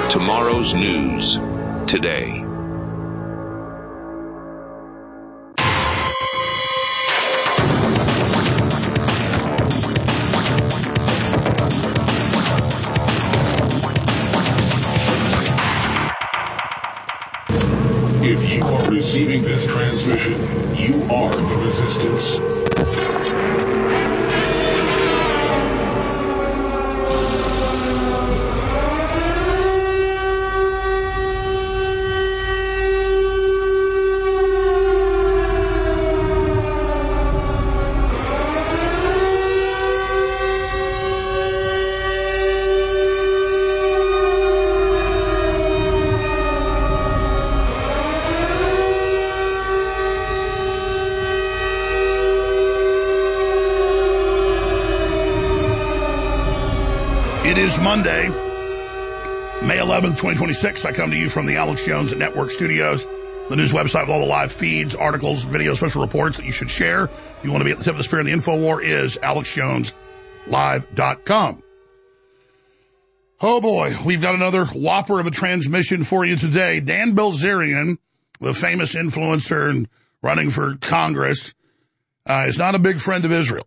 Tomorrow's news today. If you are receiving this transmission, you are the resistance. It is Monday, May 11th, 2026. I come to you from the Alex Jones Network studios, the news website with all the live feeds, articles, videos, special reports that you should share. If you want to be at the tip of the spear in the InfoWar is AlexJonesLive.com. Oh boy, we've got another whopper of a transmission for you today. Dan Bilzerian, the famous influencer and running for Congress, is not a big friend of Israel.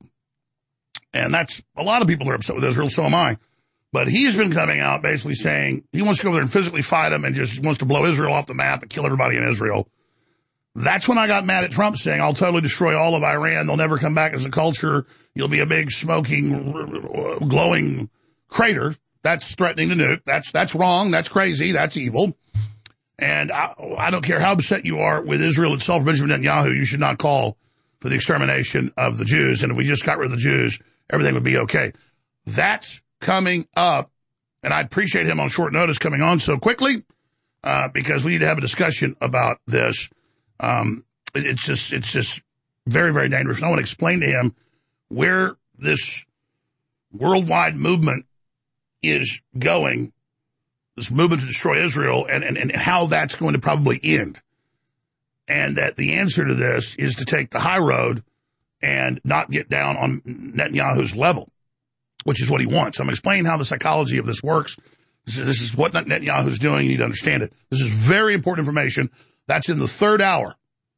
And that's, a lot of people are upset with Israel, so am I. But he's been coming out basically saying he wants to go over there and physically fight them and just wants to blow Israel off the map and kill everybody in Israel. That's when I got mad at Trump saying, I'll totally destroy all of Iran. They'll never come back as a culture. You'll be a big smoking, glowing crater. That's threatening to nuke. That's wrong. That's crazy. That's evil. And I don't care how upset you are with Israel itself, Benjamin Netanyahu, you should not call for the extermination of the Jews. And if we just got rid of the Jews, everything would be okay. That's coming up, and I appreciate him on short notice coming on so quickly, because we need to have a discussion about this. It's just very, very dangerous. And I want to explain to him where this worldwide movement is going, this movement to destroy Israel, and how that's going to probably end. And that the answer to this is to take the high road and not get down on Netanyahu's level, which is what he wants. I'm explaining how the psychology of this works. This is what Netanyahu's doing. You need to understand it. This is very important information. That's in the third hour.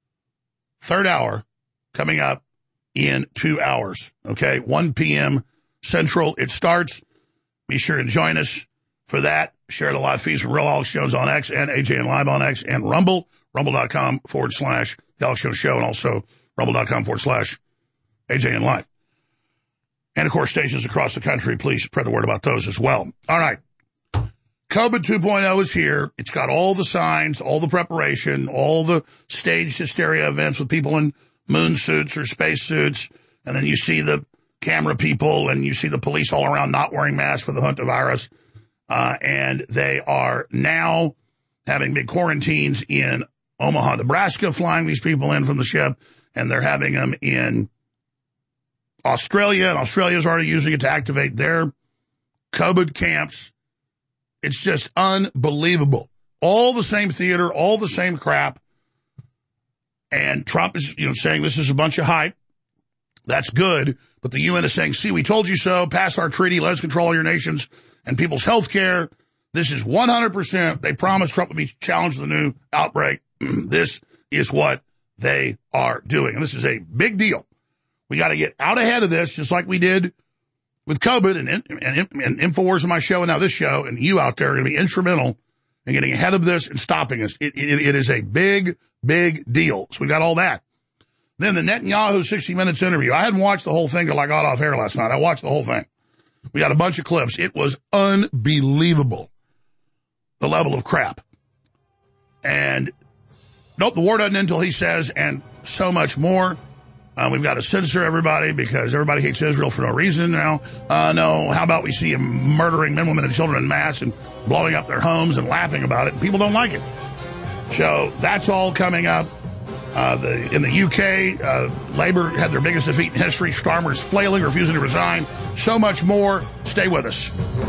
Third hour coming up in 2 hours. Okay, 1 p.m. Central. It starts. Be sure to join us for that. Share the live feeds from Real Alex Jones on X and AJN Live on X and Rumble. Rumble.com/The Alex Jones Show, and also Rumble.com/AJN Live. And, of course, stations across the country, please spread the word about those as well. All right. COVID 2.0 is here. It's got all the signs, all the preparation, all the staged hysteria events with people in moon suits or space suits. And then you see the camera people and you see the police all around not wearing masks for the hantavirus. And they are now having big quarantines in Omaha, Nebraska, flying these people in from the ship. And they're having them in Australia, and Australia's already using it to activate their COVID camps. It's just unbelievable. All the same theater, all the same crap. And Trump is, saying this is a bunch of hype. That's good. But the UN is saying, see, we told you so. Pass our treaty. Let us control all your nations and people's health care. This is 100%. They promised Trump would be challenged with a new outbreak. This is what they are doing. And this is a big deal. We got to get out ahead of this, just like we did with COVID and InfoWars on my show and now this show, and you out there are going to be instrumental in getting ahead of this and stopping us. It is a big, big deal. So we got all that. Then the Netanyahu 60 Minutes interview. I hadn't watched the whole thing till I got off air last night. I watched the whole thing. We got a bunch of clips. It was unbelievable, the level of crap. And nope, the war doesn't end until he says, and so much more. We've got to censor everybody because everybody hates Israel for no reason now. No, how about we see him murdering men, women, and children in mass and blowing up their homes and laughing about it? People don't like it. So that's all coming up. In the UK, Labour had their biggest defeat in history. Starmer's flailing, refusing to resign. So much more. Stay with us.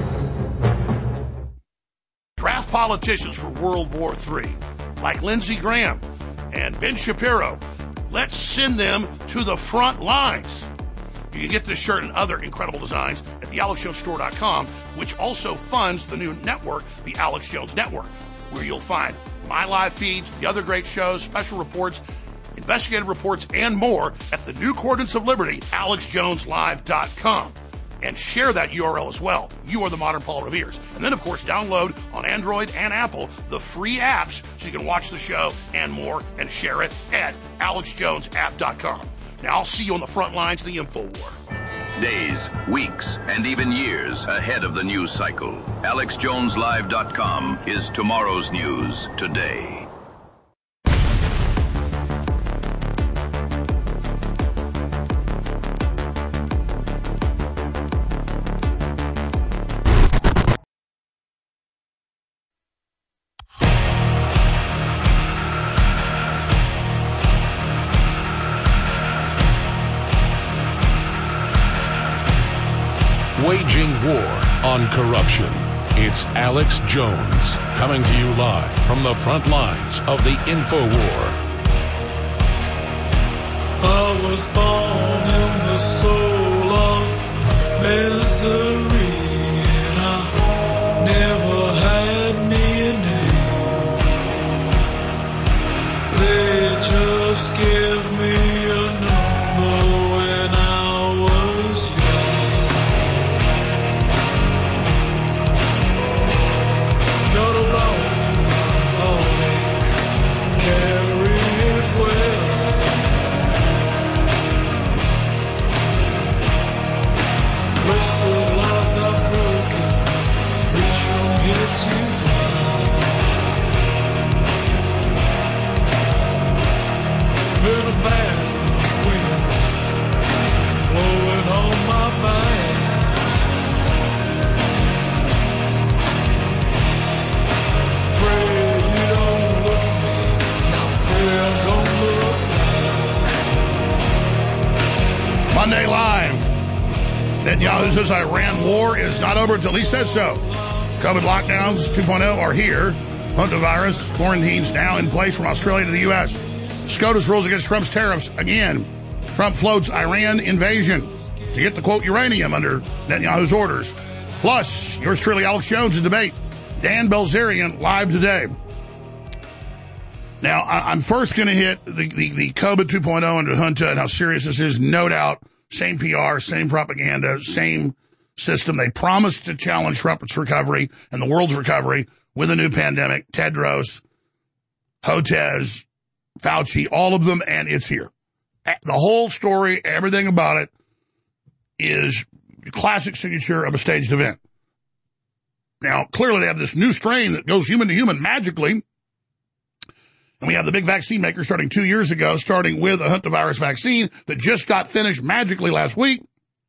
Draft politicians for World War III, like Lindsey Graham and Ben Shapiro. Let's send them to the front lines. You can get this shirt and other incredible designs at thealexjonesstore.com, which also funds the new network, the Alex Jones Network, where you'll find my live feeds, the other great shows, special reports, investigative reports, and more at the new Coordinates of Liberty, alexjoneslive.com. And share that URL as well. You are the modern Paul Revere's. And then, of course, download on Android and Apple the free apps so you can watch the show and more and share it at alexjonesapp.com. Now, I'll see you on the front lines of the InfoWar. Days, weeks, and even years ahead of the news cycle. AlexJonesLive.com is tomorrow's news today. Waging war on corruption. It's Alex Jones coming to you live from the front lines of the InfoWar. I was born in the soul of misery, and I never had me a name. They just gave me a number when I was young. Got a long heartache, carry it well. Crystal lives are broken, reach from here to there. Been a bad wind blowing on my back. Pray you don't look at me, now pray I don't look back. Monday Live. Netanyahu says Iran war is not over until he says so. COVID lockdowns 2.0 are here. Hantavirus quarantines now in place from Australia to the U.S. SCOTUS rules against Trump's tariffs again. Trump floats Iran invasion to get the, quote, uranium under Netanyahu's orders. Plus, yours truly, Alex Jones, in debate. Dan Bilzerian, live today. Now, I'm first going to hit the COVID 2.0 under Junta and how serious this is. No doubt. Same PR, same propaganda, same system. They promised to challenge Trump's recovery and the world's recovery with a new pandemic. Tedros, Hotez, Fauci, all of them, and it's here. The whole story, everything about it, is a classic signature of a staged event. Now, clearly they have this new strain that goes human to human magically. And we have the big vaccine maker starting 2 years ago, starting with a hantavirus vaccine that just got finished magically last week.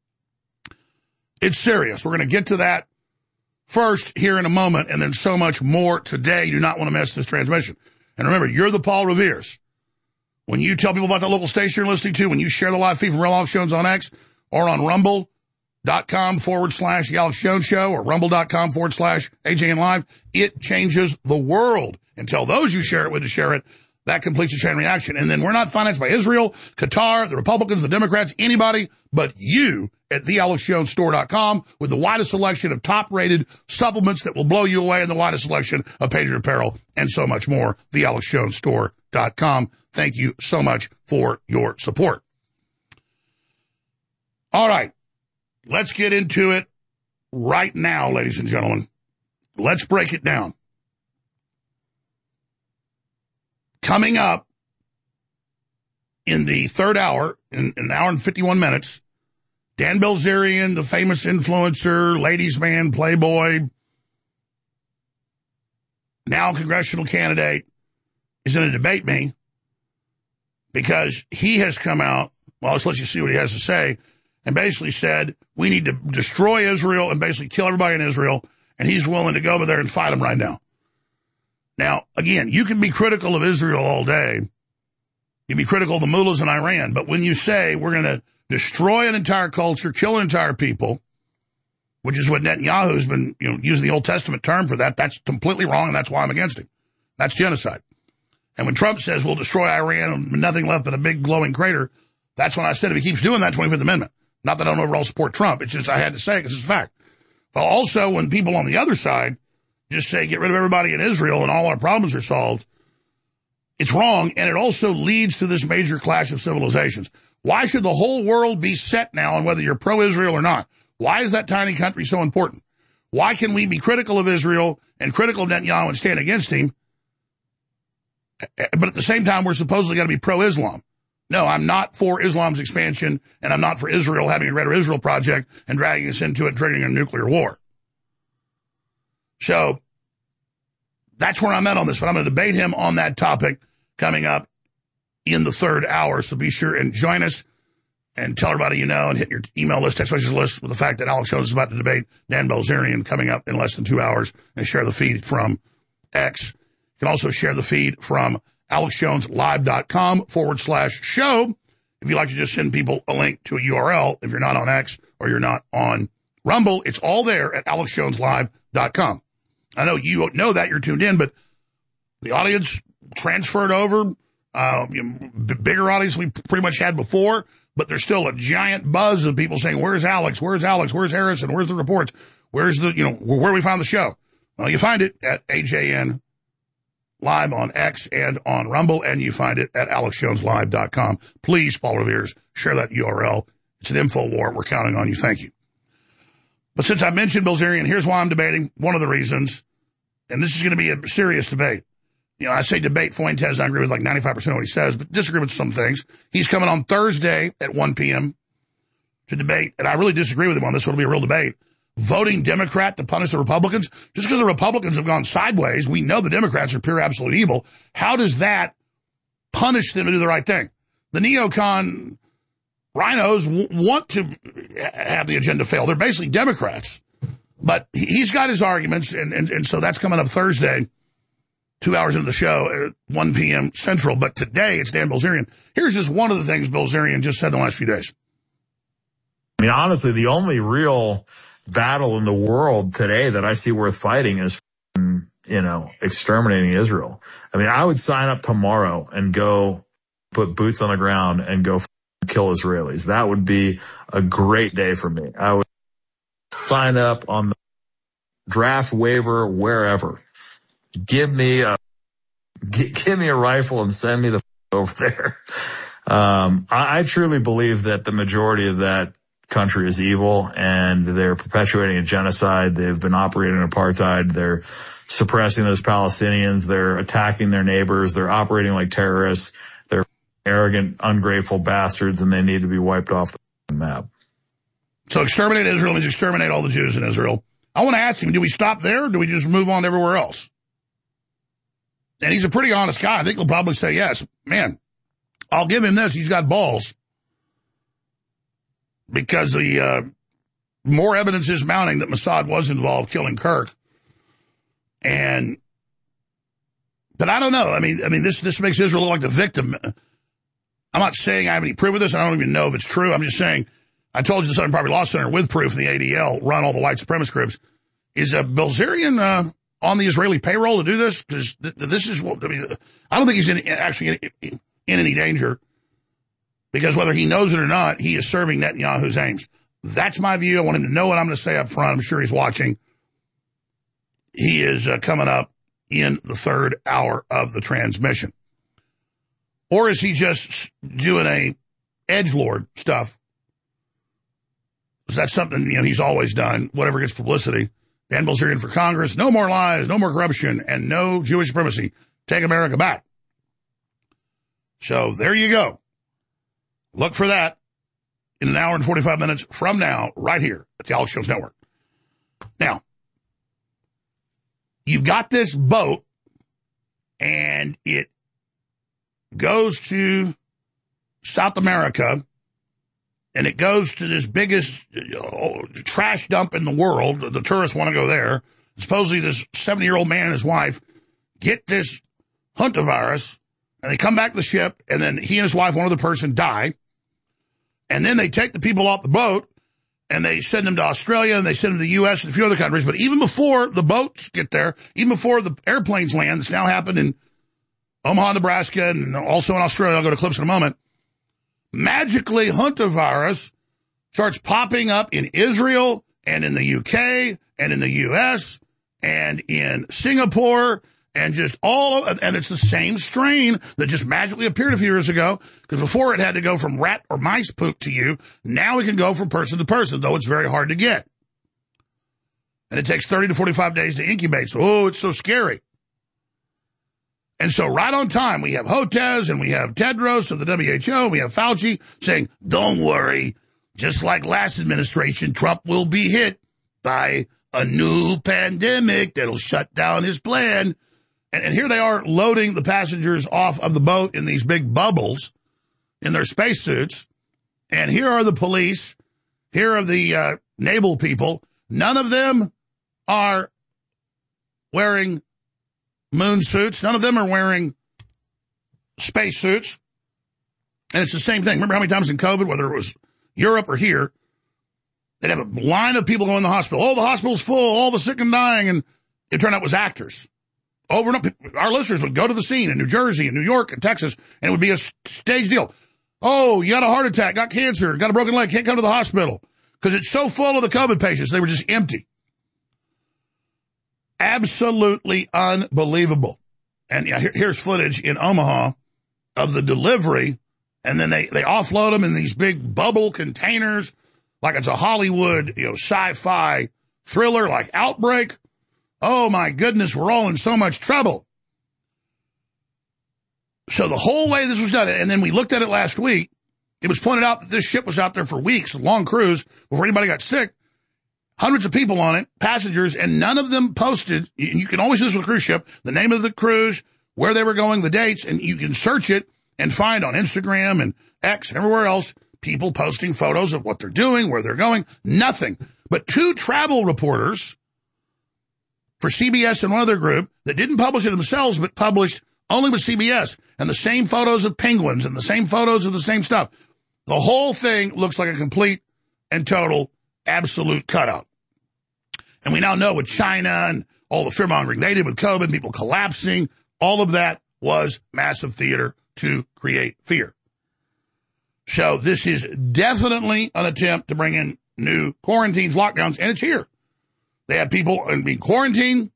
It's serious. We're going to get to that first here in a moment, and then so much more today. You do not want to miss this transmission. And remember, you're the Paul Revere's. When you tell people about the local station you're listening to, when you share the live feed from Real Alex Jones on X or on rumble.com/The Alex Jones Show or rumble.com/AJN Live, it changes the world. And tell those you share it with to share it. That completes the chain reaction. And then we're not financed by Israel, Qatar, the Republicans, the Democrats, anybody but you at thealexjonesstore.com with the widest selection of top-rated supplements that will blow you away and the widest selection of Patriot apparel and so much more. Thealexjonesstore.com. Thank you so much for your support. All right. Let's get into it right now, ladies and gentlemen. Let's break it down. Coming up in the third hour, in an hour and 51 minutes, Dan Bilzerian, the famous influencer, ladies' man, playboy, now congressional candidate, is going to debate me because he has come out, well, let's let you see what he has to say, and basically said we need to destroy Israel and basically kill everybody in Israel, and he's willing to go over there and fight them right now. Now, again, you can be critical of Israel all day. You can be critical of the mullahs in Iran. But when you say we're going to destroy an entire culture, kill an entire people, which is what Netanyahu's been using the Old Testament term for that, that's completely wrong, and that's why I'm against him. That's genocide. And when Trump says we'll destroy Iran and nothing left but a big glowing crater, that's when I said if he keeps doing that, 25th Amendment. Not that I don't overall support Trump. It's just I had to say it because it's a fact. But also, when people on the other side just say, get rid of everybody in Israel and all our problems are solved, it's wrong, and it also leads to this major clash of civilizations. Why should the whole world be set now on whether you're pro-Israel or not? Why is that tiny country so important? Why can we be critical of Israel and critical of Netanyahu and stand against him, but at the same time we're supposedly going to be pro-Islam? No, I'm not for Islam's expansion, and I'm not for Israel having a Greater Israel project and dragging us into it, triggering a nuclear war. So that's where I'm at on this, but I'm going to debate him on that topic coming up in the third hour. So be sure and join us and tell everybody you know and hit your email list, text message list with the fact that Alex Jones is about to debate Dan Bilzerian coming up in less than 2 hours, and share the feed from X. You can also share the feed from AlexJonesLive.com/show if you'd like to just send people a link to a URL if you're not on X or you're not on Rumble. It's all there at AlexJonesLive.com. I know you know that you're tuned in, but the audience transferred over, bigger audience we pretty much had before, but there's still a giant buzz of people saying, where's Alex? Where's Alex? Where's Harrison? Where's the reports? Where's the, where we found the show? Well, you find it at AJN Live on X and on Rumble, and you find it at AlexJonesLive.com. Please, Paul Revere's, share that URL. It's an info war. We're counting on you. Thank you. But since I mentioned Bilzerian, here's why I'm debating. One of the reasons, and this is going to be a serious debate. I say debate Fuentes. I agree with like 95% of what he says, but disagree with some things. He's coming on Thursday at 1 p.m. to debate, and I really disagree with him on this. It'll be a real debate. Voting Democrat to punish the Republicans. Just because the Republicans have gone sideways, we know the Democrats are pure absolute evil. How does that punish them to do the right thing? The neocon rhinos want to have the agenda fail. They're basically Democrats. But he's got his arguments, and so that's coming up Thursday, 2 hours into the show at 1 p.m. Central. But today it's Dan Bilzerian. Here's just one of the things Bilzerian just said in the last few days. I mean, honestly, the only real battle in the world today that I see worth fighting is, exterminating Israel. I mean, I would sign up tomorrow and go put boots on the ground and go kill Israelis. That would be a great day for me. I would sign up on the draft waiver wherever. Give me a rifle and send me the over there. I truly believe that the majority of that country is evil, and they're perpetuating a genocide. They've been operating apartheid. They're suppressing those Palestinians. They're attacking their neighbors. They're operating like terrorists. They're arrogant, ungrateful bastards, and they need to be wiped off the map. So exterminate Israel means exterminate all the Jews in Israel. I want to ask him, do we stop there, or do we just move on to everywhere else? And he's a pretty honest guy. I think he'll probably say yes. Man, I'll give him this. He's got balls. Because the more evidence is mounting that Mossad was involved killing Kirk. But I don't know. I mean, this makes Israel look like the victim. I'm not saying I have any proof of this. I don't even know if it's true. I'm just saying, I told you the Southern Poverty Law Center with proof, the ADL, run all the white supremacist groups. Is Bilzerian on the Israeli payroll to do this? Because this is what, I don't think he's actually in any danger. Because whether he knows it or not, he is serving Netanyahu's aims. That's my view. I want him to know what I'm going to say up front. I'm sure he's watching. He is coming up in the third hour of the transmission. Or is he just doing a edgelord stuff? Is that something he's always done, whatever gets publicity? Dan Bilzerian for Congress. No more lies, no more corruption, and no Jewish supremacy. Take America back. So there you go. Look for that in an hour and 45 minutes from now, right here at the Alex Jones Network. Now, you've got this boat, and it goes to South America, and it goes to this biggest trash dump in the world. The tourists want to go there. Supposedly this 70-year-old man and his wife get this hantavirus, and they come back to the ship, and then he and his wife, one other person, die. And then they take the people off the boat, and they send them to Australia, and they send them to the U.S. and a few other countries. But even before the boats get there, even before the airplanes land, it's now happened in Omaha, Nebraska, and also in Australia. I'll go to clips in a moment. Magically, hantavirus starts popping up in Israel and in the UK and in the US and in Singapore and just and it's the same strain that just magically appeared a few years ago, because before it had to go from rat or mice poop to you. Now it can go from person to person, though it's very hard to get. And it takes 30 to 45 days to incubate. So, it's so scary. And so right on time, we have Hotez and we have Tedros of the WHO, we have Fauci saying, don't worry, just like last administration, Trump will be hit by a new pandemic that'll shut down his plan. And here they are loading the passengers off of the boat in these big bubbles in their spacesuits. And here are the police. Here are the naval people. None of them are wearing moon suits. None of them are wearing space suits. And it's the same thing. Remember how many times in COVID, whether it was Europe or here, they'd have a line of people going to the hospital. Oh, the hospital's full, all the sick and dying. And it turned out it was actors. Over and up, our listeners would go to the scene in New Jersey and New York and Texas, and it would be a stage deal. Oh, you got a heart attack, got cancer, got a broken leg, can't come to the hospital. Because it's so full of the COVID patients, they were just empty. Absolutely unbelievable. And yeah, here's footage in Omaha of the delivery, and then they offload them in these big bubble containers, like it's a Hollywood, sci-fi thriller like Outbreak. Oh, my goodness, we're all in so much trouble. So the whole way this was done, and then we looked at it last week, it was pointed out that this ship was out there for weeks, a long cruise, before anybody got sick, hundreds of people on it, passengers, and none of them posted. You can always do this with a cruise ship, the name of the cruise, where they were going, the dates, and you can search it and find on Instagram and X and everywhere else people posting photos of what they're doing, where they're going, nothing. But 2 travel reporters for CBS and one other group that didn't publish it themselves, but published only with CBS, and the same photos of penguins and the same photos of the same stuff. The whole thing looks like a complete and total absolute cutout. And we now know with China and all the fear-mongering they did with COVID, people collapsing, all of that was massive theater to create fear. So this is definitely an attempt to bring in new quarantines, lockdowns, and it's here. They have people being quarantined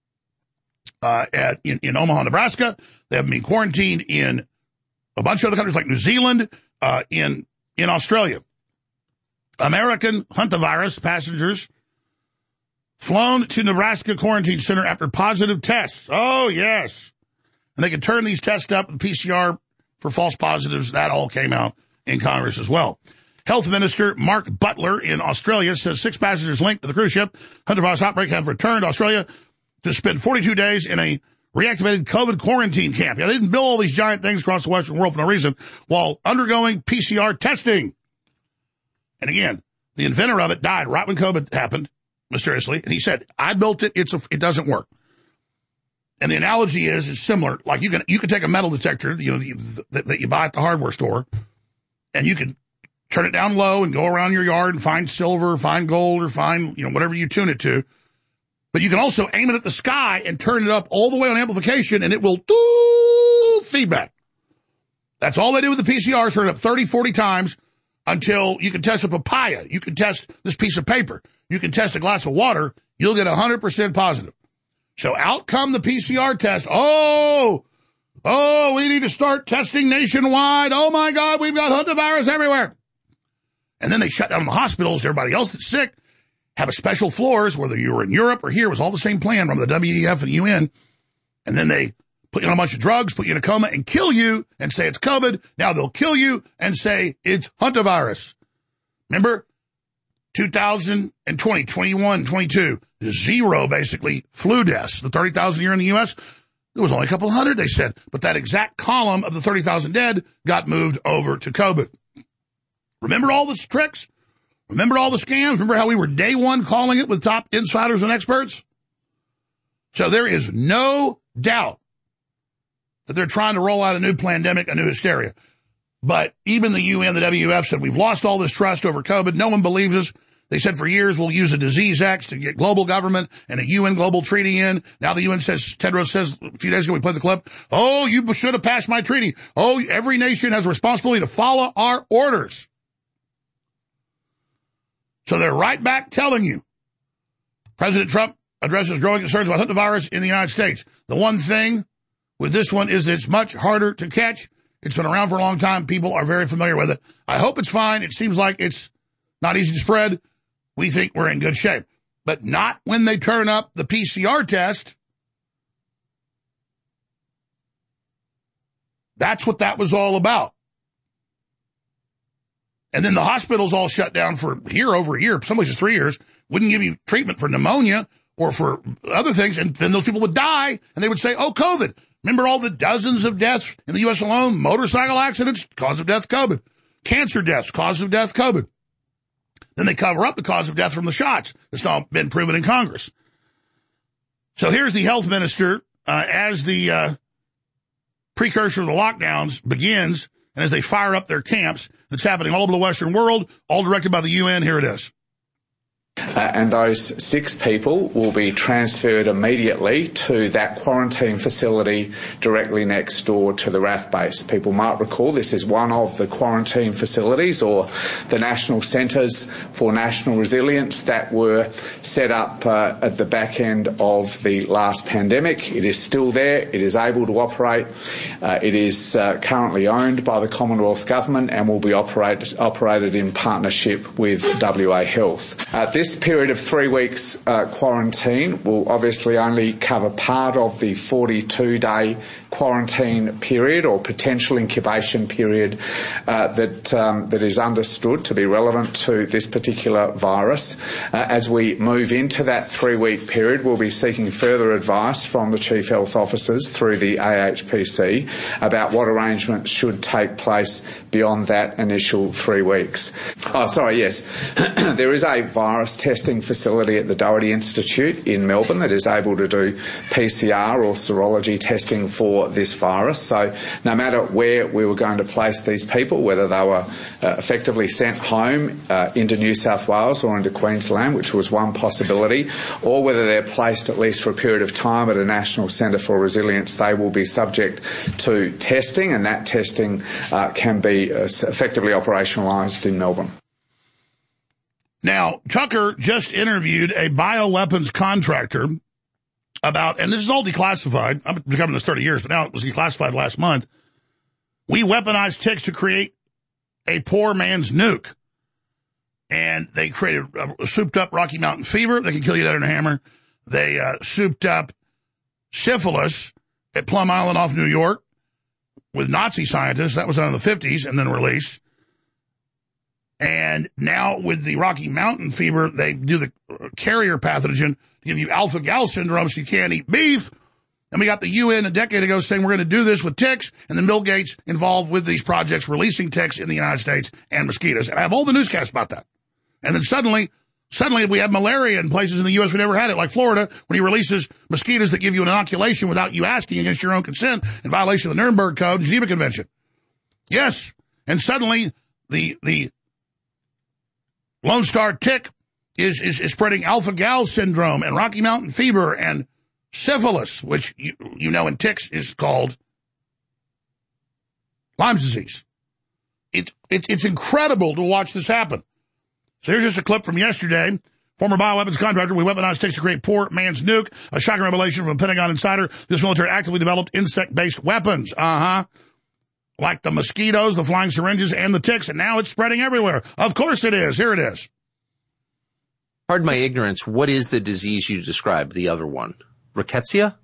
in Omaha, Nebraska. They have been quarantined in a bunch of other countries like New Zealand, in Australia. American hantavirus passengers flown to Nebraska quarantine center after positive tests. Oh, yes. And they could turn these tests up with PCR for false positives. That all came out in Congress as well. Health Minister Mark Butler in Australia says 6 passengers linked to the cruise ship hantavirus outbreak have returned to Australia to spend 42 days in a reactivated COVID quarantine camp. Yeah, they didn't build all these giant things across the Western world for no reason while undergoing PCR testing. And again, the inventor of it died right when COVID happened, mysteriously. And he said, I built it. It doesn't work. And the analogy is similar. Like you can take a metal detector, that you buy at the hardware store, and you can turn it down low and go around your yard and find silver, find gold, or find, whatever you tune it to. But you can also aim it at the sky and turn it up all the way on amplification, and it will do feedback. That's all they do with the PCR, turn it up 30, 40 times until you can test a papaya. You can test this piece of paper. You can test a glass of water. You'll get 100% positive. So out come the PCR test. Oh, we need to start testing nationwide. Oh, my God, we've got hantavirus everywhere. And then they shut down the hospitals. Everybody else that's sick have a special floors, whether you were in Europe or here. It was all the same plan from the WEF and UN. And then they put you on a bunch of drugs, put you in a coma, and kill you and say it's COVID. Now they'll kill you and say it's hantavirus. Remember? 2020, 21, 22, 0 basically flu deaths. The 30,000 a year in the U.S., there was only a couple hundred, they said. But that exact column of the 30,000 dead got moved over to COVID. Remember all the tricks? Remember all the scams? Remember how we were day one calling it with top insiders and experts? So there is no doubt that they're trying to roll out a new pandemic, a new hysteria. But even the UN, the WF said, we've lost all this trust over COVID. No one believes us. They said for years we'll use a disease X to get global government and a UN global treaty in. Now the UN says, Tedros says a few days ago we played the clip, oh, you should have passed my treaty. Oh, every nation has a responsibility to follow our orders. So they're right back telling you. President Trump addresses growing concerns about hantavirus in the United States. The one thing with this one is it's much harder to catch. It's been around for a long time. People are very familiar with it. I hope it's fine. It seems like it's not easy to spread. We think we're in good shape. But not when they turn up the PCR test. That's what that was all about. And then the hospitals all shut down for over a year, some places 3 years, wouldn't give you treatment for pneumonia or for other things, and then those people would die, and they would say, oh, COVID. Remember all the dozens of deaths in the U.S. alone? Motorcycle accidents, cause of death, COVID. Cancer deaths, cause of death, COVID. Then they cover up the cause of death from the shots. That's not been proven in Congress. So here's the health minister as the precursor to the lockdowns begins, and as they fire up their camps. It's happening all over the Western world, all directed by the UN. Here it is. And those 6 people will be transferred immediately to that quarantine facility directly next door to the RAF base. People might recall this is one of the quarantine facilities or the National Centres for National Resilience that were set up at the back end of the last pandemic. It is still there. It is able to operate. It is currently owned by the Commonwealth Government and will be operated in partnership with WA Health. This period of 3 weeks quarantine will obviously only cover part of the 42-day quarantine period or potential incubation period that is understood to be relevant to this particular virus. As we move into that 3-week period, we'll be seeking further advice from the Chief Health Officers through the AHPC about what arrangements should take place beyond that initial 3 weeks. There is a virus testing facility at the Doherty Institute in Melbourne that is able to do PCR or serology testing for this virus. So no matter where we were going to place these people, whether they were effectively sent home into New South Wales or into Queensland, which was one possibility, or whether they're placed at least for a period of time at a National Centre for Resilience, they will be subject to testing, and that testing can be effectively operationalised in Melbourne. Now, Tucker just interviewed a bioweapons contractor about, and this is all declassified. I've been covering this 30 years, but now it was declassified last month. We weaponized ticks to create a poor man's nuke. And they created a souped-up Rocky Mountain fever that can kill you dead in a hammer. They souped up syphilis at Plum Island off New York with Nazi scientists. That was done in the 50s and then released. And now with the Rocky Mountain fever, they do the carrier pathogen to give you alpha-gal syndrome so you can't eat beef. And we got the UN a decade ago saying we're going to do this with ticks, and then Bill Gates involved with these projects releasing ticks in the United States and mosquitoes. And I have all the newscasts about that. And then suddenly we have malaria in places in the U.S. we never had it, like Florida, when he releases mosquitoes that give you an inoculation without you asking against your own consent in violation of the Nuremberg Code, Geneva Convention. Yes. And suddenly the Lone Star tick is spreading alpha-gal syndrome and Rocky Mountain fever and syphilis, which you know in ticks is called Lyme's disease. It's incredible to watch this happen. So here's just a clip from yesterday. Former bioweapons contractor, we weaponized ticks to create poor man's nuke. A shocking revelation from a Pentagon insider. This military actively developed insect-based weapons. Like the mosquitoes, the flying syringes, and the ticks, and now it's spreading everywhere. Of course it is. Here it is. Pardon my ignorance. What is the disease you described, the other one? Rickettsia?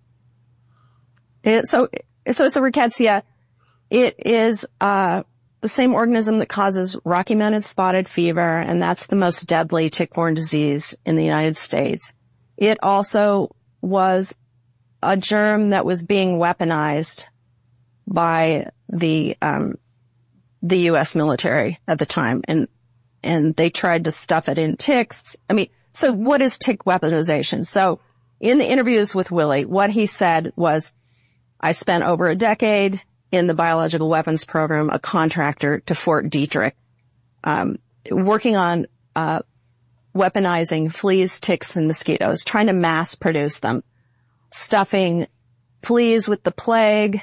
So it's a rickettsia. It is the same organism that causes Rocky Mountain spotted fever, and that's the most deadly tick-borne disease in the United States. It also was a germ that was being weaponized by the U.S. military at the time, and they tried to stuff it in ticks. I mean, so what is tick weaponization? So in the interviews with Willie, what he said was, I spent over a decade in the biological weapons program, a contractor to Fort Detrick, working on weaponizing fleas, ticks, and mosquitoes, trying to mass produce them, stuffing fleas with the plague,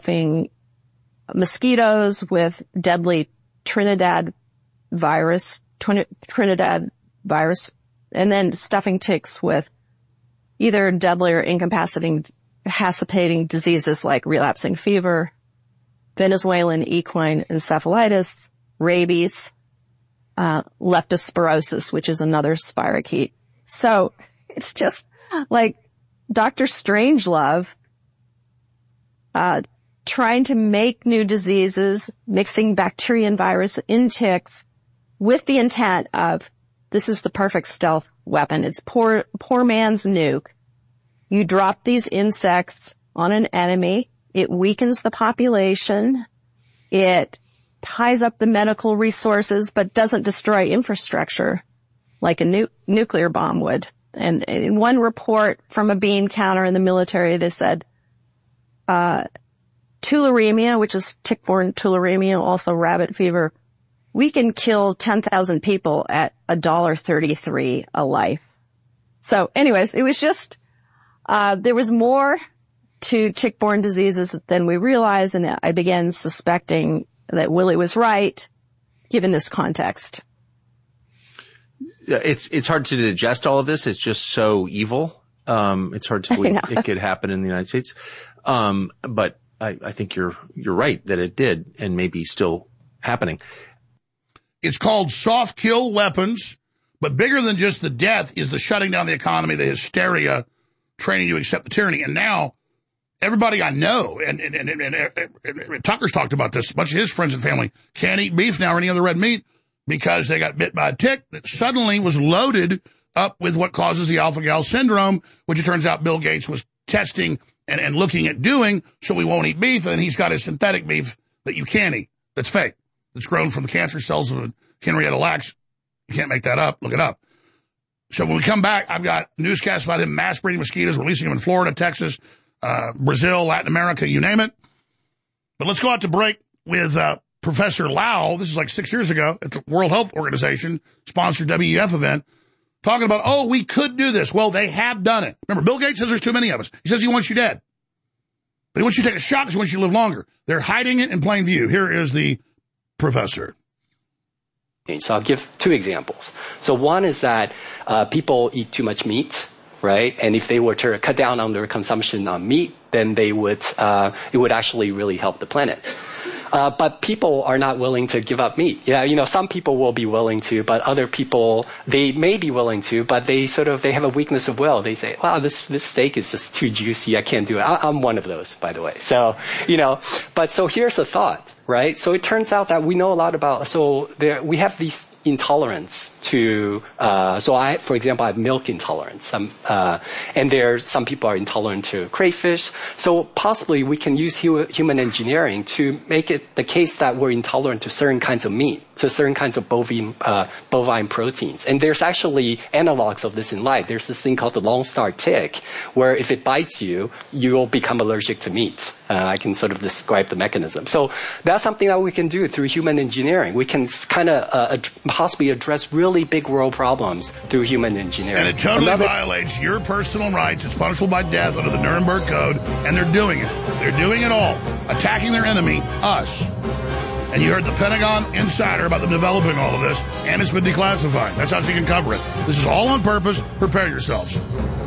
stuffing mosquitoes with deadly Trinidad virus Trinidad virus, and then stuffing ticks with either deadly or incapacitating diseases like relapsing fever, Venezuelan equine encephalitis, rabies, leptospirosis, which is another spirochete. So it's just like Dr. Strangelove, trying to make new diseases, mixing bacteria and virus in ticks with the intent of, this is the perfect stealth weapon. It's poor man's nuke. You drop these insects on an enemy. It weakens the population. It ties up the medical resources, but doesn't destroy infrastructure like a nuclear bomb would. And in one report from a bean counter in the military, they said, tularemia, which is tick-borne tularemia, also rabbit fever, we can kill 10,000 people at $1.33 a life. So anyways, it was just, there was more to tick-borne diseases than we realized, and I began suspecting that Willie was right, given this context. It's hard to digest all of this. It's just so evil. It's hard to believe it could happen in the United States. But I think you're right that it did and maybe still happening. It's called soft kill weapons, but bigger than just the death is the shutting down the economy, the hysteria, training you to accept the tyranny. And now everybody I know, and Tucker's talked about this, a bunch of his friends and family can't eat beef now or any other red meat because they got bit by a tick that suddenly was loaded up with what causes the alpha-gal syndrome, which it turns out Bill Gates was testing and looking at doing so we won't eat beef, and he's got his synthetic beef that you can't eat, that's fake, that's grown from the cancer cells of Henrietta Lacks. You can't make that up. Look it up. So when we come back, I've got newscasts about him mass breeding mosquitoes, releasing them in Florida, Texas, Brazil, Latin America, you name it. But let's go out to break with Professor Lau. This is like 6 years ago at the World Health Organization sponsored WEF event, talking about, we could do this. Well, they have done it. Remember, Bill Gates says there's too many of us. He says he wants you dead. But he wants you to take a shot because he wants you to live longer. They're hiding it in plain view. Here is the professor. So I'll give two examples. So one is that people eat too much meat, right? And if they were to cut down on their consumption on meat, then they would it would actually really help the planet. But people are not willing to give up meat. Yeah, some people will be willing to, but other people, they may be willing to, but they have a weakness of will. They say, wow, this steak is just too juicy. I can't do it. I'm one of those, by the way. So, but so here's the thought, right? So it turns out that we know a lot about, we have these intolerance to, for example, I have milk intolerance. And some people are intolerant to crayfish. So possibly we can use human engineering to make it the case that we're intolerant to certain kinds of meat, to certain kinds of bovine proteins. And there's actually analogs of this in life. There's this thing called the Lone Star tick, where if it bites you, you'll become allergic to meat. I can sort of describe the mechanism. So that's something that we can do through human engineering. We can kind of possibly address really big world problems through human engineering. And it totally violates your personal rights. It's punishable by death under the Nuremberg Code, and they're doing it. They're doing it all. Attacking their enemy, us. And you heard the Pentagon insider about them developing all of this, and it's been declassified. That's how she can cover it. This is all on purpose. Prepare yourselves.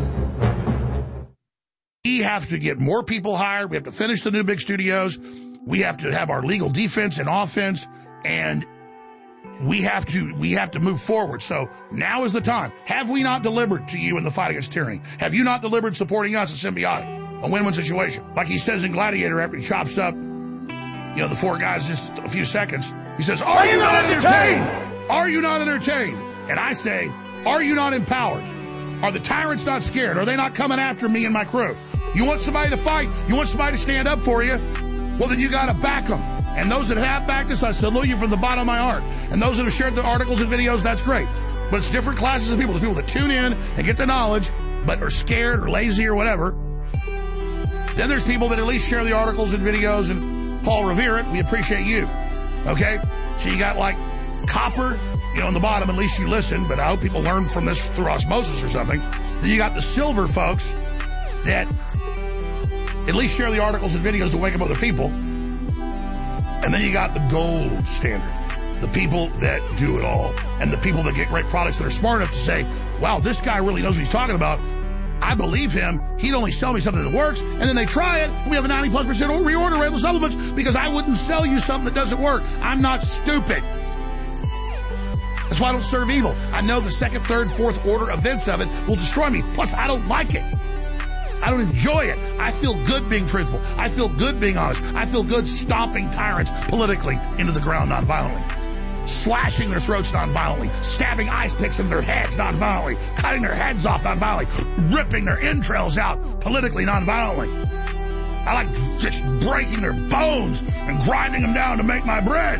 We have to get more people hired. We have to finish the new big studios. We have to have our legal defense and offense, and we have to move forward. So now is the time. Have we not delivered to you in the fight against tyranny? Have you not delivered supporting us as Symbiotic? A win-win situation. Like he says in Gladiator after he chops up, the four guys just a few seconds. He says, are you not entertained? Are you not entertained? And I say, are you not empowered? Are the tyrants not scared? Are they not coming after me and my crew? You want somebody to fight? You want somebody to stand up for you? Well, then you got to back them. And those that have backed us, I salute you from the bottom of my heart. And those that have shared the articles and videos, that's great. But it's different classes of people. There's people that tune in and get the knowledge, but are scared or lazy or whatever. Then there's people that at least share the articles and videos, and Paul revere it. We appreciate you. Okay? So you got like copper, on the bottom, at least you listen, but I hope people learn from this through osmosis or something. Then you got the silver folks that at least share the articles and videos to wake up other people. And then you got the gold standard. the people that do it all, and the people that get great products that are smart enough to say, wow, this guy really knows what he's talking about. I believe him. He'd only sell me something that works, and then they try it. We have a 90+% reorder rate with supplements because I wouldn't sell you something that doesn't work. I'm not stupid. That's why I don't serve evil. I know the second, third, fourth order events of it will destroy me. Plus, I don't like it. I don't enjoy it. I feel good being truthful. I feel good being honest. I feel good stomping tyrants politically into the ground nonviolently. Slashing their throats nonviolently, stabbing ice picks in their heads nonviolently, cutting their heads off nonviolently, ripping their entrails out politically nonviolently. I like just breaking their bones and grinding them down to make my bread.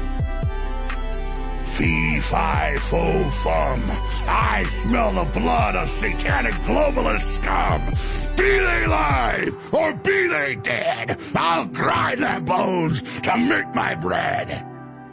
Fee, fi, fo, fum. I smell the blood of satanic globalist scum. Be they alive or be they dead, I'll grind their bones to make my bread.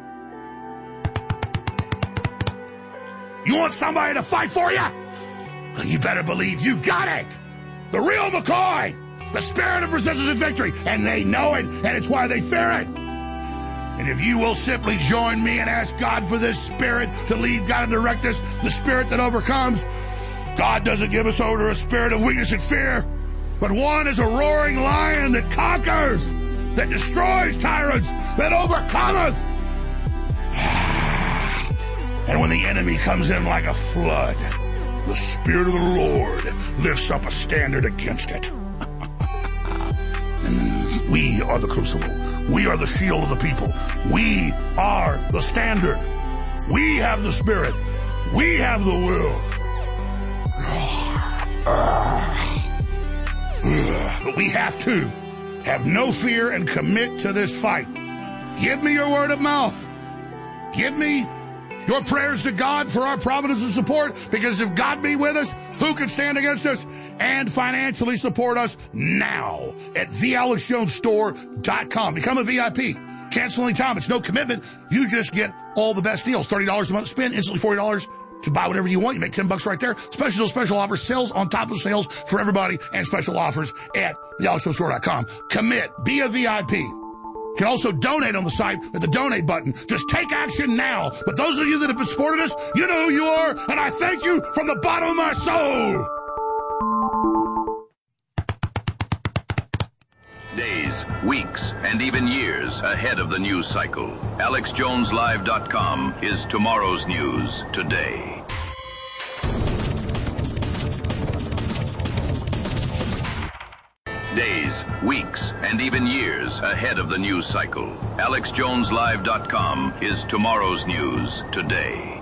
You want somebody to fight for you? Well, you better believe you got it. The real McCoy. The spirit of resistance and victory. And they know it, and it's why they fear it. And if you will simply join me and ask God for this spirit to lead, God, and direct us, the spirit that overcomes, God doesn't give us over to a spirit of weakness and fear, but one is a roaring lion that conquers, that destroys tyrants, that overcometh. And when the enemy comes in like a flood, the Spirit of the Lord lifts up a standard against it. And we are the crucible. We are the shield of the people. We are the standard. We have the Spirit. We have the will. But we have to have no fear and commit to this fight. Give me your word of mouth. Give me your prayers to God for our providence and support, because if God be with us, who can stand against us? And financially support us now at thealexjonesstore.com. Become a VIP. Cancel anytime. It's no commitment. You just get all the best deals. $30 a month spend, instantly $40 to buy whatever you want. You make $10 right there. Special offers, sales on top of sales for everybody, and special offers at thealexjonesstore.com. Commit. Be a VIP. You can also donate on the site at the donate button. Just take action now. But those of you that have supported us, you know who you are, and I thank you from the bottom of my soul. Days, weeks, and even years ahead of the news cycle. AlexJonesLive.com is tomorrow's news today. Days, weeks, and even years ahead of the news cycle. AlexJonesLive.com is tomorrow's news today.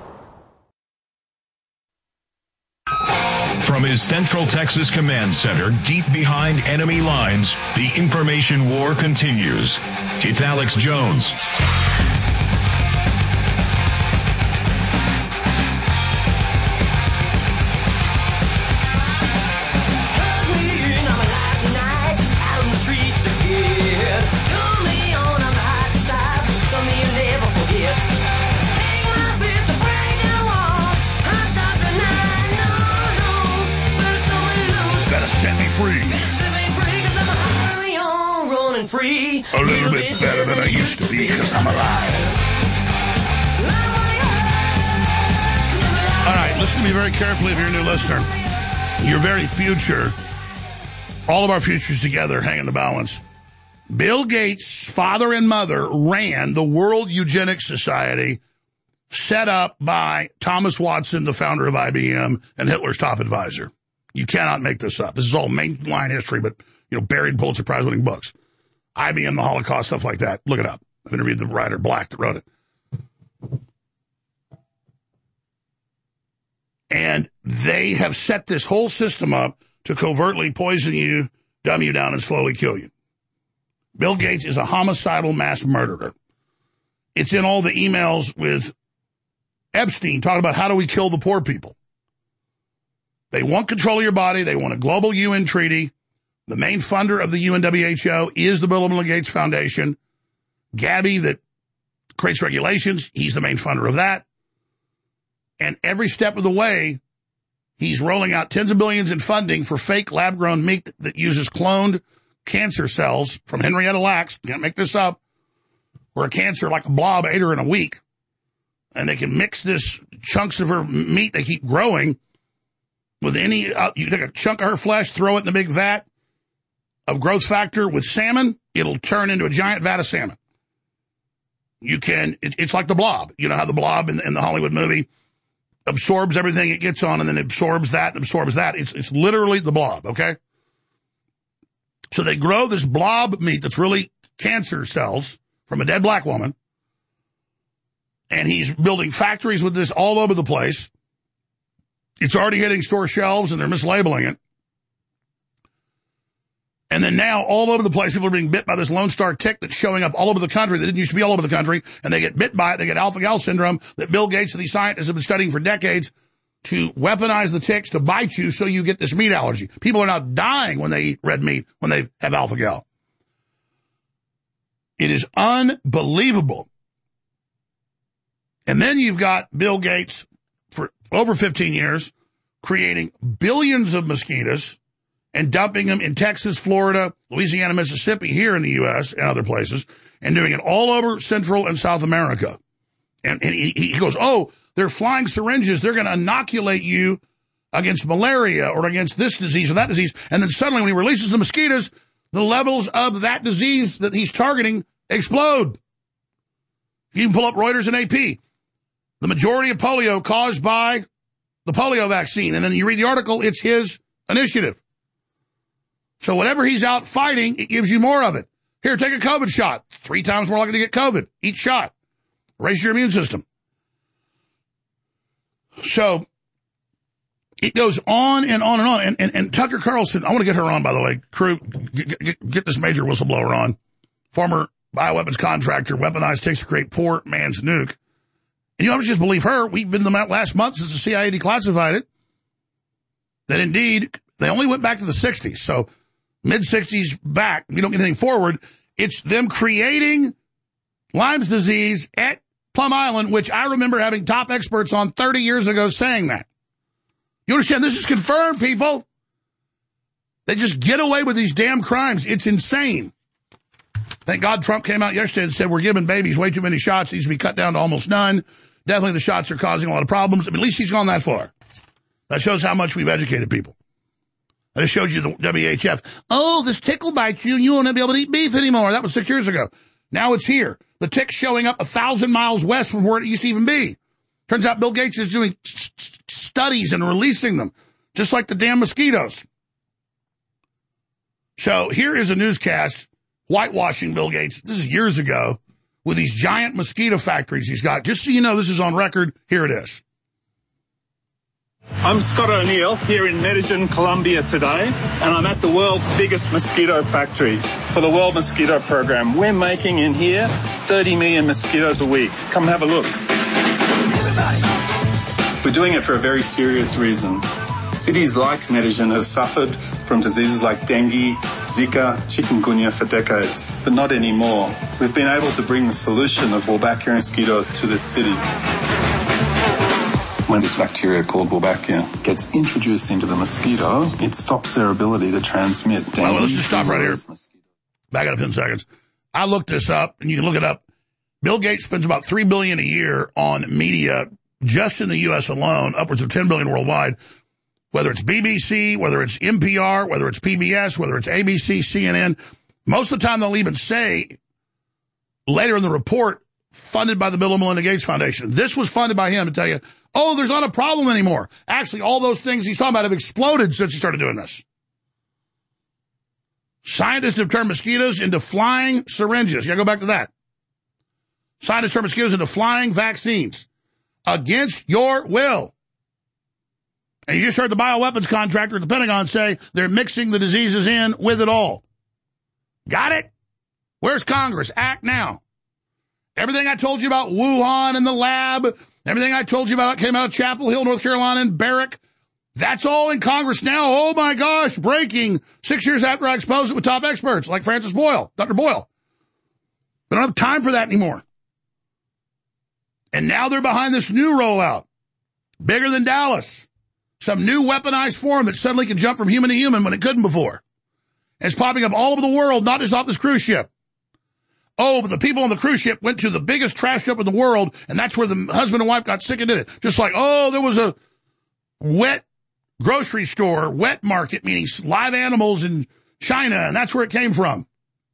From his Central Texas Command Center, deep behind enemy lines, the information war continues. It's Alex Jones. Free. A little bit better than I used to be because I'm alive. All right, listen to me very carefully if you're a new listener. Your very future, all of our futures together hang in the balance. Bill Gates' father and mother ran the World Eugenics Society, set up by Thomas Watson, the founder of IBM, and Hitler's top advisor. You cannot make this up. This is all mainline history, but, buried Pulitzer Prize-winning books. IBM, the Holocaust, stuff like that. Look it up. I've interviewed the writer Black that wrote it. And they have set this whole system up to covertly poison you, dumb you down, and slowly kill you. Bill Gates is a homicidal mass murderer. It's in all the emails with Epstein talking about how do we kill the poor people. They want control of your body. They want a global UN treaty. The main funder of the UNWHO is the Bill and Melinda Gates Foundation. Gavi, that creates regulations, he's the main funder of that. And every step of the way, he's rolling out tens of billions in funding for fake lab-grown meat that uses cloned cancer cells from Henrietta Lacks, can't make this up, where a cancer like a blob ate her in a week. and they can mix this chunks of her meat they keep growing with any, you take a chunk of her flesh, throw it in a big vat of growth factor with salmon, it'll turn into a giant vat of salmon. You can, it's like the Blob. You know how the Blob in the Hollywood movie absorbs everything it gets on and then absorbs that and absorbs that. It's literally the Blob, okay? So they grow this blob meat that's really cancer cells from a dead black woman. And he's building factories with this all over the place. It's already hitting store shelves and they're mislabeling it. And then now all over the place, people are being bit by this Lone Star tick that's showing up all over the country that didn't used to be all over the country. And they get bit by it. They get alpha-gal syndrome that Bill Gates and these scientists have been studying for decades to weaponize the ticks to bite you so you get this meat allergy. People are now dying when they eat red meat, when they have alpha-gal. It is unbelievable. And then you've got Bill Gates for over 15 years creating billions of mosquitoes and dumping them in Texas, Florida, Louisiana, Mississippi, here in the U.S. and other places, and doing it all over Central and South America. And he goes, oh, they're flying syringes. They're going to inoculate you against malaria or against this disease or that disease. And then suddenly when he releases the mosquitoes, the levels of that disease that he's targeting explode. You can pull up Reuters and AP. The majority of polio caused by the polio vaccine. And then you read the article, it's his initiative. So whatever he's out fighting, it gives you more of it. Here, take a COVID shot. 3 times more likely to get COVID. Each shot. Raise your immune system. So it goes on and on and on. And Tucker Carlson, I want to get her on, by the way. Crew, get this major whistleblower on. Former bioweapons contractor, weaponized ticks to create poor man's nuke. And you don't just believe her. We've been the last month since the CIA declassified it. That indeed, they only went back to the 60s. So mid-60s back, we don't get anything forward. It's them creating Lyme's disease at Plum Island, which I remember having top experts on 30 years ago saying that. You understand? This is confirmed, people. They just get away with these damn crimes. It's insane. Thank God Trump came out yesterday and said we're giving babies way too many shots. These should be cut down to almost none. Definitely the shots are causing a lot of problems. I mean, at least he's gone that far. That shows how much we've educated people. I just showed you the WHF. Oh, this tick will bite you and you won't be able to eat beef anymore. That was 6 years ago. Now it's here. The tick's showing up 1,000 miles west from where it used to even be. Turns out Bill Gates is doing studies and releasing them, just like the damn mosquitoes. So here is a newscast whitewashing Bill Gates. This is years ago with these giant mosquito factories he's got. Just so you know, this is on record. Here it is. I'm Scott O'Neill here in Medellin, Colombia today, and I'm at the world's biggest mosquito factory for the World Mosquito Program. We're making in here 30 million mosquitoes a week. Come have a look. We're doing it for a very serious reason. Cities like Medellin have suffered from diseases like dengue, Zika, chikungunya for decades, but not anymore. We've been able to bring the solution of Wolbachia mosquitoes to this city. When this bacteria called Wolbachia gets introduced into the mosquito, it stops their ability to transmit dengue. Well, let's just stop right here. Back up 10 seconds. I looked this up, and you can look it up. Bill Gates spends about $3 billion a year on media, just in the U.S. alone, upwards of $10 billion worldwide. Whether it's BBC, whether it's NPR, whether it's PBS, whether it's ABC, CNN, most of the time they'll even say later in the report, funded by the Bill and Melinda Gates Foundation. This was funded by him to tell you, oh, there's not a problem anymore. Actually, all those things he's talking about have exploded since he started doing this. Scientists have turned mosquitoes into flying syringes. You gotta go back to that. Scientists turn mosquitoes into flying vaccines against your will. And you just heard the bioweapons contractor at the Pentagon say they're mixing the diseases in with it all. Got it? Where's Congress? Act now. Everything I told you about Wuhan and the lab, everything I told you about came out of Chapel Hill, North Carolina, and Barrick, that's all in Congress now. Oh, my gosh, breaking 6 years after I exposed it with top experts like Francis Boyle, Dr. Boyle. They don't have time for that anymore. And now they're behind this new rollout, bigger than Dallas. Some new weaponized form that suddenly can jump from human to human when it couldn't before. And it's popping up all over the world, not just off this cruise ship. Oh, but the people on the cruise ship went to the biggest trash dump in the world, and that's where the husband and wife got sick and did it. Just like, oh, there was a wet grocery store, wet market, meaning live animals in China, and that's where it came from.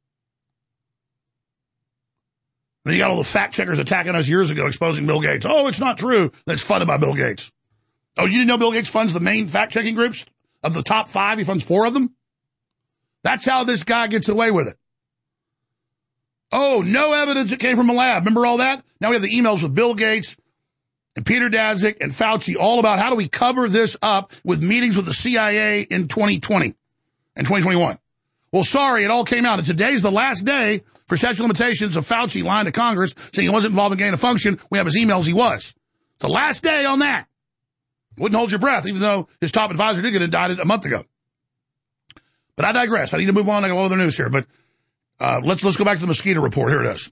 Then you got all the fact checkers attacking us years ago, exposing Bill Gates. Oh, it's not true. That's funded by Bill Gates. Oh, you didn't know Bill Gates funds the main fact-checking groups? Of the top 5, he funds 4 of them? That's how this guy gets away with it. Oh, no evidence it came from a lab. Remember all that? Now we have the emails with Bill Gates and Peter Daszak and Fauci all about how do we cover this up with meetings with the CIA in 2020 and 2021. Well, sorry, it all came out. And today's the last day for statute of limitations of Fauci lying to Congress, saying he wasn't involved in gain of function. We have his emails, he was. It's the last day on that. Wouldn't hold your breath, even though his top advisor did get indicted a month ago. But I digress. I need to move on. I got all other news here. But let's go back to the mosquito report. Here it is.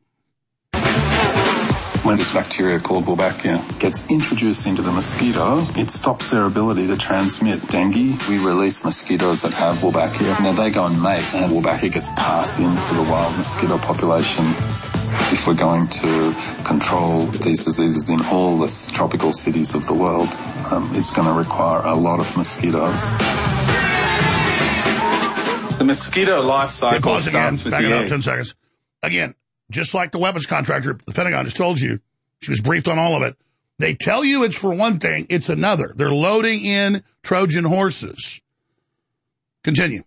When this bacteria called Wolbachia gets introduced into the mosquito, it stops their ability to transmit dengue. We release mosquitoes that have Wolbachia, and then they go and mate, and Wolbachia gets passed into the wild mosquito population. If we're going to control these diseases in all the tropical cities of the world, it's going to require a lot of mosquitoes. The mosquito life cycle starts with the egg. Back it up 10 seconds. Again, just like the weapons contractor, the Pentagon just told you, she was briefed on all of it. They tell you it's for one thing, it's another. They're loading in Trojan horses. Continue.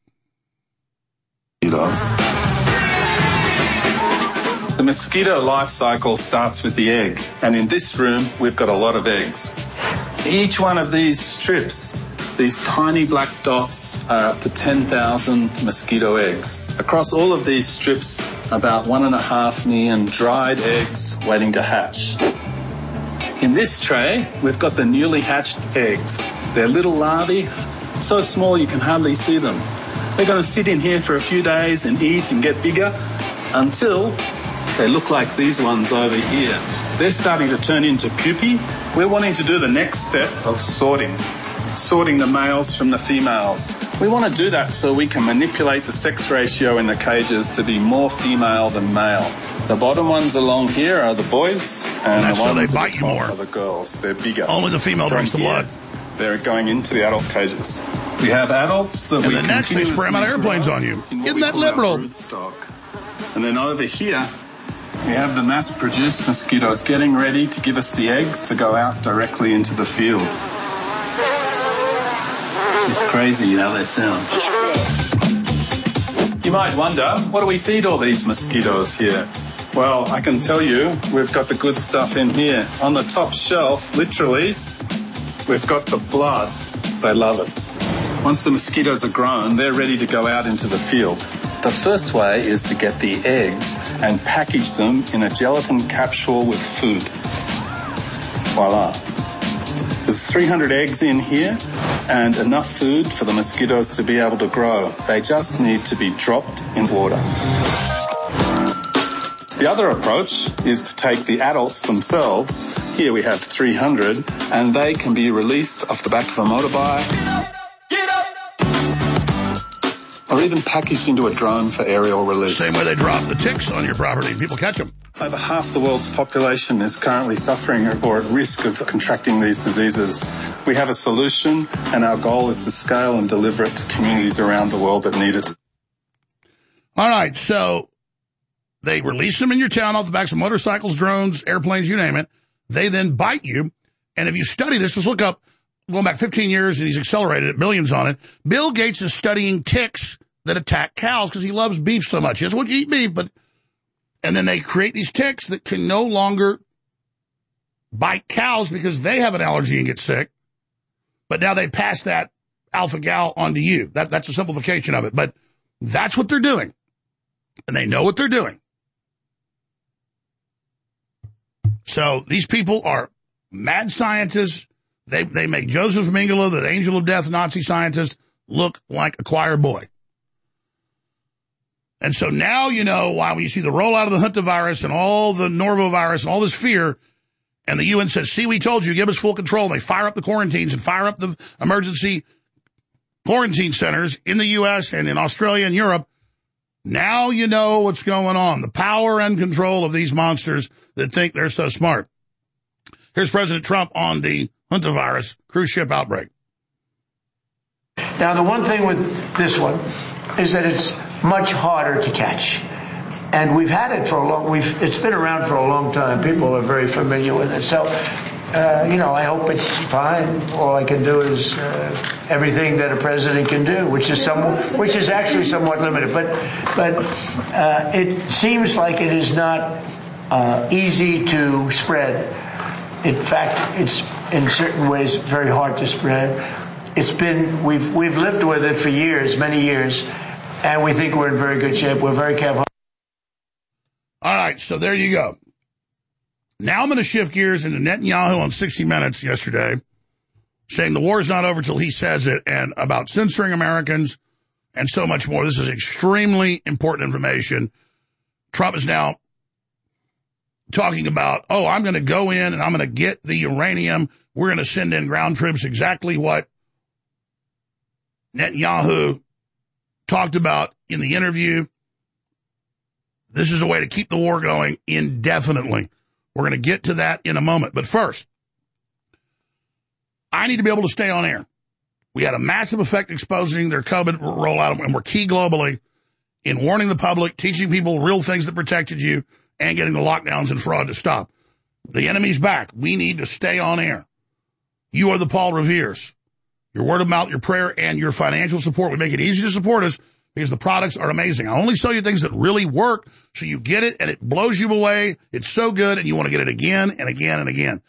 The mosquito life cycle starts with the egg, and in this room, we've got a lot of eggs. Each one of these strips, these tiny black dots, are up to 10,000 mosquito eggs. Across all of these strips, about 1.5 million dried eggs waiting to hatch. In this tray, we've got the newly hatched eggs. They're little larvae, so small you can hardly see them. They're going to sit in here for a few days and eat and get bigger until they look like these ones over here. They're starting to turn into pupae. We're wanting to do the next step of sorting the males from the females. We want to do that so we can manipulate the sex ratio in the cages to be more female than male. The bottom ones along here are the boys, and the ones so they bite you more. Are the girls. They're bigger. Only the female drinks the blood. They're going into the adult cages. We have adults that we and the next they spray them out of airplanes on you. Isn't that liberal? And then over here, we have the mass-produced mosquitoes getting ready to give us the eggs to go out directly into the field. It's crazy how they sound. You might wonder, what do we feed all these mosquitoes here? Well, I can tell you, we've got the good stuff in here. On the top shelf, literally, we've got the blood. They love it. Once the mosquitoes are grown, they're ready to go out into the field. The first way is to get the eggs and package them in a gelatin capsule with food. Voila. There's 300 eggs in here and enough food for the mosquitoes to be able to grow. They just need to be dropped in water. The other approach is to take the adults themselves. Here we have 300, and they can be released off the back of a motorbike. Or even packaged into a drone for aerial release. Same way they drop the ticks on your property. People catch them. Over half the world's population is currently suffering or at risk of contracting these diseases. We have a solution, and our goal is to scale and deliver it to communities around the world that need it. All right, so they release them in your town off the backs of motorcycles, drones, airplanes, you name it. They then bite you. And if you study this, just look up, going back 15 years, and he's accelerated it, millions on it. Bill Gates is studying ticks that attack cows because he loves beef so much. He doesn't want you to eat beef, but... And then they create these ticks that can no longer bite cows because they have an allergy and get sick. But now they pass that alpha-gal onto you. That's a simplification of it. But that's what they're doing. And they know what they're doing. So these people are mad scientists. They make Joseph Mengele, the angel of death Nazi scientist, look like a choir boy. And so now you know why when you see the rollout of the hantavirus and all the norovirus and all this fear, and the UN says, see, we told you, give us full control. And they fire up the quarantines and fire up the emergency quarantine centers in the U.S. and in Australia and Europe. Now you know what's going on. The power and control of these monsters that think they're so smart. Here's President Trump on the hantavirus cruise ship outbreak. Now, the one thing with this one is that it's much harder to catch. And we've had it for it's been around for a long time. People are very familiar with it. So, I hope it's fine. All I can do is everything that a president can do, which is actually somewhat limited. But it seems like it is not easy to spread. In fact, it's in certain ways very hard to spread. We've lived with it for years, many years, and we think we're in very good shape. We're very careful. All right, so there you go. Now I'm going to shift gears into Netanyahu on 60 Minutes yesterday, saying the war is not over till he says it, and about censoring Americans and so much more. This is extremely important information. Trump is now talking about, I'm going to go in and I'm going to get the uranium. We're going to send in ground troops, exactly what Netanyahu talked about in the interview. This is a way to keep the war going indefinitely. We're going to get to that in a moment. But first, I need to be able to stay on air. We had a massive effect exposing their COVID rollout, and we're key globally in warning the public, teaching people real things that protected you, and getting the lockdowns and fraud to stop. The enemy's back. We need to stay on air. You are the Paul Revere's. Your word of mouth, your prayer, and your financial support would make it easy to support us because the products are amazing. I only sell you things that really work, so you get it and it blows you away. It's so good, and you want to get it again and again and again.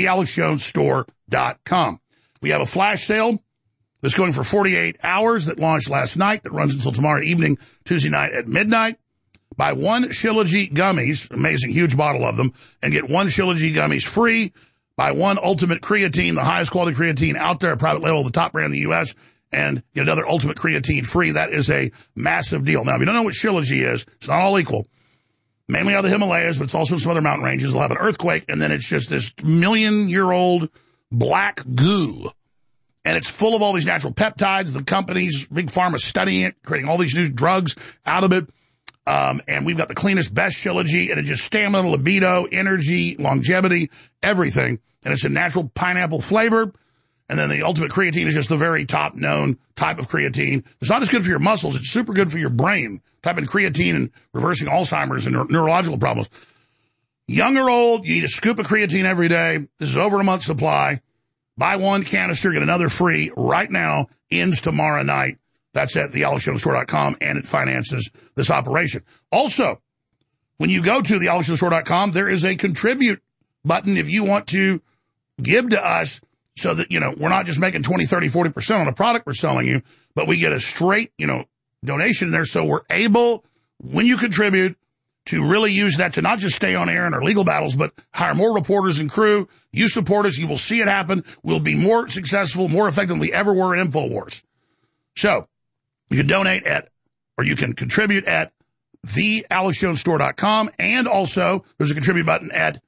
TheAlexJonesStore.com. We have a flash sale that's going for 48 hours that launched last night that runs until tomorrow evening, Tuesday night at midnight. Buy one Shilajit gummies, amazing, huge bottle of them, and get one Shilajit gummies free. Buy one Ultimate Creatine, the highest quality creatine out there, private label, the top brand in the U.S., and get another Ultimate Creatine free. That is a massive deal. Now, if you don't know what Shilajit is, it's not all equal. Mainly out of the Himalayas, but it's also in some other mountain ranges. They'll have an earthquake, and then it's just this million-year-old black goo. And it's full of all these natural peptides. The companies, Big Pharma, studying it, creating all these new drugs out of it. And we've got the cleanest, best Shilajit, and it's just stamina, libido, energy, longevity, everything. And it's a natural pineapple flavor. And then the Ultimate Creatine is just the very top-known type of creatine. It's not just good for your muscles. It's super good for your brain. Type in creatine and reversing Alzheimer's and neurological problems. Young or old, you need a scoop of creatine every day. This is over a month's supply. Buy one canister, get another free right now. Ends tomorrow night. That's at TheAlexJonesStore.com, and it finances this operation. Also, when you go to TheAlexJonesStore.com, there is a contribute button if you want to give to us so that, we're not just making 20, 30, 40% on a product we're selling you, but we get a straight, donation there. So we're able, when you contribute, to really use that to not just stay on air in our legal battles, but hire more reporters and crew. You support us. You will see it happen. We'll be more successful, more effective than we ever were in InfoWars. So you can donate or you can contribute at TheAlexJonesStore.com. And also there's a contribute button at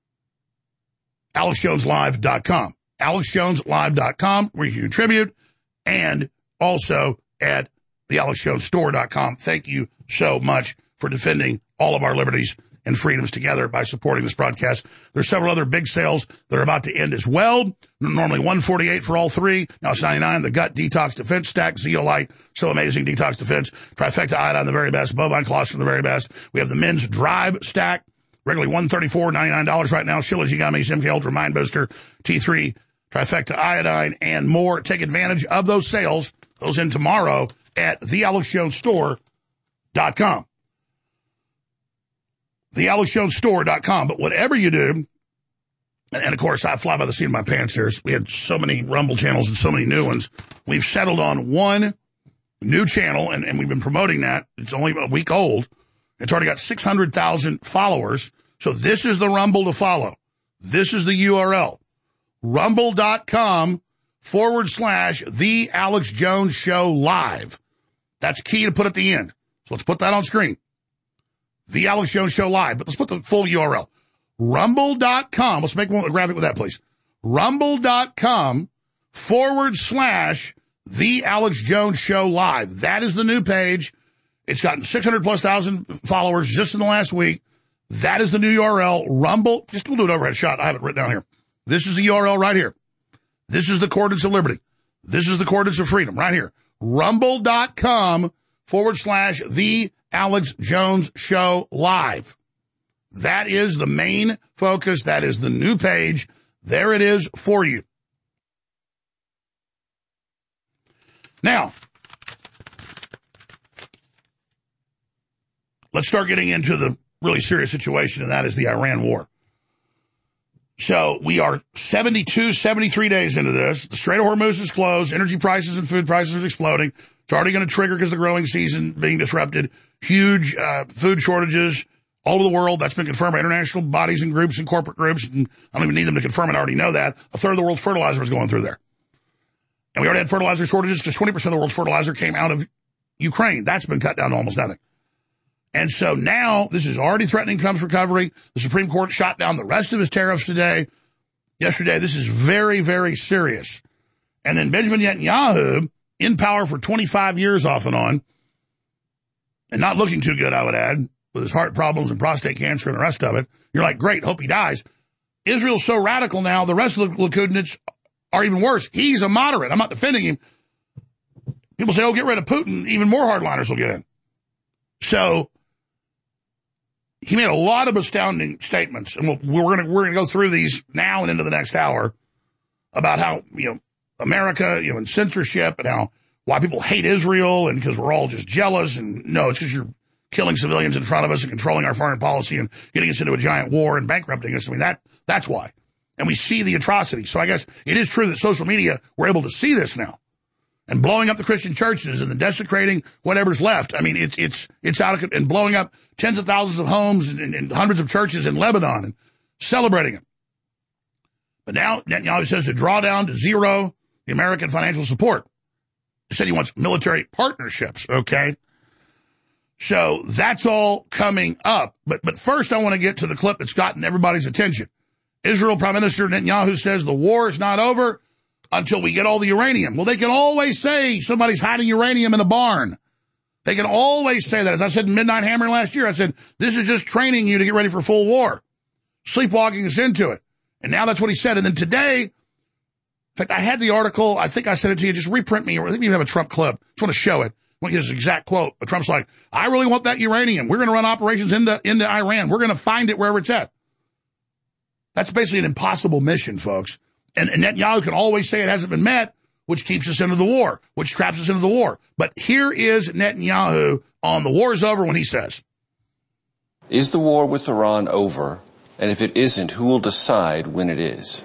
AlexJonesLive.com. AlexJonesLive.com, where you can contribute, and also at TheAlexJonesStore.com. Thank you so much for defending all of our liberties and freedoms together by supporting this broadcast. There's several other big sales that are about to end as well. Normally $148 for all three. Now it's $99. The Gut Detox Defense Stack, Zeolite, so amazing, Detox Defense. Trifecta Iodine, the very best. Bovine Colostrum, the very best. We have the Men's Drive Stack, regularly $134, $99 right now. Shilajit Gummies, MK Ultra Mind Booster, T3, Trifecta Iodine, and more. Take advantage of those sales. Those in tomorrow at TheAlexJonesStore.com. TheAlexJonesStore.com. But whatever you do, and of course, I fly by the seat of my pants here. We had so many Rumble channels and so many new ones. We've settled on one new channel, and we've been promoting that. It's only a week old. It's already got 600,000 followers. So this is the Rumble to follow. This is the URL. Rumble.com/The Alex Jones Show Live. That's key to put at the end. So let's put that on screen. The Alex Jones Show Live, but let's put the full URL. Rumble.com. Let's make one graphic with that, please. Rumble.com/The Alex Jones Show Live. That is the new page. It's gotten 600,000+ followers just in the last week. That is the new URL, Rumble. Just we'll do an overhead shot. I have it written down here. This is the URL right here. This is the coordinates of liberty. This is the coordinates of freedom right here. Rumble.com/The Alex Jones Show Live. That is the main focus. That is the new page. There it is for you. Now, let's start getting into the really serious situation, and that is the Iran war. So we are 73 days into this. The Strait of Hormuz is closed. Energy prices and food prices are exploding. It's already going to trigger because the growing season being disrupted. Huge food shortages all over the world. That's been confirmed by international bodies and groups and corporate groups. And I don't even need them to confirm it. I already know that. A third of the world's fertilizer is going through there. And we already had fertilizer shortages because 20% of the world's fertilizer came out of Ukraine. That's been cut down to almost nothing. And so now this is already threatening Trump's recovery. The Supreme Court shot down the rest of his tariffs yesterday. This is very, very serious. And then Benjamin Netanyahu, in power for 25 years off and on, and not looking too good, I would add, with his heart problems and prostate cancer and the rest of it. You're like, great, hope he dies. Israel's so radical now, the rest of the Likud are even worse. He's a moderate. I'm not defending him. People say, oh, get rid of Putin. Even more hardliners will get in. So he made a lot of astounding statements, and we're going to go through these now and into the next hour about how, America, and censorship and why people hate Israel and because we're all just jealous. And no, it's because you're killing civilians in front of us and controlling our foreign policy and getting us into a giant war and bankrupting us. I mean, that's why. And we see the atrocity. So I guess it is true that social media, we're able to see this now. And blowing up the Christian churches and the desecrating whatever's left. I mean, it's out of, and blowing up tens of thousands of homes and hundreds of churches in Lebanon and celebrating it. But now Netanyahu says to draw down to zero the American financial support. He said he wants military partnerships, okay? So that's all coming up. But first I want to get to the clip that's gotten everybody's attention. Israel Prime Minister Netanyahu says the war is not over until we get all the uranium. Well, they can always say somebody's hiding uranium in a barn. They can always say that. As I said in Midnight Hammer last year, I said, this is just training you to get ready for full war. Sleepwalking us into it. And now that's what he said. And then today, in fact, I had the article. I think I sent it to you. Just reprint me. Or I think we even have a Trump clip. Just want to show it. I want to get his exact quote. But Trump's like, I really want that uranium. We're going to run operations into Iran. We're going to find it wherever it's at. That's basically an impossible mission, folks. And Netanyahu can always say it hasn't been met, which keeps us into the war, which traps us into the war. But here is Netanyahu on the war is over when he says, is the war with Iran over? And if it isn't, who will decide when it is?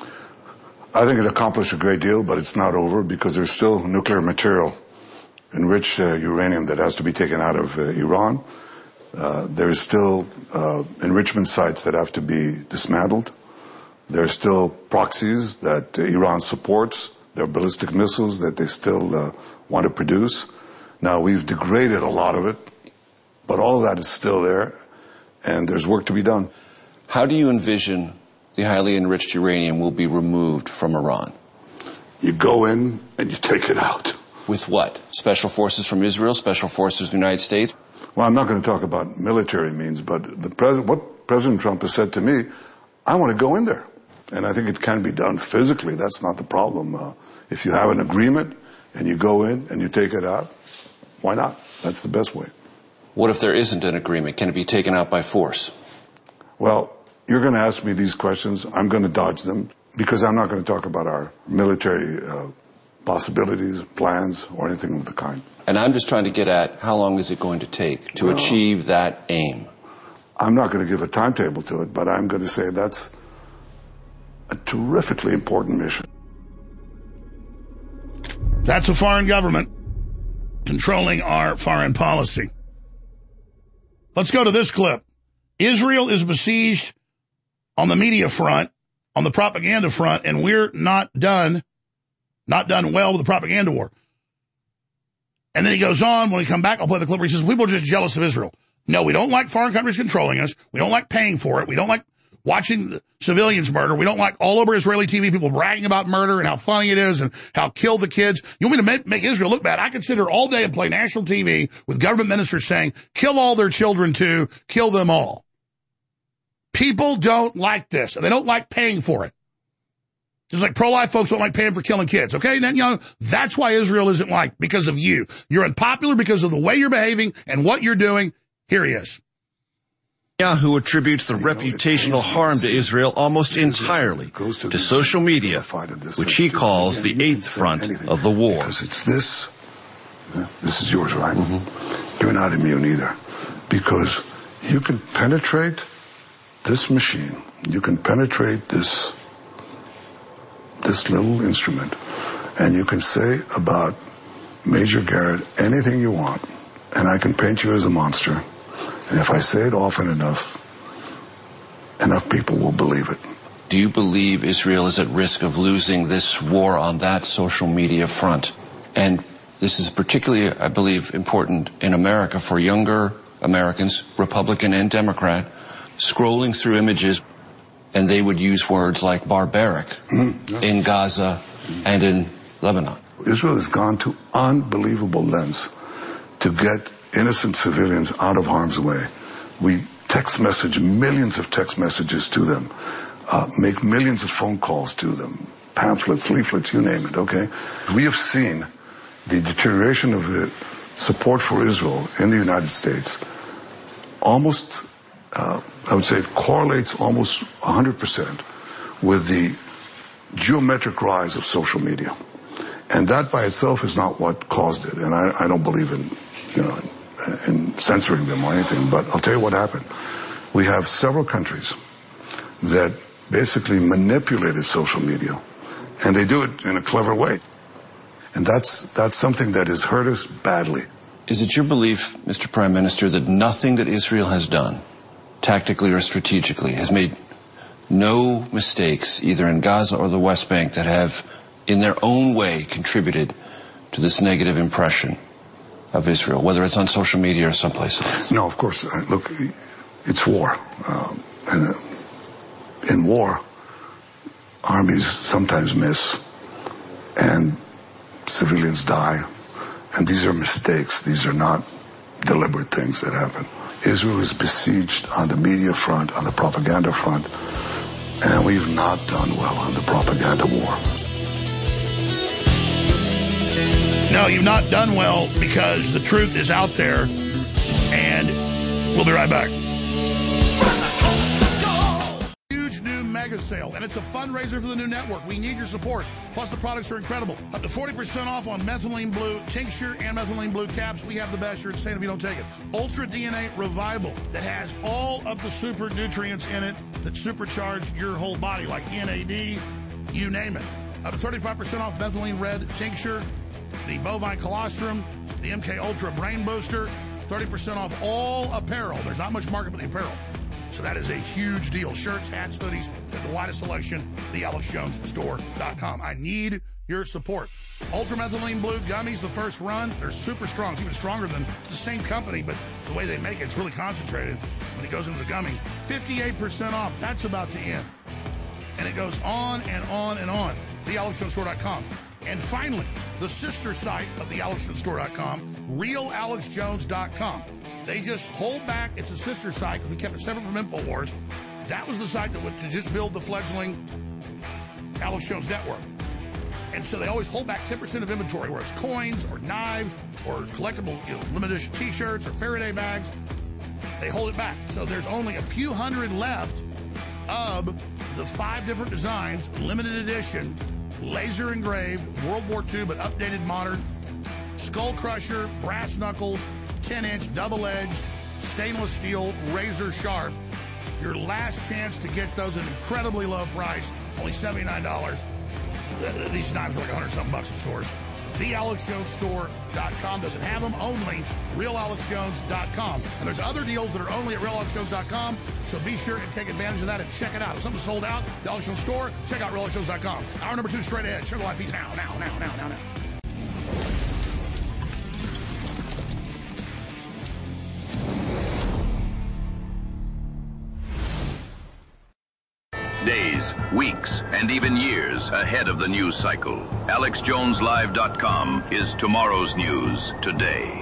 I think it accomplished a great deal, but it's not over because there's still nuclear material, enriched uranium that has to be taken out of Iran. There's still enrichment sites that have to be dismantled. There's still proxies that Iran supports. There are ballistic missiles that they still want to produce. Now, we've degraded a lot of it, but all of that is still there, and there's work to be done. How do you envision the highly enriched uranium will be removed from Iran? You go in and you take it out. With what? Special forces from Israel? Special forces from the United States? Well, I'm not going to talk about military means, but what President Trump has said to me, I want to go in there. And I think it can be done physically. That's not the problem. If you have an agreement and you go in and you take it out, why not? That's the best way. What if there isn't an agreement? Can it be taken out by force? Well, you're going to ask me these questions. I'm going to dodge them because I'm not going to talk about our military possibilities, plans, or anything of the kind. And I'm just trying to get at how long is it going to take to achieve that aim? I'm not going to give a timetable to it, but I'm going to say that's a terrifically important mission. That's a foreign government controlling our foreign policy. Let's go to this clip. Israel is besieged on the media front, on the propaganda front, and we're not done well with the propaganda war. And then he goes on, when we come back, I'll play the clip where he says, people are just jealous of Israel. No, we don't like foreign countries controlling us. We don't like paying for it. We don't like watching the civilians murder. We don't like all over Israeli TV people bragging about murder and how funny it is and how kill the kids. You want me to make Israel look bad? I can sit here all day and play national TV with government ministers saying, kill all their children too, kill them all. People don't like this, and they don't like paying for it. Just like pro-life folks don't like paying for killing kids, okay? Then, that's why Israel isn't liked, because of you. You're unpopular because of the way you're behaving and what you're doing. Here he is. Netanyahu attributes the reputational harm to Israel almost entirely to social media, which he calls the eighth front of the war. Because it's this is yours, right? Mm-hmm. You're not immune either. Because you can penetrate this machine, you can penetrate this little instrument, and you can say about Major Garrett anything you want, and I can paint you as a monster. And if I say it often enough people will believe it. Do you believe Israel is at risk of losing this war on that social media front? And this is particularly, I believe, important in America for younger Americans, Republican and Democrat, scrolling through images, and they would use words like barbaric in Gaza and in Lebanon. Israel has gone to unbelievable lengths to get innocent civilians out of harm's way. We text message millions of text messages to them, make millions of phone calls to them, pamphlets, leaflets, you name it, okay? We have seen the deterioration of the support for Israel in the United States almost, I would say it correlates almost 100% with the geometric rise of social media. And that by itself is not what caused it. And I don't believe in censoring them or anything, but I'll tell you what happened. We have several countries that basically manipulated social media, and they do it in a clever way. And that's something that has hurt us badly. Is it your belief, Mr. Prime Minister, that nothing that Israel has done, tactically or strategically, has made no mistakes, either in Gaza or the West Bank, that have, in their own way, contributed to this negative impression of Israel, whether it's on social media or someplace else? No, of course. Look, it's war. And in war, armies sometimes miss, and civilians die. And these are mistakes. These are not deliberate things that happen. Israel is besieged on the media front, on the propaganda front, and we've not done well on the propaganda war. No, you've not done well because the truth is out there, and we'll be right back. Huge new mega sale, and it's a fundraiser for the new network. We need your support. Plus, the products are incredible. Up to 40% off on methylene blue tincture and methylene blue caps. We have the best. You're insane if you don't take it. Ultra DNA Revival that has all of the super nutrients in it that supercharge your whole body, like NAD, you name it. Up to 35% off methylene red tincture, the bovine colostrum, the MK Ultra brain booster, 30% off all apparel. There's not much market for the apparel. So that is a huge deal. Shirts, hats, hoodies, the widest selection, thealexjonesstore.com. I need your support. Ultramethylene blue gummies, the first run, they're super strong. It's even stronger than, it's the same company, but the way they make it, it's really concentrated when it goes into the gummy. 58% off. That's about to end. And it goes on and on and on. thealexjonesstore.com. And finally, the sister site of thealexjonesstore.com, realalexjones.com. They just hold back. It's a sister site because we kept it separate from InfoWars. That was the site that would to just build the fledgling Alex Jones network. And so they always hold back 10% of inventory, where it's coins or knives or collectible, limited edition T-shirts or Faraday bags. They hold it back. So there's only a few hundred left of the 5 different designs, limited edition, laser engraved, World War II, but updated modern, skull crusher, brass knuckles, 10-inch, double-edged, stainless steel, razor sharp. Your last chance to get those at an incredibly low price, only $79. These knives are like $100-something bucks in stores. TheAlexJonesStore.com doesn't have them, only RealAlexJones.com. And there's other deals that are only at RealAlexJones.com, so be sure and take advantage of that and check it out. If something's sold out, the Alex Jones Store, check out RealAlexJones.com. Hour number 2 straight ahead. Sugar Life feeds now. days, weeks, and even years ahead of the news cycle. AlexJonesLive.com is tomorrow's news today.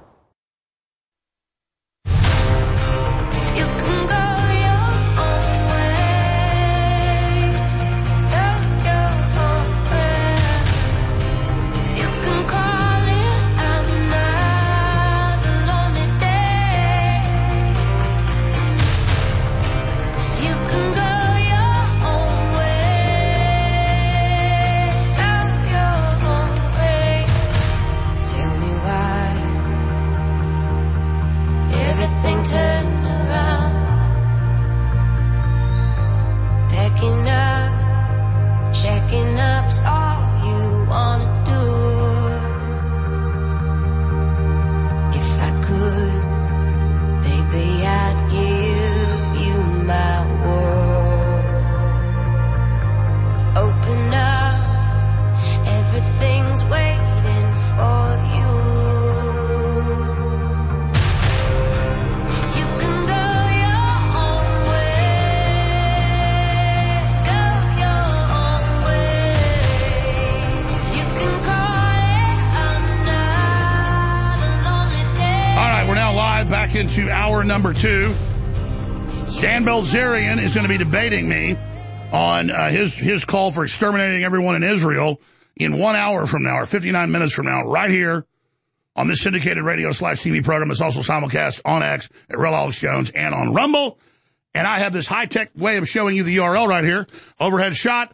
Into hour number 2. Dan Bilzerian is going to be debating me on his call for exterminating everyone in Israel in 1 hour from now, or 59 minutes from now, right here on this syndicated radio/TV program. It's also simulcast on X at Real Alex Jones and on Rumble. And I have this high-tech way of showing you the URL right here. Overhead shot,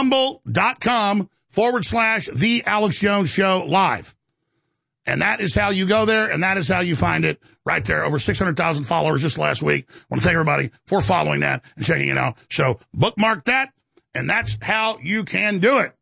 rumble.com/The Alex Jones Show live. And that is how you go there, and that is how you find it right there. Over 600,000 followers just last week. I want to thank everybody for following that and checking it out. So bookmark that, and that's how you can do it.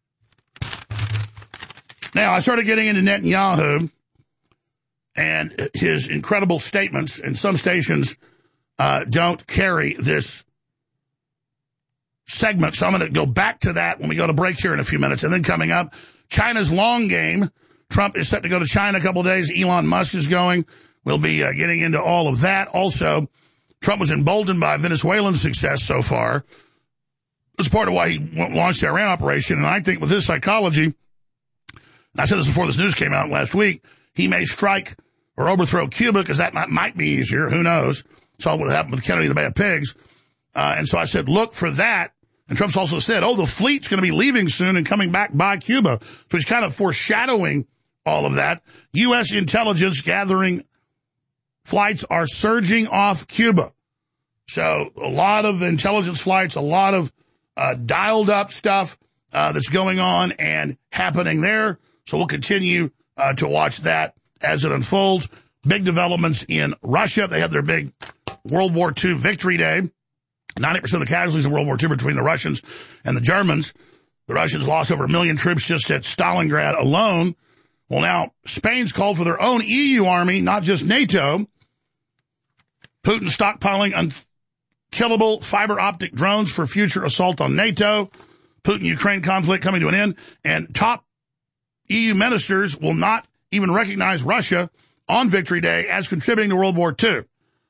Now, I started getting into Netanyahu and his incredible statements, and some stations don't carry this segment. So I'm going to go back to that when we go to break here in a few minutes. And then coming up, China's long game. Trump is set to go to China a couple of days. Elon Musk is going. We'll be getting into all of that. Also, Trump was emboldened by Venezuelan success so far. That's part of why he launched the Iran operation. And I think with his psychology, and I said this before this news came out last week, he may strike or overthrow Cuba because that might be easier. Who knows? Saw what happened with Kennedy, the Bay of Pigs. And so I said, look for that. And Trump's also said, the fleet's going to be leaving soon and coming back by Cuba. So he's kind of foreshadowing all of that. U.S. intelligence gathering flights are surging off Cuba. So a lot of intelligence flights, a lot of dialed up stuff that's going on and happening there. So we'll continue to watch that as it unfolds. Big developments in Russia. They had their big World War II victory day. 90% of the casualties in World War II between the Russians and the Germans. The Russians lost over 1 million troops just at Stalingrad alone. Well, now, Spain's called for their own EU army, not just NATO. Putin stockpiling unkillable fiber optic drones for future assault on NATO. Putin-Ukraine conflict coming to an end. And top EU ministers will not even recognize Russia on Victory Day as contributing to World War II.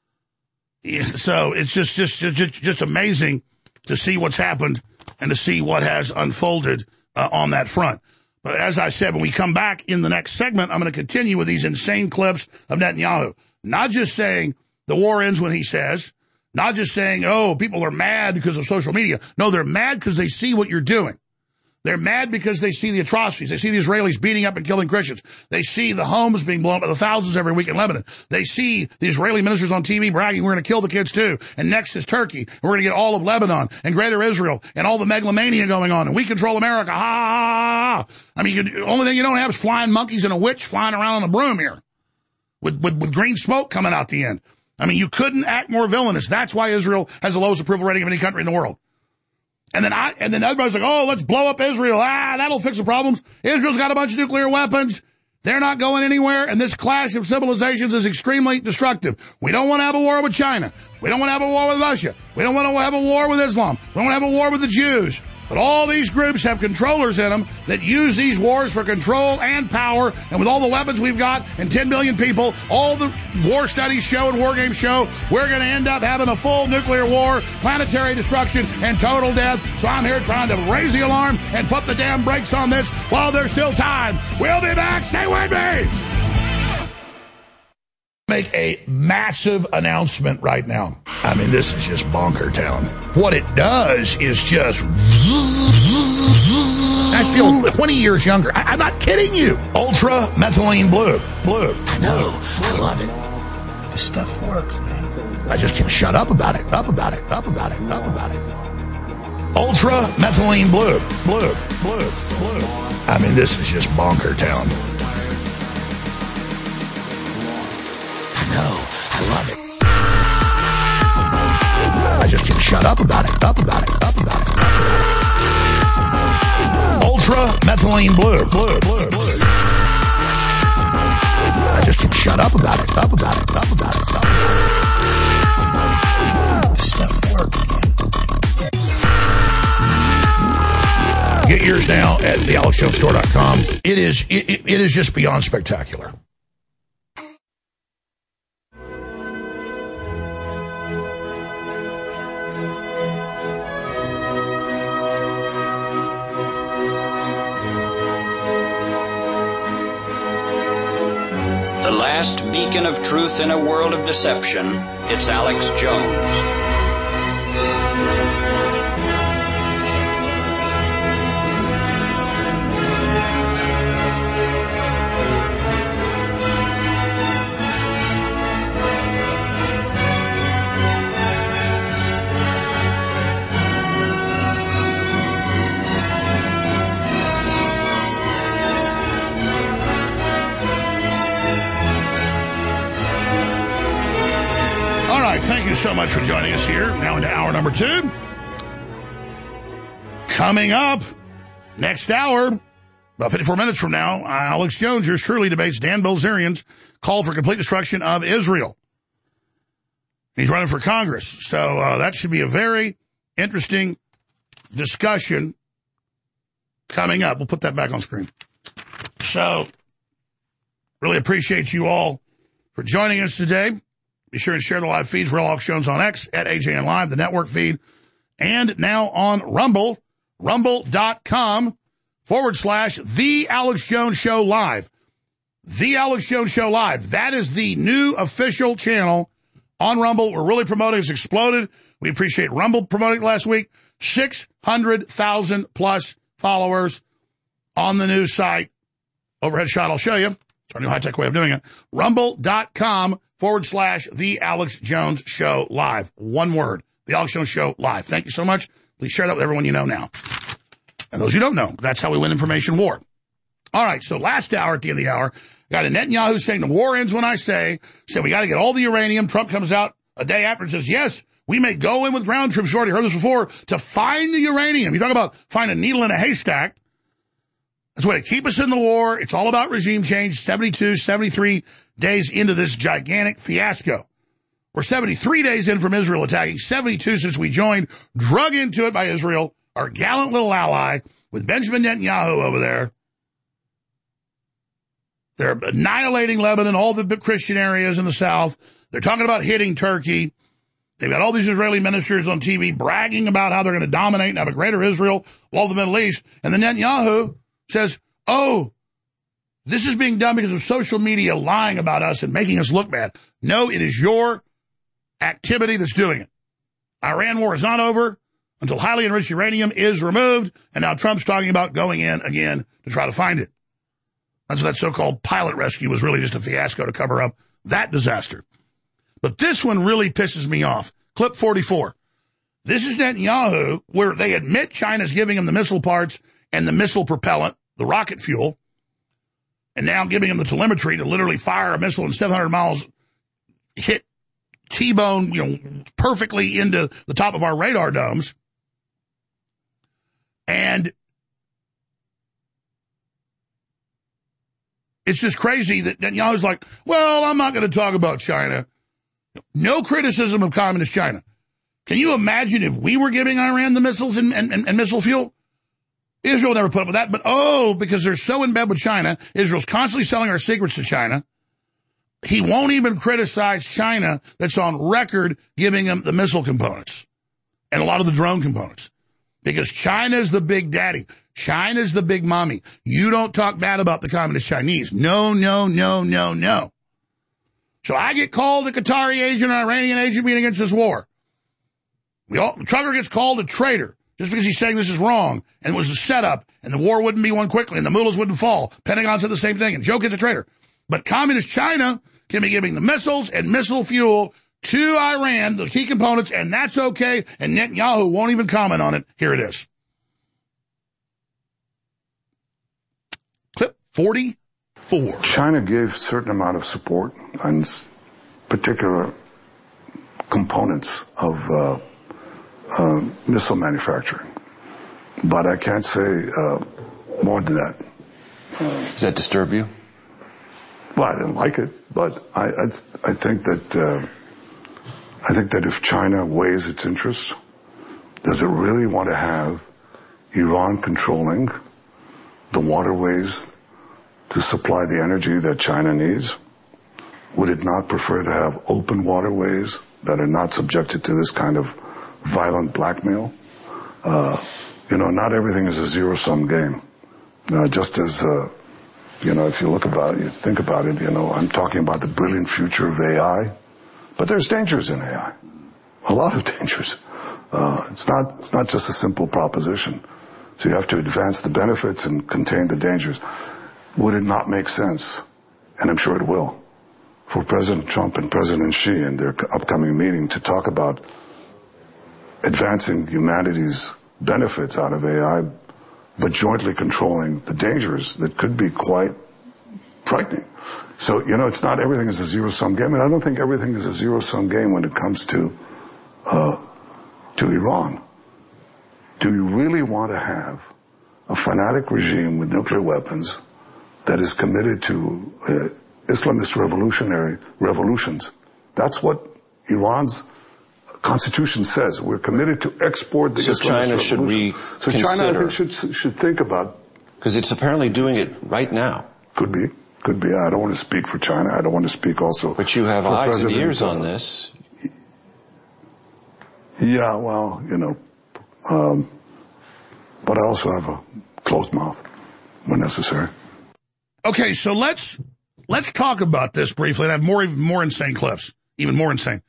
So it's just amazing to see what's happened and to see what has unfolded on that front. But as I said, when we come back in the next segment, I'm going to continue with these insane clips of Netanyahu. Not just saying the war ends when he says, not just saying, people are mad because of social media. No, they're mad because they see what you're doing. They're mad because they see the atrocities. They see the Israelis beating up and killing Christians. They see the homes being blown up by the thousands every week in Lebanon. They see the Israeli ministers on TV bragging, we're going to kill the kids too. And next is Turkey. And we're going to get all of Lebanon and Greater Israel and all the megalomania going on. And we control America. Ha, ha, ha, ha. I mean, the only thing you don't have is flying monkeys and a witch flying around on a broom here with green smoke coming out the end. I mean, you couldn't act more villainous. That's why Israel has the lowest approval rating of any country in the world. And then everybody's like, let's blow up Israel. That'll fix the problems. Israel's got a bunch of nuclear weapons. They're not going anywhere. And this clash of civilizations is extremely destructive. We don't want to have a war with China. We don't want to have a war with Russia. We don't want to have a war with Islam. We don't want to have a war with the Jews. But all these groups have controllers in them that use these wars for control and power. And with all the weapons we've got and 10 million people, all the war studies show and war games show, we're going to end up having a full nuclear war, planetary destruction, and total death. So I'm here trying to raise the alarm and put the damn brakes on this while there's still time. We'll be back. Stay with me. Make a massive announcement right now. I mean, this is just bonker town. What it does is just... I feel 20 years younger. I'm not kidding you. Ultra methylene blue. I know. I love it. This stuff works, man. I just can't shut up about it. Ultra methylene blue. I mean, this is just bonker town. I know. I love it. I just can't shut up about it. Ultra methylene blue. I just can't shut up about it. This stuff works. Get yours now at thealexjonestore.com. It is just beyond spectacular. The last beacon of truth in a world of deception, it's Alex Jones. Thank you so much for joining us here. Now into hour number 2. Coming up next hour, about 54 minutes from now, Alex Jones, yours truly, debates Dan Bilzerian's call for complete destruction of Israel. He's running for Congress. So that should be a very interesting discussion coming up. We'll put that back on screen. So really appreciate you all for joining us today. Be sure and share the live feeds for Alex Jones on X, at AJN Live, the network feed, and now on Rumble, rumble.com/The Alex Jones Show Live. The Alex Jones Show Live. That is the new official channel on Rumble. We're really promoting. It's exploded. We appreciate Rumble promoting it last week. 600,000 plus followers on the new site. Overhead shot, I'll show you. It's our new high-tech way of doing it. Rumble.com/The Alex Jones Show Live. One word. The Alex Jones Show Live. Thank you so much. Please share that with everyone you know now. And those you don't know, that's how we win information war. All right, so last hour, at the end of the hour, got a Netanyahu saying the war ends when I say, said we got to get all the uranium. Trump comes out a day after and says, yes, we may go in with ground troops. You've already heard this before, to find the uranium. You talk about find a needle in a haystack. That's the way to keep us in the war. It's all about regime change. 72, 73 days into this gigantic fiasco. We're 73 days in from Israel attacking, 72 since we joined, drug into it by Israel, our gallant little ally, with Benjamin Netanyahu over there. They're annihilating Lebanon, all the Christian areas in the south. They're talking about hitting Turkey. They've got all these Israeli ministers on TV bragging about how they're going to dominate and have a greater Israel, all the Middle East. And then Netanyahu says, oh, this is being done because of social media lying about us and making us look bad. No, it is your activity that's doing it. Iran war is not over until highly enriched uranium is removed, and now Trump's talking about going in again to try to find it. That's what that so-called pilot rescue was really just a fiasco to cover up that disaster. But this one really pisses me off. Clip 44. This is Netanyahu, where they admit China's giving him the missile parts and the missile propellant, the rocket fuel, and now giving him the telemetry to literally fire a missile in 700 miles, hit T-bone, perfectly into the top of our radar domes. And it's just crazy that Netanyahu's like, well, I'm not going to talk about China. No criticism of communist China. Can you imagine if we were giving Iran the missiles and missile fuel? Israel never put up with that, but because they're so in bed with China, Israel's constantly selling our secrets to China. He won't even criticize China that's on record giving him the missile components and a lot of the drone components. Because China's the big daddy. China's the big mommy. You don't talk bad about the communist Chinese. No, no, no, no, no. So I get called a Qatari agent, an Iranian agent being against this war. Trucker gets called a traitor just because he's saying this is wrong and it was a setup and the war wouldn't be won quickly and the mullahs wouldn't fall. Pentagon said the same thing and Joe gets a traitor. But communist China can be giving the missiles and missile fuel to Iran, the key components, and that's okay, and Netanyahu won't even comment on it. Here it is. Clip 44. China gave a certain amount of support on particular components of missile manufacturing. But I can't say more than that. Does that disturb you? Well, I didn't like it, but I think that if China weighs its interests, does it really want to have Iran controlling the waterways to supply the energy that China needs? Would it not prefer to have open waterways that are not subjected to this kind of violent blackmail? Not everything is a zero-sum game. Just as, if you think about it, I'm talking about the brilliant future of AI, but there's dangers in AI. A lot of dangers. It's not just a simple proposition. So you have to advance the benefits and contain the dangers. Would it not make sense, and I'm sure it will, for President Trump and President Xi in their upcoming meeting to talk about advancing humanity's benefits out of AI, but jointly controlling the dangers that could be quite frightening. So, it's not everything is a zero-sum game, and I don't think everything is a zero-sum game when it comes to Iran. Do you really want to have a fanatic regime with nuclear weapons that is committed to Islamist revolutions? That's what Iran's Constitution says. We're committed to export the Islamist China revolution. Should so China, I think, should think about... Because it's apparently doing it right now. Could be. I don't want to speak for China. I don't want to speak also... But you have eyes President, and ears on this. Yeah, well, but I also have a closed mouth when necessary. Okay, so let's talk about this briefly and have more insane clips, even more insane.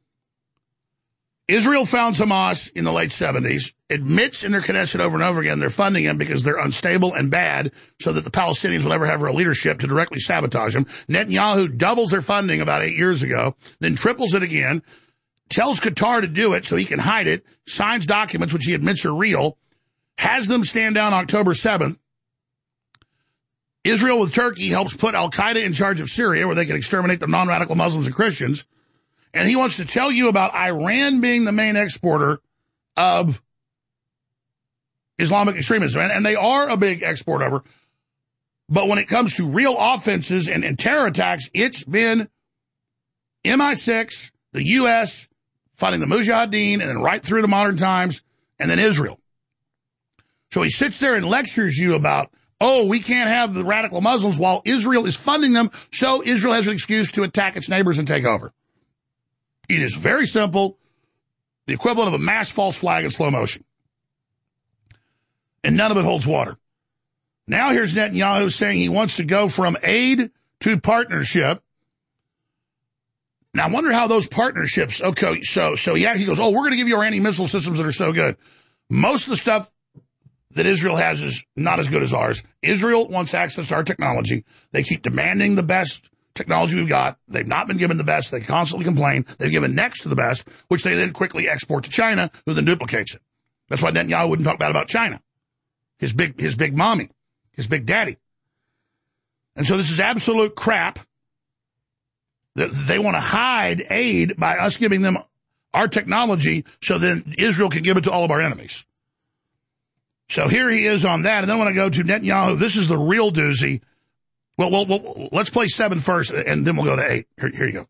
Israel founds Hamas in the late 70s, admits in their Knesset over and over again they're funding them because they're unstable and bad so that the Palestinians will never have real leadership to directly sabotage them. Netanyahu doubles their funding about 8 years ago, then triples it again, tells Qatar to do it so he can hide it, signs documents which he admits are real, has them stand down October 7th. Israel with Turkey helps put al-Qaeda in charge of Syria where they can exterminate the non-radical Muslims and Christians. And he wants to tell you about Iran being the main exporter of Islamic extremism. And they are a big exporter. But when it comes to real offenses and terror attacks, it's been MI6, the U.S., funding the Mujahideen, and then right through to modern times, and then Israel. So he sits there and lectures you about, we can't have the radical Muslims while Israel is funding them, so Israel has an excuse to attack its neighbors and take over. It is very simple, the equivalent of a mass false flag in slow motion. And none of it holds water. Now here's Netanyahu saying he wants to go from aid to partnership. Now I wonder how those partnerships, okay, so yeah, he goes, we're going to give you our anti-missile systems that are so good. Most of the stuff that Israel has is not as good as ours. Israel wants access to our technology. They keep demanding the best technology we've got. They've not been given the best. They constantly complain. They've given next to the best, which they then quickly export to China, who then duplicates it. That's why Netanyahu wouldn't talk bad about China. His big mommy, his big daddy. And so this is absolute crap. They want to hide aid by us giving them our technology so then Israel can give it to all of our enemies. So here he is on that. And then when I go to Netanyahu, this is the real doozy. Well, let's play 7 first, and then we'll go to 8. Here you go.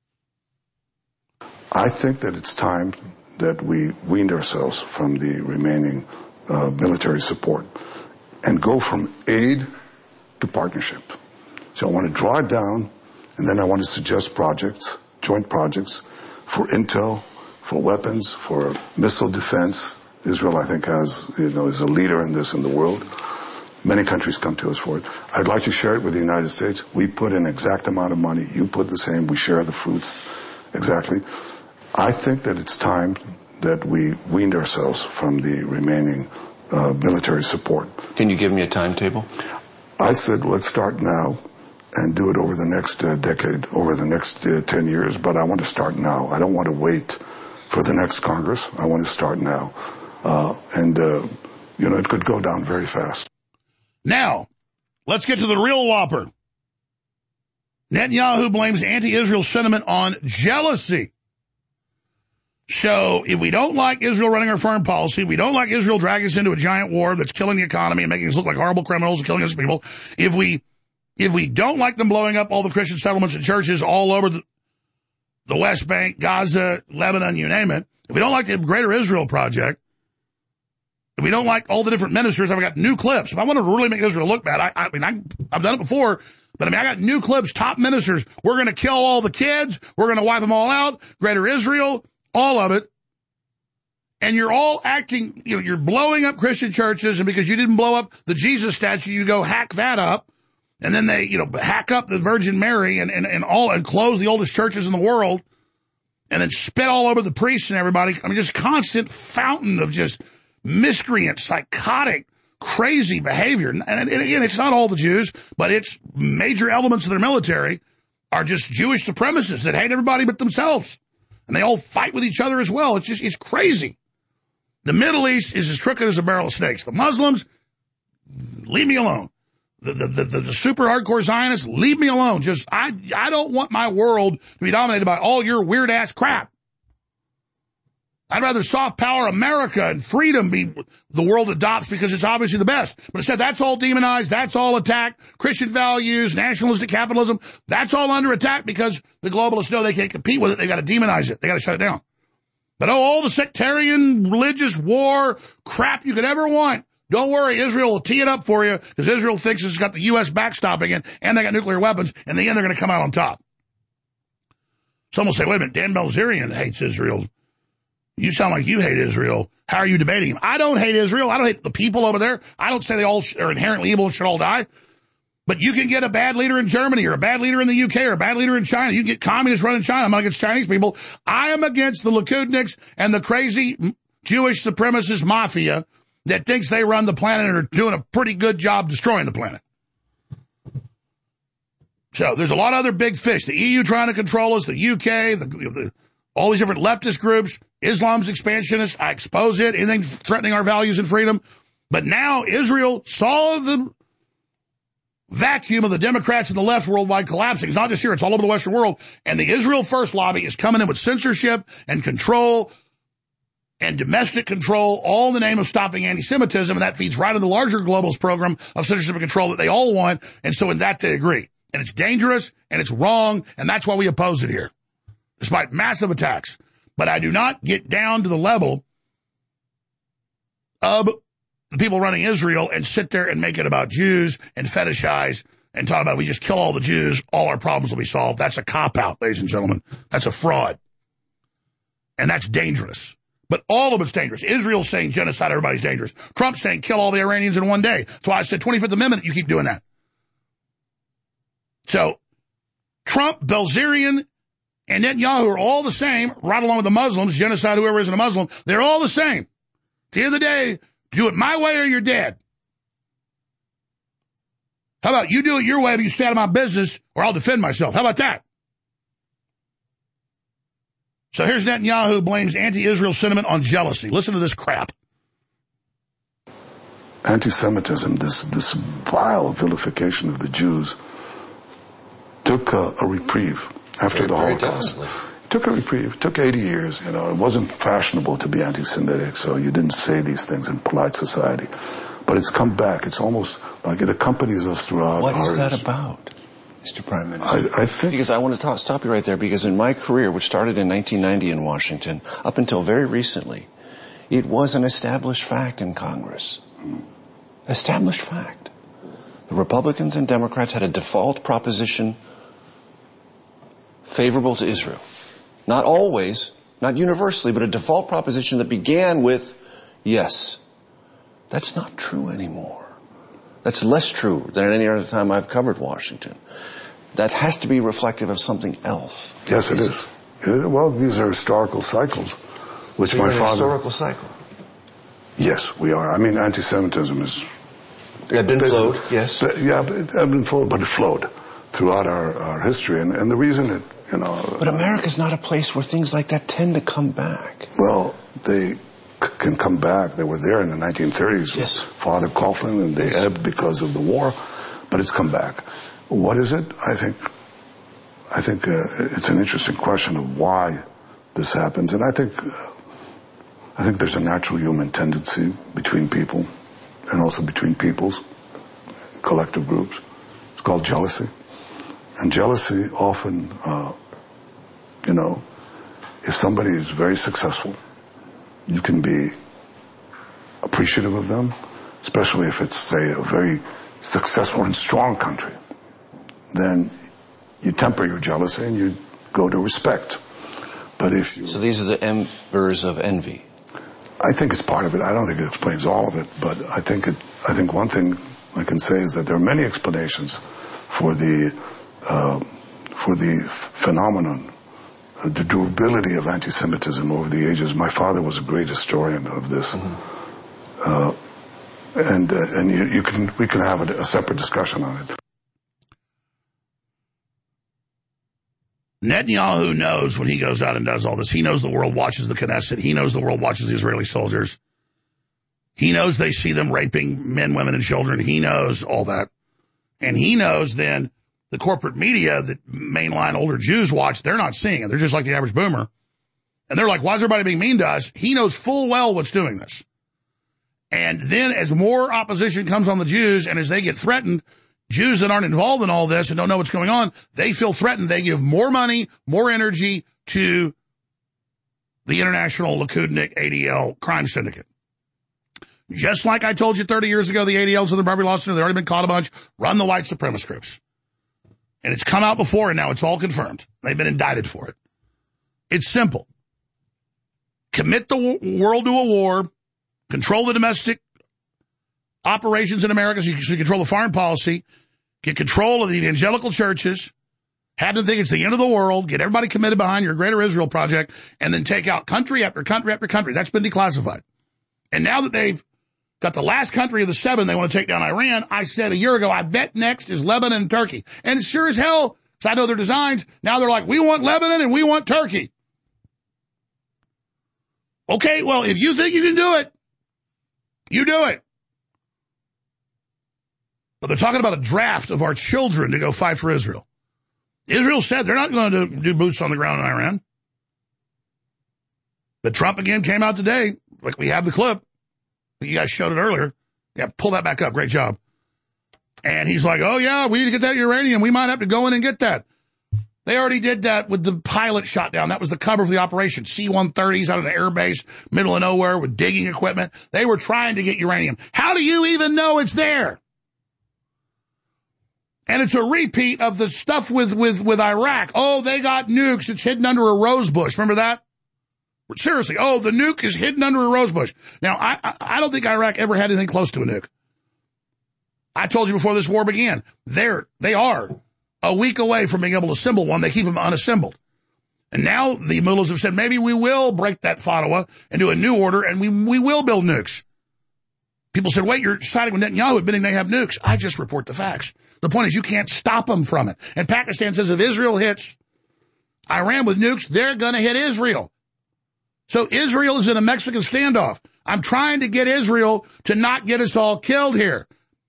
I think that it's time that we weaned ourselves from the remaining military support. and go from aid to partnership. So I want to draw it down, and then I want to suggest projects, joint projects for intel, for weapons, for missile defense. Israel, I think, is a leader in this in the world. Many countries come to us for it. I'd like to share it with the United States. We put an exact amount of money. You put the same. We share the fruits. Exactly. I think that it's time that we weaned ourselves from the remaining military support. Can you give me a timetable? I said, let's start now and do it over the next decade, over the next 10 years. But I want to start now. I don't want to wait for the next Congress. I want to start now. It could go down very fast. Now, let's get to the real whopper. Netanyahu blames anti-Israel sentiment on jealousy. So if we don't like Israel running our foreign policy, we don't like Israel dragging us into a giant war that's killing the economy and making us look like horrible criminals and killing us people, if we don't like them blowing up all the Christian settlements and churches all over the West Bank, Gaza, Lebanon, you name it, if we don't like the Greater Israel Project, if we don't like all the different ministers, I've got new clips. If I want to really make Israel look bad, I've done it before, but I got new clips, top ministers. We're going to kill all the kids. We're going to wipe them all out. Greater Israel, all of it. And you're all acting, you're blowing up Christian churches, and because you didn't blow up the Jesus statue, you go hack that up. And then they, hack up the Virgin Mary and close the oldest churches in the world, and then spit all over the priests and everybody. I mean, just constant fountain of just miscreant, psychotic, crazy behavior. And again, it's not all the Jews, but it's major elements of their military are just Jewish supremacists that hate everybody but themselves. And they all fight with each other as well. It's crazy. The Middle East is as crooked as a barrel of snakes. The Muslims, leave me alone. The super hardcore Zionists, leave me alone. I don't want my world to be dominated by all your weird ass crap. I'd rather soft power America and freedom be the world adopts because it's obviously the best. But instead, that's all demonized. That's all attacked. Christian values, nationalistic capitalism, that's all under attack because the globalists know they can't compete with it. They've got to demonize it. They got to shut it down. But all the sectarian, religious war crap you could ever want. Don't worry, Israel will tee it up for you because Israel thinks it's got the U.S. backstopping it and they got nuclear weapons. In the end, they're going to come out on top. Some will say, wait a minute, Dan Bilzerian hates Israel. You sound like you hate Israel. How are you debating him? I don't hate Israel. I don't hate the people over there. I don't say they all are inherently evil and should all die. But you can get a bad leader in Germany or a bad leader in the UK or a bad leader in China. You can get communists running China. I'm not against Chinese people. I am against the Likudniks and the crazy Jewish supremacist mafia that thinks they run the planet and are doing a pretty good job destroying the planet. So there's a lot of other big fish. The EU trying to control us, the UK, all these different leftist groups. Islam's expansionist. I expose it. Anything threatening our values and freedom. But now Israel saw the vacuum of the Democrats and the left worldwide collapsing. It's not just here. It's all over the Western world. And the Israel First lobby is coming in with censorship and control and domestic control, all in the name of stopping anti-Semitism. And that feeds right into the larger globalist program of censorship and control that they all want. And so in that they agree. And it's dangerous and it's wrong. And that's why we oppose it here, despite massive attacks. But I do not get down to the level of the people running Israel and sit there and make it about Jews and fetishize and talk about we just kill all the Jews, all our problems will be solved. That's a cop-out, ladies and gentlemen. That's a fraud. And that's dangerous. But all of it's dangerous. Israel's saying genocide, everybody's dangerous. Trump's saying kill all the Iranians in one day. That's why I said 25th Amendment, you keep doing that. So Trump, Bilzerian, and Netanyahu are all the same, right along with the Muslims, genocide whoever isn't a Muslim. They're all the same. At the end of the day, do it my way or you're dead. How about you do it your way, but you stay out of my business, or I'll defend myself. How about that? So here's Netanyahu blames anti-Israel sentiment on jealousy. Listen to this crap. Anti-Semitism, this vile vilification of the Jews, took a reprieve after the Holocaust. Took a reprieve. Took 80 years. It wasn't fashionable to be anti-Semitic, so you didn't say these things in polite society. But it's come back. It's almost like it accompanies us throughout. What is that about, Mr. Prime Minister? I think because I want to stop you right there, because in my career, which started in 1990 in Washington, up until very recently, it was an established fact in Congress Established fact. The Republicans and Democrats had a default proposition favorable to Israel. Not always, not universally, but a default proposition that began with yes. That's not true anymore. That's less true than at any other time I've covered Washington. That has to be reflective of something else. Yes, it is. Well, these are historical cycles, which so my father... historical cycle. Yes, we are. I mean, anti-Semitism is... It had been flowed, yes. But it had been flowed, but it flowed throughout our history. And the reason it, you know... But America's not a place where things like that tend to come back. Well, they can come back. They were there in the 1930s with Father Coughlin, and they ebbed because of the war, but it's come back. What is it? I think it's an interesting question of why this happens, and I think there's a natural human tendency between people, and also between peoples, collective groups. It's called jealousy, and jealousy often, if somebody is very successful, you can be appreciative of them, especially if it's, say, a very successful and strong country. Then you temper your jealousy and you go to respect. But if you... So these are the embers of envy. I think it's part of it. I don't think it explains all of it, but I think one thing I can say is that there are many explanations for the phenomenon, the durability of anti-Semitism over the ages. My father was a great historian of this. And we can have a separate discussion on it. Netanyahu knows when he goes out and does all this. He knows the world watches the Knesset. He knows the world watches the Israeli soldiers. He knows they see them raping men, women, and children. He knows all that. And he knows then the corporate media that mainline older Jews watch, they're not seeing it. They're just like the average boomer. And they're like, why is everybody being mean to us? He knows full well what's doing this. And then as more opposition comes on the Jews and as they get threatened, Jews that aren't involved in all this and don't know what's going on, they feel threatened. They give more money, more energy to the International Likudnik ADL crime syndicate. Just like I told you 30 years ago, the ADLs in the Barbary Law Center, they've already been caught a bunch, run the white supremacist groups. And it's come out before, and now it's all confirmed. They've been indicted for it. It's simple. Commit the world to a war, control the domestic operations in America so you control the foreign policy, get control of the evangelical churches, have them think it's the end of the world, get everybody committed behind your Greater Israel project, and then take out country after country after country. That's been declassified. And now that they've got the last country of the 7 they want to take down, Iran, I said a year ago, I bet next is Lebanon and Turkey. And sure as hell, because I know their designs, now they're like, we want Lebanon and we want Turkey. Okay, well, if you think you can do it, you do it. But they're talking about a draft of our children to go fight for Israel. Israel said they're not going to do boots on the ground in Iran. But Trump again came out today, like we have the clip. You guys showed it earlier. Yeah, pull that back up. Great job. And he's like, oh, yeah, we need to get that uranium. We might have to go in and get that. They already did that with the pilot shot down. That was the cover for the operation. C-130s out of an air base, middle of nowhere with digging equipment. They were trying to get uranium. How do you even know it's there? And it's a repeat of the stuff with Iraq. Oh, they got nukes. It's hidden under a rose bush. Remember that? Seriously. Oh, the nuke is hidden under a rose bush. Now, I don't think Iraq ever had anything close to a nuke. I told you before this war began. They are a week away from being able to assemble one. They keep them unassembled. And now the mullahs have said, maybe we will break that fatwa and do a new order, and we will build nukes. People said, wait, you're siding with Netanyahu admitting they have nukes. I just report the facts. The point is you can't stop them from it. And Pakistan says if Israel hits Iran with nukes, they're going to hit Israel. So Israel is in a Mexican standoff. I'm trying to get Israel to not get us all killed here.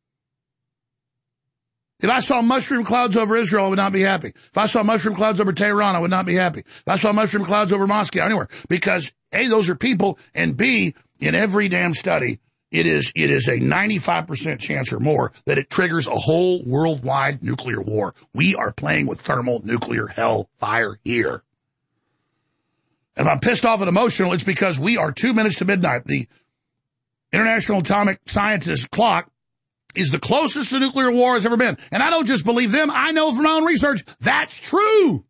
If I saw mushroom clouds over Israel, I would not be happy. If I saw mushroom clouds over Tehran, I would not be happy. If I saw mushroom clouds over Moscow, anywhere. Because A, those are people, and B, in every damn study, it is a 95% chance or more that it triggers a whole worldwide nuclear war. We are playing with thermal nuclear hellfire here. And if I'm pissed off and emotional, it's because we are 2 minutes to midnight. The International Atomic Scientist clock is the closest a nuclear war has ever been. And I don't just believe them. I know from my own research that's true.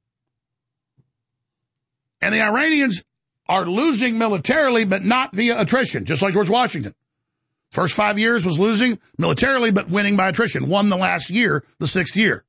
And the Iranians are losing militarily, but not via attrition, just like George Washington. First 5 years was losing militarily, but winning by attrition. Won the last year, the 6th year.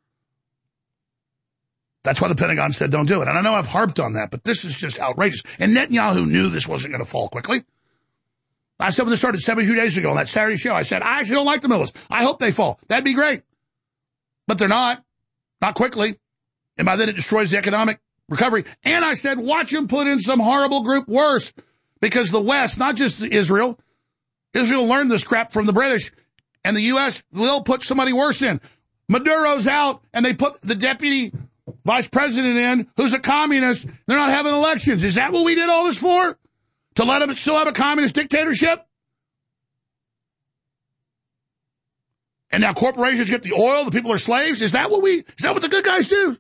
That's why the Pentagon said don't do it. And I know I've harped on that, but this is just outrageous. And Netanyahu knew this wasn't going to fall quickly. I said when this started 72 days ago on that Saturday show, I said, I actually don't like the mullahs. I hope they fall. That'd be great. But they're not. Not quickly. And by then it destroys the economic recovery. And I said, watch them put in some horrible group worse. Because the West, not just Israel learned this crap from the British. And the U.S., they'll put somebody worse in. Maduro's out, and they put the deputy vice president in, who's a communist. They're not having elections. Is that what we did all this for? To let them still have a communist dictatorship? And now corporations get the oil, the people are slaves? Is that what the good guys do?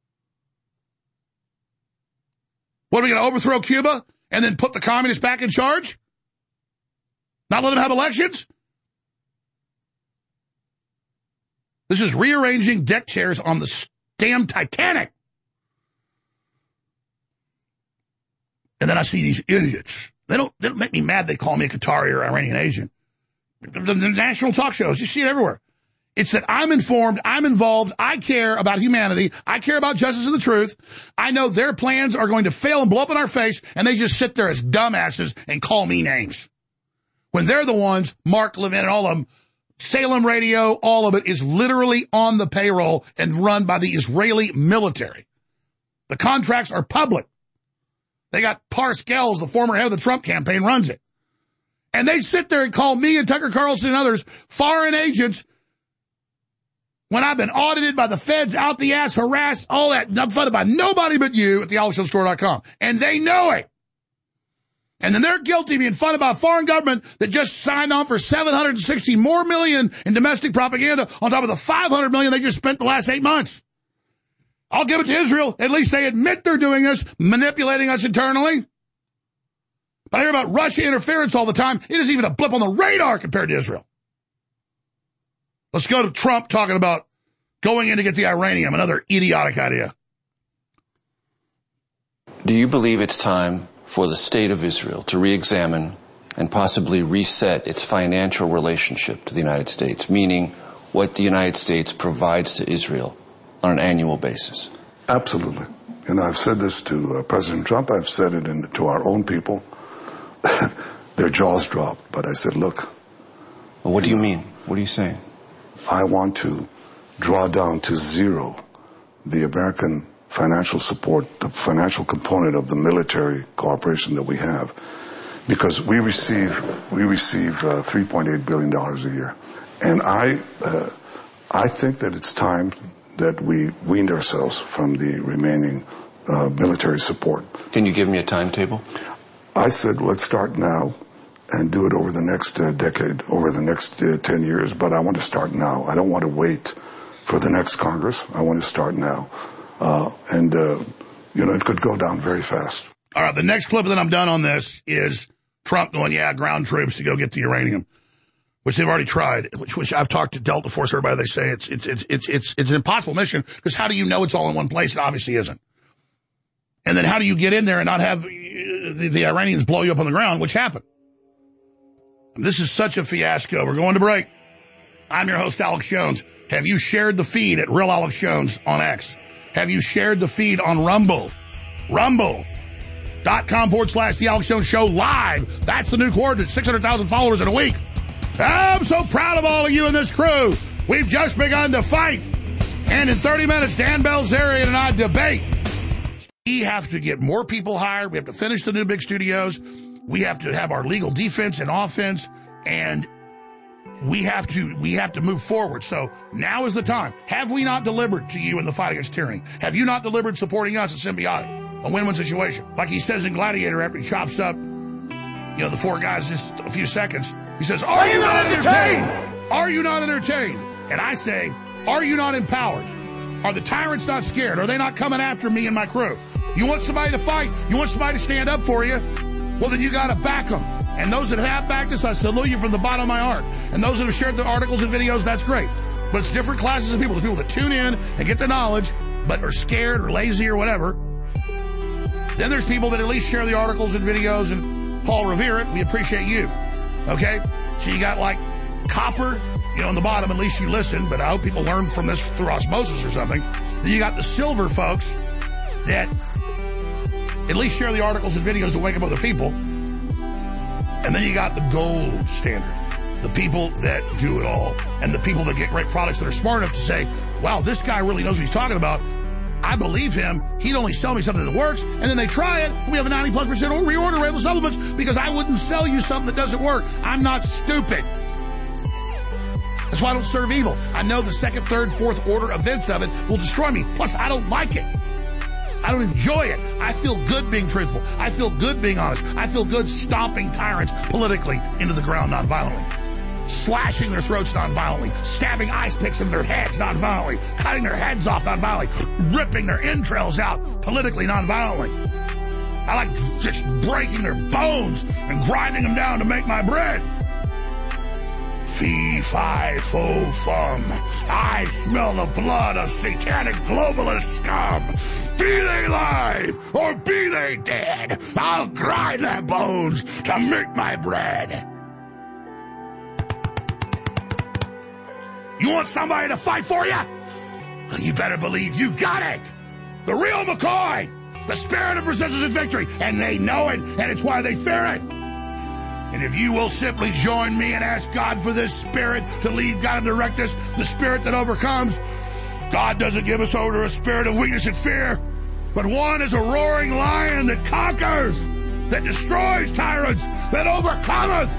What, are we going to overthrow Cuba and then put the communists back in charge? Not let them have elections? This is rearranging deck chairs on the damn Titanic. And then I see these idiots. They don't make me mad. They call me a Qatari or Iranian agent. The national talk shows, you see it everywhere. It's that I'm informed, I'm involved, I care about humanity, I care about justice and the truth. I know their plans are going to fail and blow up in our face, and they just sit there as dumbasses and call me names. When they're the ones, Mark Levin and all of them, Salem Radio, all of it is literally on the payroll and run by the Israeli military. The contracts are public. They got Parscales, the former head of the Trump campaign, runs it. And they sit there and call me and Tucker Carlson and others foreign agents when I've been audited by the feds, out the ass, harassed, all that. I'm funded by nobody but you at thealexjonesstore.com. And they know it. And then they're guilty of being funded by a foreign government that just signed on for $760 more million in domestic propaganda on top of the $500 million they just spent the last 8 months. I'll give it to Israel. At least they admit they're doing this, manipulating us internally. But I hear about Russia interference all the time. It isn't even a blip on the radar compared to Israel. Let's go to Trump talking about going in to get the uranium, another idiotic idea. Do you believe it's time for the state of Israel to re-examine and possibly reset its financial relationship to the United States, meaning what the United States provides to Israel on an annual basis? Absolutely. And I've said this to President Trump. I've said it to our own people. Their jaws dropped. But I said, look. Well, what do you mean? What are you saying? I want to draw down to zero the American financial support, the financial component of the military cooperation that we have, because we receive $3.8 billion a year. And I think that it's time that we weaned ourselves from the remaining military support. Can you give me a timetable? I said, let's start now and do it over the next decade, over the next 10 years. But I want to start now. I don't want to wait for the next Congress. I want to start now. It could go down very fast. All right, the next clip that I'm done on this is Trump going, ground troops to go get the uranium, which they've already tried, which I've talked to Delta Force, everybody, they say it's an impossible mission, because how do you know it's all in one place? It obviously isn't. And then how do you get in there and not have the Iranians blow you up on the ground, which happened? This is such a fiasco. We're going to break. I'm your host, Alex Jones. Have you shared the feed at Real Alex Jones on X? Have you shared the feed on Rumble? Rumble.com/The Alex Jones Show live. That's the new coordinate. 600,000 followers in a week. I'm so proud of all of you and this crew. We've just begun to fight. And in 30 minutes, Dan Bilzerian and I debate. We have to get more people hired. We have to finish the new big studios. We have to have our legal defense and offense. And we have to move forward. So now is the time. Have we not delivered to you in the fight against tyranny? Have you not delivered supporting us at Symbiotic? A win-win situation. Like he says in Gladiator after he chops up, the four guys just a few seconds. He says, are you not entertained? Are you not entertained? And I say, are you not empowered? Are the tyrants not scared? Are they not coming after me and my crew? You want somebody to fight? You want somebody to stand up for you? Well, then you got to back them. And those that have backed us, I salute you from the bottom of my heart. And those that have shared the articles and videos, that's great. But it's different classes of people. There's people that tune in and get the knowledge, but are scared or lazy or whatever. Then there's people that at least share the articles and videos, and Paul revere it. We appreciate you. Okay? So you got like copper, on the bottom, at least you listen, but I hope people learn from this through osmosis or something. Then you got the silver folks that at least share the articles and videos to wake up other people. And then you got the gold standard, the people that do it all, and the people that get great products that are smart enough to say, wow, this guy really knows what he's talking about. I believe him. He'd only sell me something that works, and then they try it. We have a 90+% reorder rate with supplements because I wouldn't sell you something that doesn't work. I'm not stupid. That's why I don't serve evil. I know the second, third, fourth order events of it will destroy me. Plus, I don't like it. I don't enjoy it. I feel good being truthful. I feel good being honest. I feel good stomping tyrants politically into the ground nonviolently. Slashing their throats nonviolently. Stabbing ice picks in their heads nonviolently. Cutting their heads off nonviolently. Ripping their entrails out politically nonviolently. I like just breaking their bones and grinding them down to make my bread. Fee, fi, fo, fum. I smell the blood of satanic globalist scum. Be they alive or be they dead, I'll grind their bones to make my bread. You want somebody to fight for you? Well, you better believe you got it. The real McCoy. The spirit of resistance and victory. And they know it, and it's why they fear it. And if you will simply join me and ask God for this spirit to lead, God, and direct us, the spirit that overcomes, God doesn't give us over to a spirit of weakness and fear, but one is a roaring lion that conquers, that destroys tyrants, that overcometh.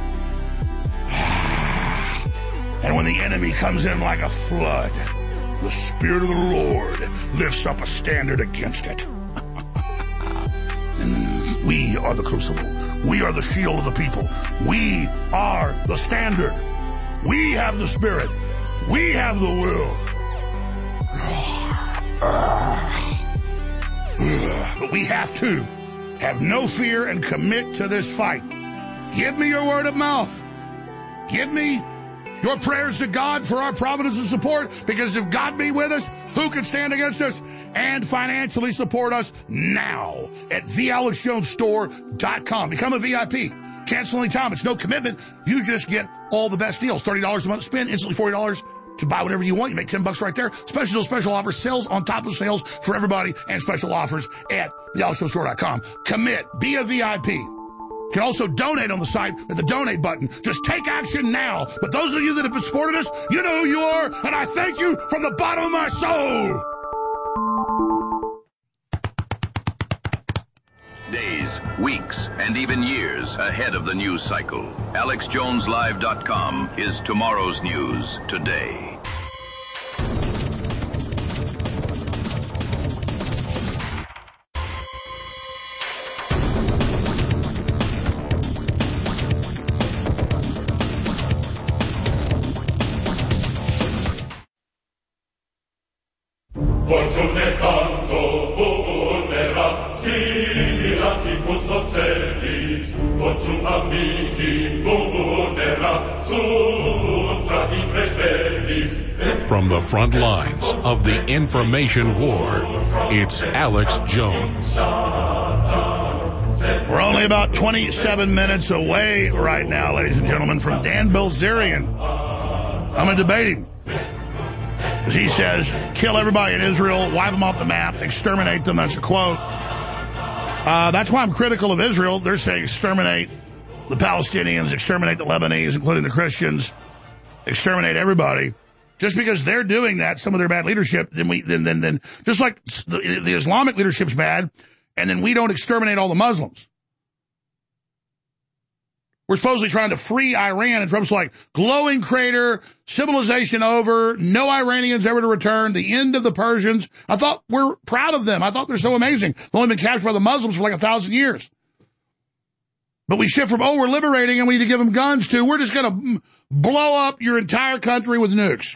And when the enemy comes in like a flood, the Spirit of the Lord lifts up a standard against it. And we are the crucible. We are the shield of the people. We are the standard. We have the Spirit. We have the will. But we have to have no fear and commit to this fight. Give me your word of mouth. Give me your prayers to God for our providence and support, because if God be with us, who can stand against us? And financially support us now at thealexjonesstore.com. Become a VIP. Cancel any time. It's no commitment. You just get all the best deals. $30 a month spend, instantly $40 to buy whatever you want. You make $10 right there. Special offers, sales on top of sales for everybody, and special offers at thealexjonesstore.com. Commit. Be a VIP. You can also donate on the site at the donate button. Just take action now. But those of you that have supported us, you know who you are, and I thank you from the bottom of my soul. Days, weeks, and even years ahead of the news cycle. AlexJonesLive.com is tomorrow's news today. Fortune canto vulnerat similantibus ocellis, quod amici vulnerat sutra imprepelis. From the front lines of the information war, it's Alex Jones. We're only about 27 minutes away right now, ladies and gentlemen, from Dan Bilzerian. I'm going to debate him. Because he says, kill everybody in Israel, wipe them off the map, exterminate them. That's a quote. That's why I'm critical of Israel. They're saying exterminate the Palestinians, exterminate the Lebanese, including the Christians, exterminate everybody. Just because they're doing that, some of their bad leadership, then just like the Islamic leadership's bad, and then we don't exterminate all the Muslims. We're supposedly trying to free Iran, and Trump's like, glowing crater, civilization over, no Iranians ever to return, the end of the Persians. I thought we're proud of them. I thought they're so amazing. They've only been captured by the Muslims for like 1,000 years. But we shift from, we're liberating and we need to give them guns to, we're just going to blow up your entire country with nukes.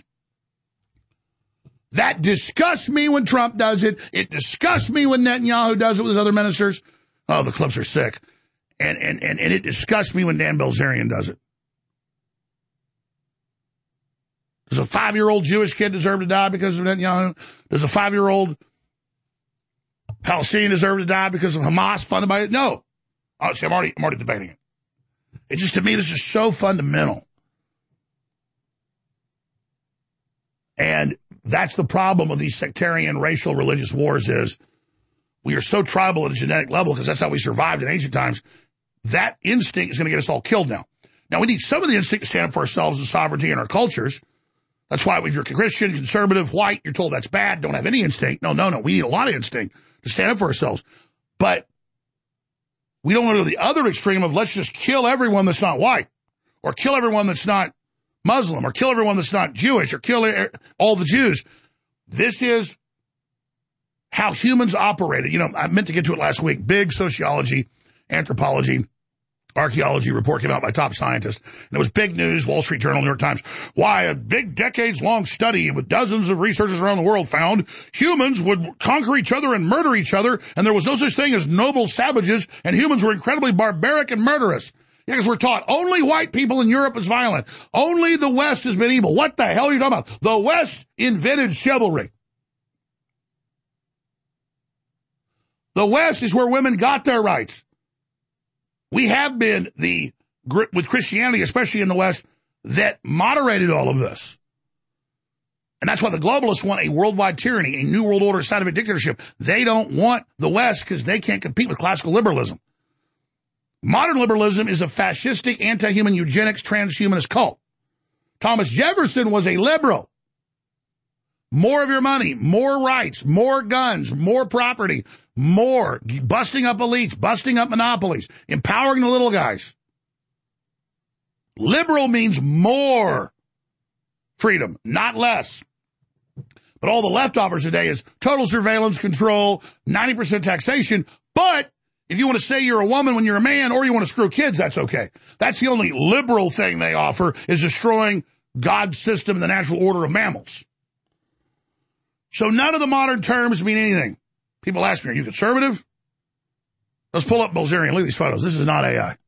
That disgusts me when Trump does it. It disgusts me when Netanyahu does it with his other ministers. Oh, the clips are sick. And it disgusts me when Dan Bilzerian does it. Does a 5-year-old Jewish kid deserve to die because of Netanyahu? Does a 5-year-old Palestinian deserve to die because of Hamas funded by it? No. Oh, see, I'm already debating it. It's just, to me, this is so fundamental. And that's the problem with these sectarian, racial, religious wars is we are so tribal at a genetic level because that's how we survived in ancient times. That instinct is going to get us all killed now. Now, we need some of the instinct to stand up for ourselves and sovereignty in our cultures. That's why if you're Christian, conservative, white, you're told that's bad, don't have any instinct. No. We need a lot of instinct to stand up for ourselves. But we don't want to go to the other extreme of let's just kill everyone that's not white, or kill everyone that's not Muslim, or kill everyone that's not Jewish, or kill all the Jews. This is how humans operated. You know, I meant to get to it last week. Big sociology, anthropology, archaeology report came out by top scientists. And it was big news, Wall Street Journal, New York Times. Why a big decades-long study with dozens of researchers around the world found humans would conquer each other and murder each other, and there was no such thing as noble savages, and humans were incredibly barbaric and murderous. Yeah, because we're taught only white people in Europe is violent. Only the West has been evil. What the hell are you talking about? The West invented chivalry. The West is where women got their rights. We have been with Christianity, especially in the West, that moderated all of this. And that's why the globalists want a worldwide tyranny, a new world order, scientific dictatorship. They don't want the West because they can't compete with classical liberalism. Modern liberalism is a fascistic, anti-human, eugenics, transhumanist cult. Thomas Jefferson was a liberal. More of your money, more rights, more guns, more property, more busting up elites, busting up monopolies, empowering the little guys. Liberal means more freedom, not less. But all the left offers today is total surveillance control, 90% taxation. But if you want to say you're a woman when you're a man, or you want to screw kids, that's okay. That's the only liberal thing they offer, is destroying God's system and the natural order of mammals. So none of the modern terms mean anything. People ask me, are you conservative? Let's pull up Bilzerian. Look at these photos. This is not AI.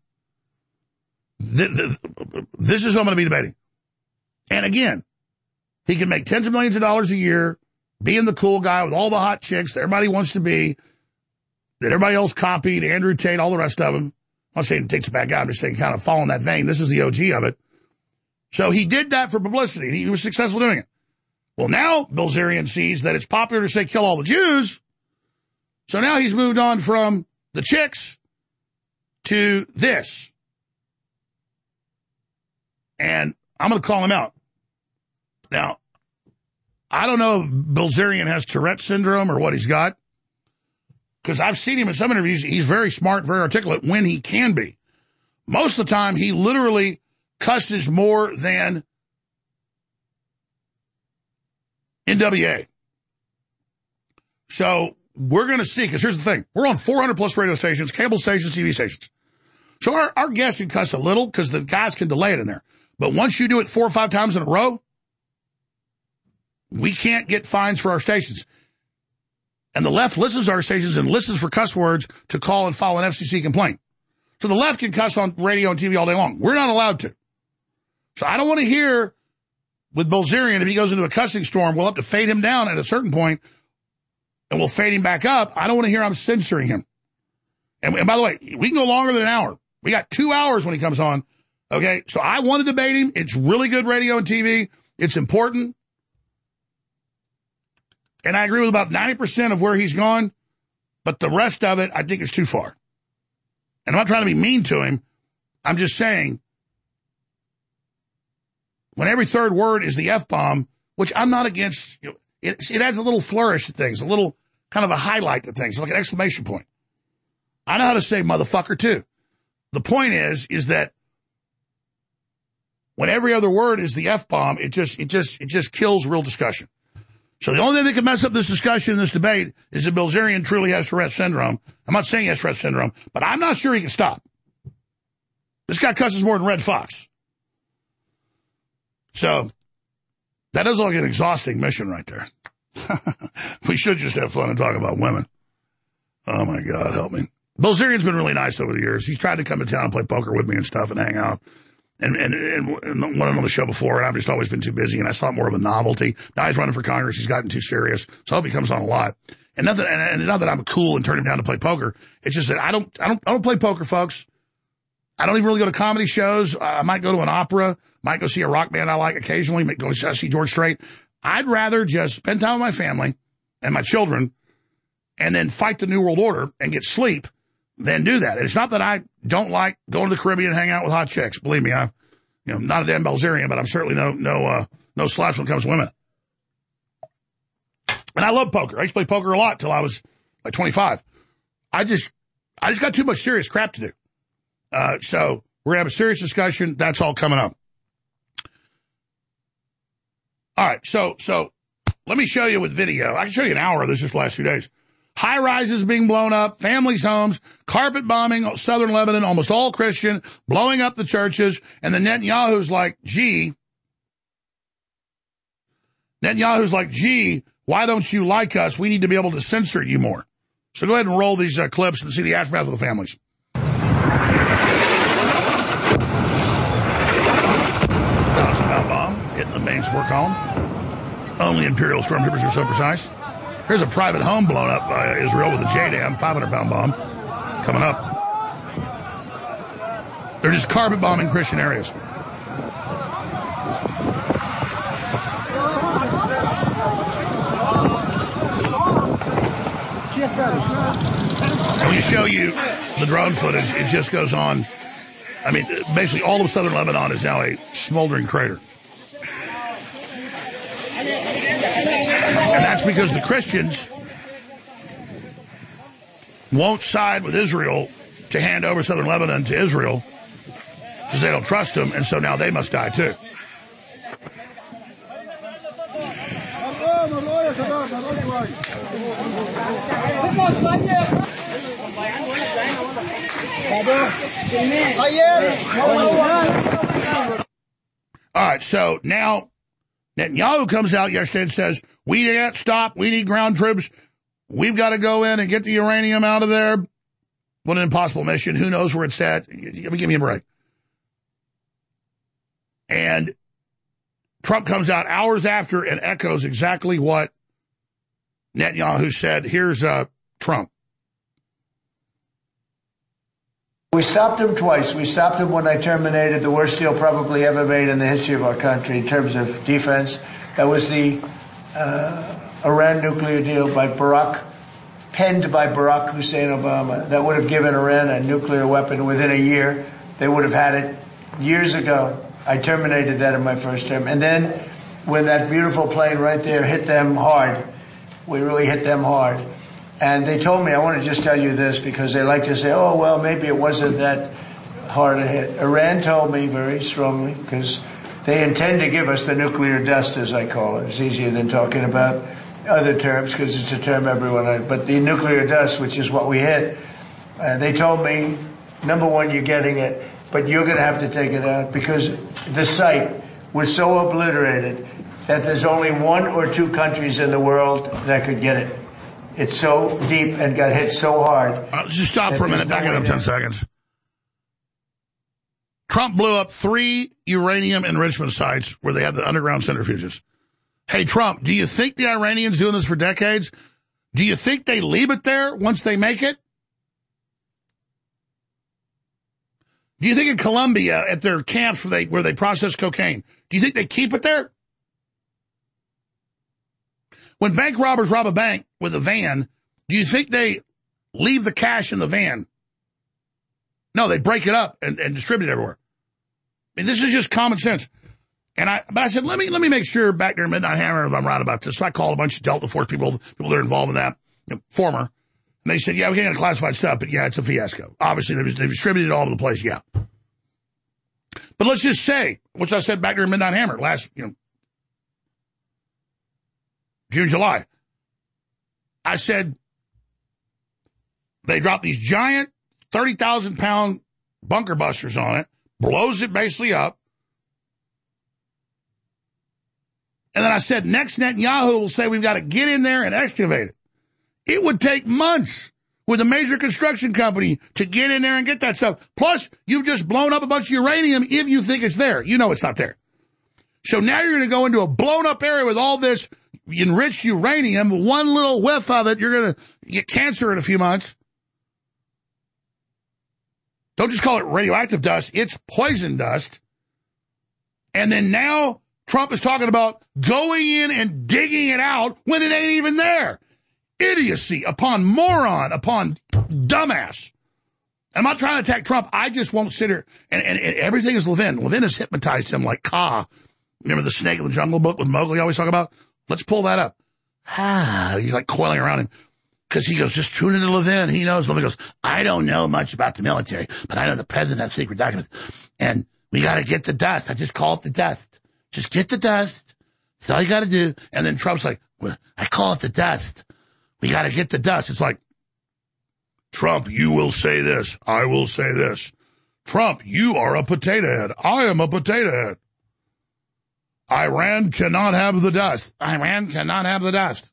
This is what I'm going to be debating. And again, he can make tens of millions of dollars a year, being the cool guy with all the hot chicks that everybody wants to be, that everybody else copied, Andrew Tate, all the rest of them. I'm not saying Tate's a bad guy. I'm just saying kind of following that vein. This is the OG of it. So he did that for publicity, and he was successful doing it. Well, now Bilzerian sees that it's popular to say kill all the Jews. So now he's moved on from the chicks to this. And I'm going to call him out. Now, I don't know if Bilzerian has Tourette syndrome or what he's got, because I've seen him in some interviews. He's very smart, very articulate when he can be. Most of the time, he literally cusses more than NWA. So we're going to see, because here's the thing. We're on 400 plus radio stations, cable stations, TV stations. So our guests can cuss a little because the guys can delay it in there. But once you do it 4 or 5 times in a row, we can't get fines for our stations. And the left listens to our stations and listens for cuss words to call and file an FCC complaint. So the left can cuss on radio and TV all day long. We're not allowed to. So I don't want to hear with Bilzerian, if he goes into a cussing storm, we'll have to fade him down at a certain point, and we'll fade him back up. I don't want to hear I'm censoring him. And by the way, we can go longer than an hour. We got 2 hours when he comes on. Okay, so I want to debate him. It's really good radio and TV. It's important. And I agree with about 90% of where he's gone, but the rest of it, I think, is too far. And I'm not trying to be mean to him. I'm just saying, when every third word is the F-bomb, which I'm not against, it adds a little flourish to things, a little kind of a highlight to things, like an exclamation point. I know how to say motherfucker, too. The point is that when every other word is the F-bomb, it just kills real discussion. So the only thing that can mess up this discussion, this debate, is that Bilzerian truly has Tourette syndrome. I'm not saying he has Tourette syndrome, but I'm not sure he can stop. This guy cusses more than Red Fox. So that does look like an exhausting mission right there. We should just have fun and talk about women. Oh, my God, help me. Bilzerian's been really nice over the years. He's tried to come to town and play poker with me and stuff and hang out. And went on the show before, and I've just always been too busy, and I saw it more of a novelty. Now he's running for Congress. He's gotten too serious. So I hope he comes on a lot. And not that I'm cool and turn him down to play poker. It's just that I don't play poker, folks. I don't even really go to comedy shows. I might go to an opera, might go see a rock band I like occasionally, might go see George Strait. I'd rather just spend time with my family and my children and then fight the New World Order and get sleep than do that. And it's not that I don't like going to the Caribbean and hang out with hot chicks. Believe me, I'm not a damn Bilzerian, but I'm certainly no slouch when it comes to women. And I love poker. I used to play poker a lot till I was like 25. I just got too much serious crap to do. So we're going to have a serious discussion. That's all coming up. All right. So let me show you with video. I can show you an hour of this just the last few days. High rises being blown up, families' homes, carpet bombing, southern Lebanon, almost all Christian, blowing up the churches. And then Netanyahu's like, gee, why don't you like us? We need to be able to censor you more. So go ahead and roll these clips and see the aftermath of the families. 1,000-pound bomb hitting the main sport column. Only Imperial stormtroopers are so precise. Here's a private home blown up by Israel with a JDAM, 500-pound bomb coming up. They're just carpet bombing Christian areas. When we show you the drone footage, it just goes on. I mean, basically all of southern Lebanon is now a smoldering crater. And that's because the Christians won't side with Israel to hand over southern Lebanon to Israel because they don't trust them, and so now they must die too. All right, so now Netanyahu comes out yesterday and says, we can't stop, we need ground troops, we've got to go in and get the uranium out of there. What an impossible mission. Who knows where it's at? Give me a break. And Trump comes out hours after and echoes exactly what Netanyahu said. Here's Trump. We stopped him twice. We stopped him when I terminated the worst deal probably ever made in the history of our country in terms of defense. That was the Iran nuclear deal by penned by Barack Hussein Obama. That would have given Iran a nuclear weapon within a year. They would have had it years ago. I terminated that in my first term. And then when that beautiful plane right there hit them hard, we really hit them hard. And they told me, I want to just tell you this because they like to say, oh, well, maybe it wasn't that hard a hit. Iran told me very strongly because they intend to give us the nuclear dust, as I call it. It's easier than talking about other terms because it's a term everyone, but the nuclear dust, which is what we hit, they told me, number one, you're getting it, but you're going to have to take it out because the site was so obliterated that there's only 1 or 2 countries in the world that could get it. It's so deep and got hit so hard. Just stop for a minute. Back it up 10 seconds. Trump blew up 3 uranium enrichment sites where they had the underground centrifuges. Hey, Trump, do you think the Iranians doing this for decades? Do you think they leave it there once they make it? Do you think in Colombia at their camps where they process cocaine, do you think they keep it there? When bank robbers rob a bank with a van, do you think they leave the cash in the van? No, they break it up and distribute it everywhere. I mean, this is just common sense. But I said, let me make sure back there in Midnight Hammer if I'm right about this. So I called a bunch of Delta Force people that are involved in that, former. And they said, yeah, we can't get classified stuff, but yeah, it's a fiasco. Obviously, they distributed it all over the place, yeah. But let's just say, which I said back there in Midnight Hammer last, June, July. I said, they dropped these giant 30,000-pound bunker busters on it, blows it basically up. And then I said, next Netanyahu will say we've got to get in there and excavate it. It would take months. with a major construction company to get in there and get that stuff. Plus, you've just blown up a bunch of uranium if you think it's there. You know it's not there. So now you're going to go into a blown-up area with all this enriched uranium. One little whiff of it, you're going to get cancer in a few months. Don't just call it radioactive dust. It's poison dust. And then now Trump is talking about going in and digging it out when it ain't even there. Idiocy upon moron upon dumbass. I'm not trying to attack Trump. I just won't sit here. And everything is Levin. Levin has hypnotized him like Kaa. Remember the Snake in the Jungle book with Mowgli always talk about? Let's pull that up. He's like coiling around him. Because he goes, just tune into Levin. He knows. Levin goes, I don't know much about the military, but I know the president has secret documents. And we got to get the dust. I just call it the dust. Just get the dust. That's all you got to do. And then Trump's like, well, I call it the dust. We got to get the dust. It's like, Trump, you will say this. I will say this. Trump, you are a potato head. I am a potato head. Iran cannot have the dust. Iran cannot have the dust.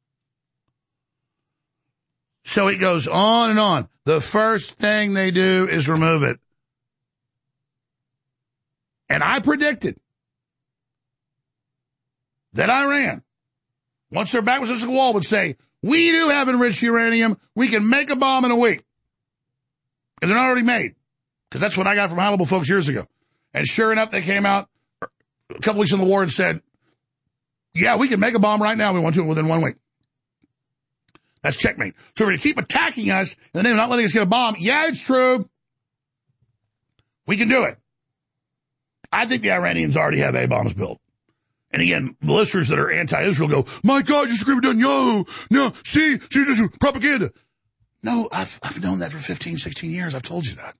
So it goes on and on. The first thing they do is remove it. And I predicted that Iran, once their back was against the wall, would say, we do have enriched uranium. We can make a bomb in a week. And they're not already made. Because that's what I got from high-level folks years ago. And sure enough, they came out a couple weeks in the war and said, yeah, we can make a bomb right now. We want to within 1 week. That's checkmate. So we're going to keep attacking us and then not letting us get a bomb. Yeah, it's true. We can do it. I think the Iranians already have A-bombs built. And again, the listeners that are anti-Israel go, my God, you scream with Netanyahu. No, see, this is propaganda. No, I've known that for 15, 16 years. I've told you that.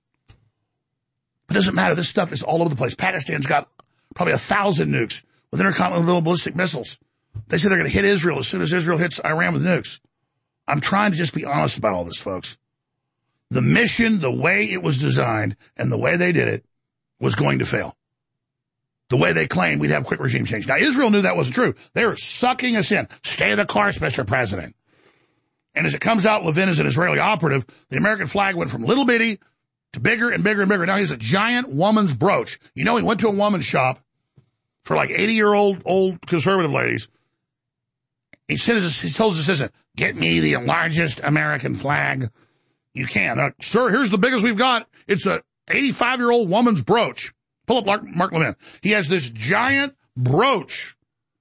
It doesn't matter. This stuff is all over the place. Pakistan's got probably 1,000 nukes with intercontinental ballistic missiles. They say they're going to hit Israel as soon as Israel hits Iran with nukes. I'm trying to just be honest about all this, folks. The mission, the way it was designed, and the way they did it was going to fail. The way they claimed we'd have quick regime change. Now, Israel knew that wasn't true. They were sucking us in. Stay the course, Mr. President. And as it comes out, Levin is an Israeli operative. The American flag went from little bitty to bigger and bigger and bigger. Now he's a giant woman's brooch. You know, he went to a woman's shop for like 80-year-old old conservative ladies. He told his assistant, get me the largest American flag you can. Sir, here's the biggest we've got. It's a 85-year-old woman's brooch. Pull up Mark Levin. He has this giant brooch.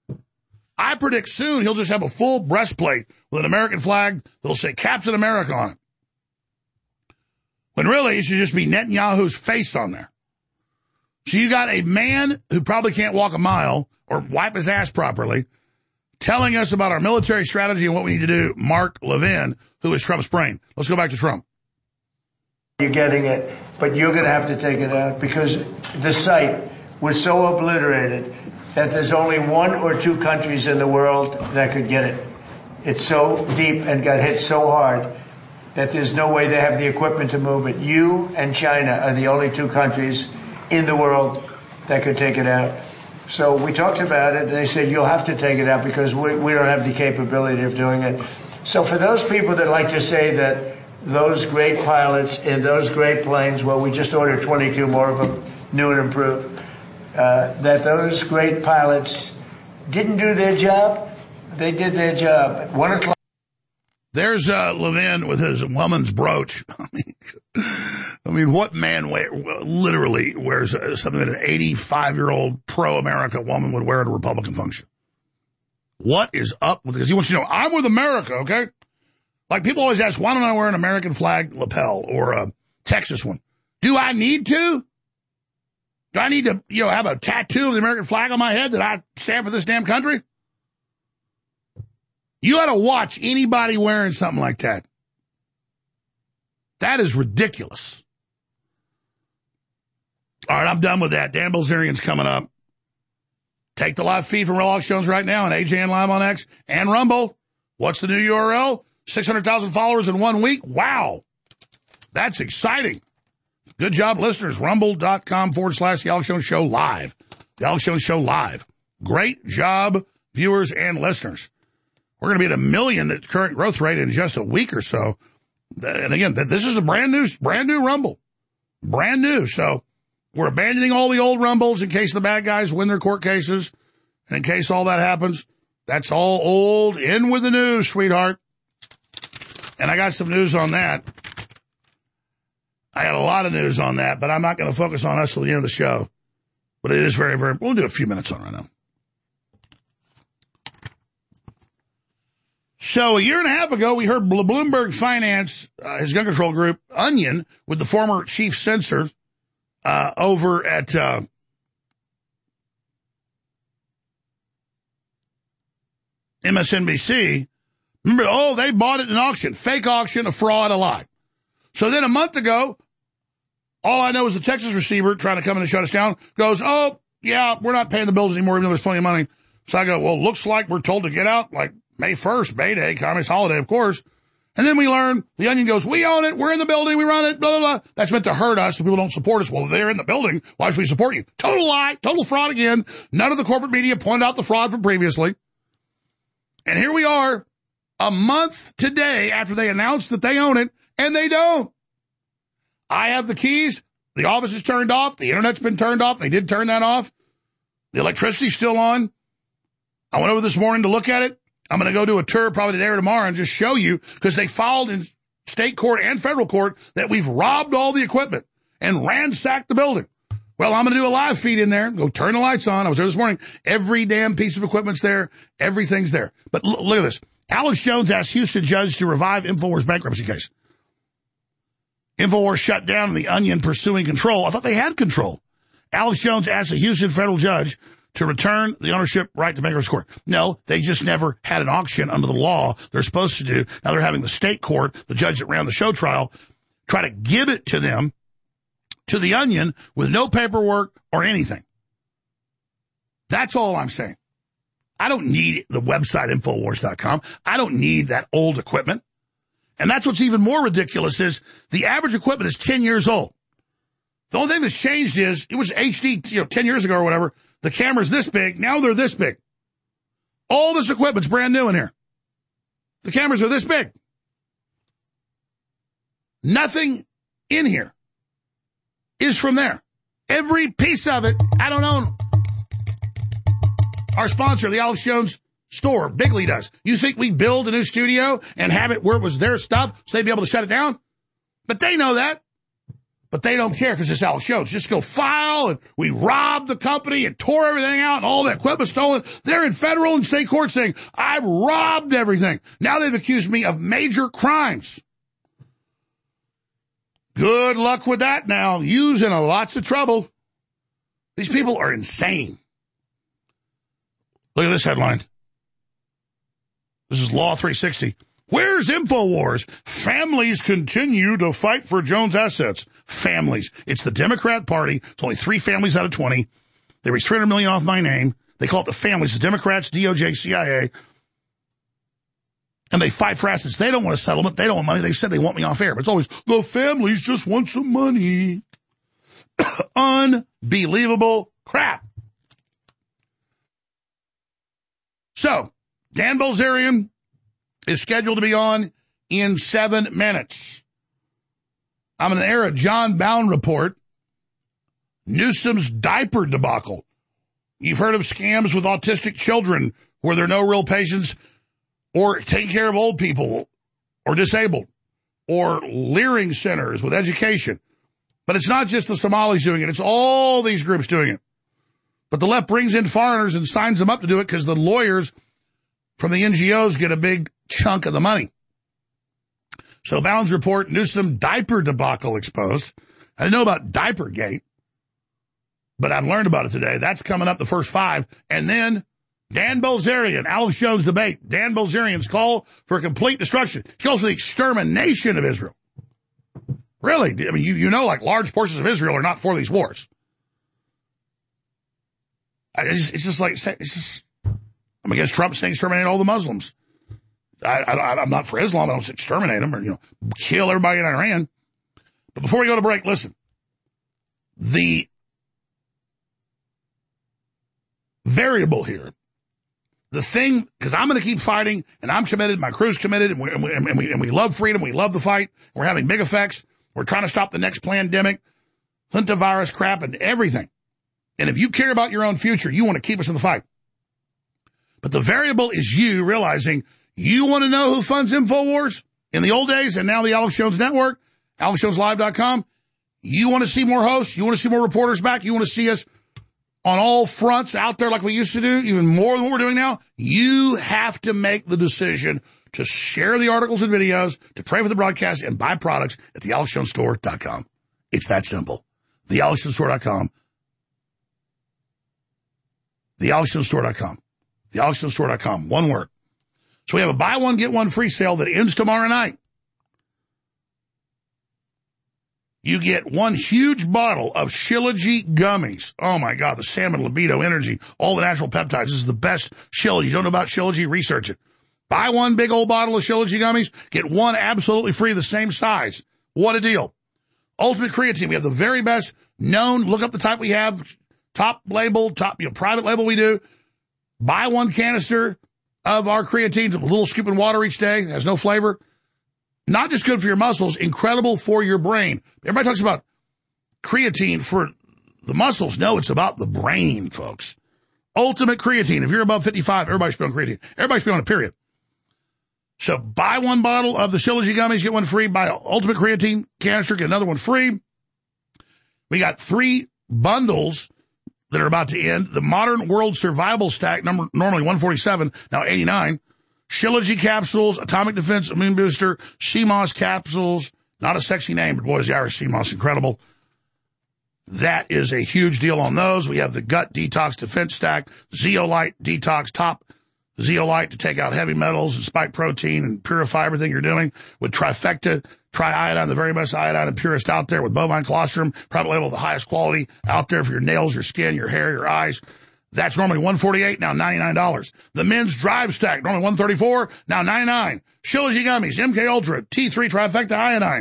I predict soon he'll just have a full breastplate with an American flag that'll say Captain America on it. When really it should just be Netanyahu's face on there. So you got a man who probably can't walk a mile or wipe his ass properly telling us about our military strategy and what we need to do, Mark Levin, who is Trump's brain. Let's go back to Trump. You're getting it, but you're going to have to take it out because the site was so obliterated that there's only 1 or 2 countries in the world that could get it. It's so deep and got hit so hard that there's no way they have the equipment to move it. You and China are the only 2 countries in the world that could take it out. So we talked about it, and they said, you'll have to take it out because we don't have the capability of doing it. So for those people that like to say that those great pilots in those great planes, well, we just ordered 22 more of them, new and improved, that those great pilots didn't do their job. They did their job. At 1 o'clock. There's Levin with his woman's brooch. I mean, what man literally wears something that an 85-year-old pro-America woman would wear at a Republican function? What is up with this? He wants you to know, I'm with America, okay? Like, people always ask, why don't I wear an American flag lapel or a Texas one? Do I need to? Do I need to, have a tattoo of the American flag on my head that I stand for this damn country? You ought to watch anybody wearing something like that. That is ridiculous. All right, I'm done with that. Dan Bilzerian's coming up. Take the live feed from Real Alex Jones right now on AJN Live on X and Rumble. What's the new URL? 600,000 followers in 1 week. Wow. That's exciting. Good job, listeners. Rumble.com/The Alex Jones Show Live. The Alex Jones Show Live. Great job, viewers and listeners. We're going to be at 1 million at current growth rate in just a week or so. And again, this is a brand new Rumble. Brand new. So we're abandoning all the old Rumbles in case the bad guys win their court cases. And in case all that happens, that's all old. In with the new, sweetheart. And I got some news on that. I got a lot of news on that, but I'm not going to focus on us till the end of the show. But it is very, very, we'll do a few minutes on it right now. So a year and a half ago, we heard Bloomberg Finance, his gun control group, Onion, with the former chief censor over at MSNBC. Remember, they bought it in an auction. Fake auction, a fraud, a lie. So then a month ago, all I know is the Texas receiver trying to come in and shut us down goes, yeah, we're not paying the bills anymore, even though there's plenty of money. So I go, well, looks like we're told to get out like May 1st, May Day, Communist holiday, of course. And then we learn, the Onion goes, we own it, we're in the building, we run it, blah, blah, blah. That's meant to hurt us so people don't support us. Well, they're in the building, why should we support you? Total lie, total fraud again. None of the corporate media pointed out the fraud from previously. And here we are, a month today after they announced that they own it, and they don't. I have the keys. The office is turned off. The internet's been turned off. They did turn that off. The electricity's still on. I went over this morning to look at it. I'm going to go do a tour probably today or tomorrow and just show you, because they filed in state court and federal court that we've robbed all the equipment and ransacked the building. Well, I'm going to do a live feed in there, go turn the lights on. I was there this morning. Every damn piece of equipment's there. Everything's there. But look at this. Alex Jones asked Houston judge to revive InfoWars bankruptcy case. InfoWars shut down, the Onion pursuing control. I thought they had control. Alex Jones asked a Houston federal judge to return the ownership right to bankruptcy court. No, they just never had an auction under the law they're supposed to do. Now they're having the state court, the judge that ran the show trial, try to give it to them, to the Onion, with no paperwork or anything. That's all I'm saying. I don't need the website Infowars.com. I don't need that old equipment. And that's what's even more ridiculous is the average equipment is 10 years old. The only thing that's changed is it was HD, 10 years ago or whatever. The camera's this big. Now they're this big. All this equipment's brand new in here. The cameras are this big. Nothing in here is from there. Every piece of it, I don't own. Our sponsor, the Alex Jones store, Bigley does. You think we build a new studio and have it where it was their stuff so they'd be able to shut it down? But they know that. But they don't care because it's Alex Jones. Just go file, and we robbed the company and tore everything out and all the equipment stolen. They're in federal and state court saying, I robbed everything. Now they've accused me of major crimes. Good luck with that now. You's in lots of trouble. These people are insane. Look at this headline. This is Law 360. Where's InfoWars? Families continue to fight for Jones assets. Families. It's the Democrat Party. It's only 3 families out of 20. They raised $300 million off my name. They call it the families, the Democrats, DOJ, CIA. And they fight for assets. They don't want a settlement. They don't want money. They said they want me off air. But it's always, the families just want some money. Unbelievable crap. So, Dan Bilzerian is scheduled to be on in 7 minutes. I'm going to air a John Bowne report. Newsom's diaper debacle. You've heard of scams with autistic children where there are no real patients, or taking care of old people or disabled, or leering centers with education. But it's not just the Somalis doing it. It's all these groups doing it. But the left brings in foreigners and signs them up to do it because the lawyers from the NGOs get a big chunk of the money. So Bowne's report, Newsom diaper debacle exposed. I didn't know about Diapergate, but I've learned about it today. That's coming up, the first 5. And then Dan Bilzerian, Alex Jones debate. Dan Bilzerian's call for complete destruction. He calls for the extermination of Israel. Really? I mean, you know, like large portions of Israel are not for these wars. It's just like, I'm against Trump saying exterminate all the Muslims. I'm not for Islam. I don't exterminate them or, kill everybody in Iran. But before we go to break, listen. The variable here the thing, because I'm going to keep fighting, and I'm committed, my crew's committed, and we love freedom, we love the fight, we're having big effects, we're trying to stop the next pandemic, hantavirus crap, and everything. And if you care about your own future, you want to keep us in the fight. But the variable is you realizing you want to know who funds InfoWars in the old days and now the Alex Jones Network, AlexJonesLive.com. You want to see more hosts, you want to see more reporters back, you want to see us on all fronts out there like we used to do, even more than what we're doing now. You have to make the decision to share the articles and videos, to pray for the broadcast, and buy products at thealexjonestore.com. It's that simple. TheAlexJonesStore.com. TheAlexJonesStore.com. TheAlexJonesStore.com. One word. So we have a buy one, get one free sale that ends tomorrow night. You get one huge bottle of Shilajit gummies. Oh, my God, the salmon, libido, energy, all the natural peptides. This is the best Shilajit. You don't know about Shilajit? Research it. Buy one big old bottle of Shilajit gummies. Get one absolutely free, the same size. What a deal. Ultimate Creatine. We have the very best known. Look up the type we have. Top label, private label we do. Buy one canister of our creatine, a little scoop in water each day. It has no flavor. Not just good for your muscles, incredible for your brain. Everybody talks about creatine for the muscles. No, it's about the brain, folks. Ultimate Creatine. If you're above 55, everybody should be on creatine. Everybody should be on it, period. So buy one bottle of the Shilajit gummies, get one free. Buy Ultimate Creatine canister, get another one free. We got 3 bundles that are about to end. The Modern World Survival Stack, normally $147, now $89. Shilajit capsules, Atomic Defense Immune Booster, CMOS capsules. Not a sexy name, but boy, is the Irish CMOS incredible. That is a huge deal on those. We have the Gut Detox Defense Stack, Zeolite Detox Top Zeolite to take out heavy metals and spike protein and purify everything you're doing with Trifecta, Triiodine, the very best iodine and purest out there with bovine colostrum, private label, the highest quality out there for your nails, your skin, your hair, your eyes. That's normally $148, now $99. The Men's Drive Stack, normally $134, now $99. Shilajit Gummies, MK Ultra, T3 Trifecta Iodine,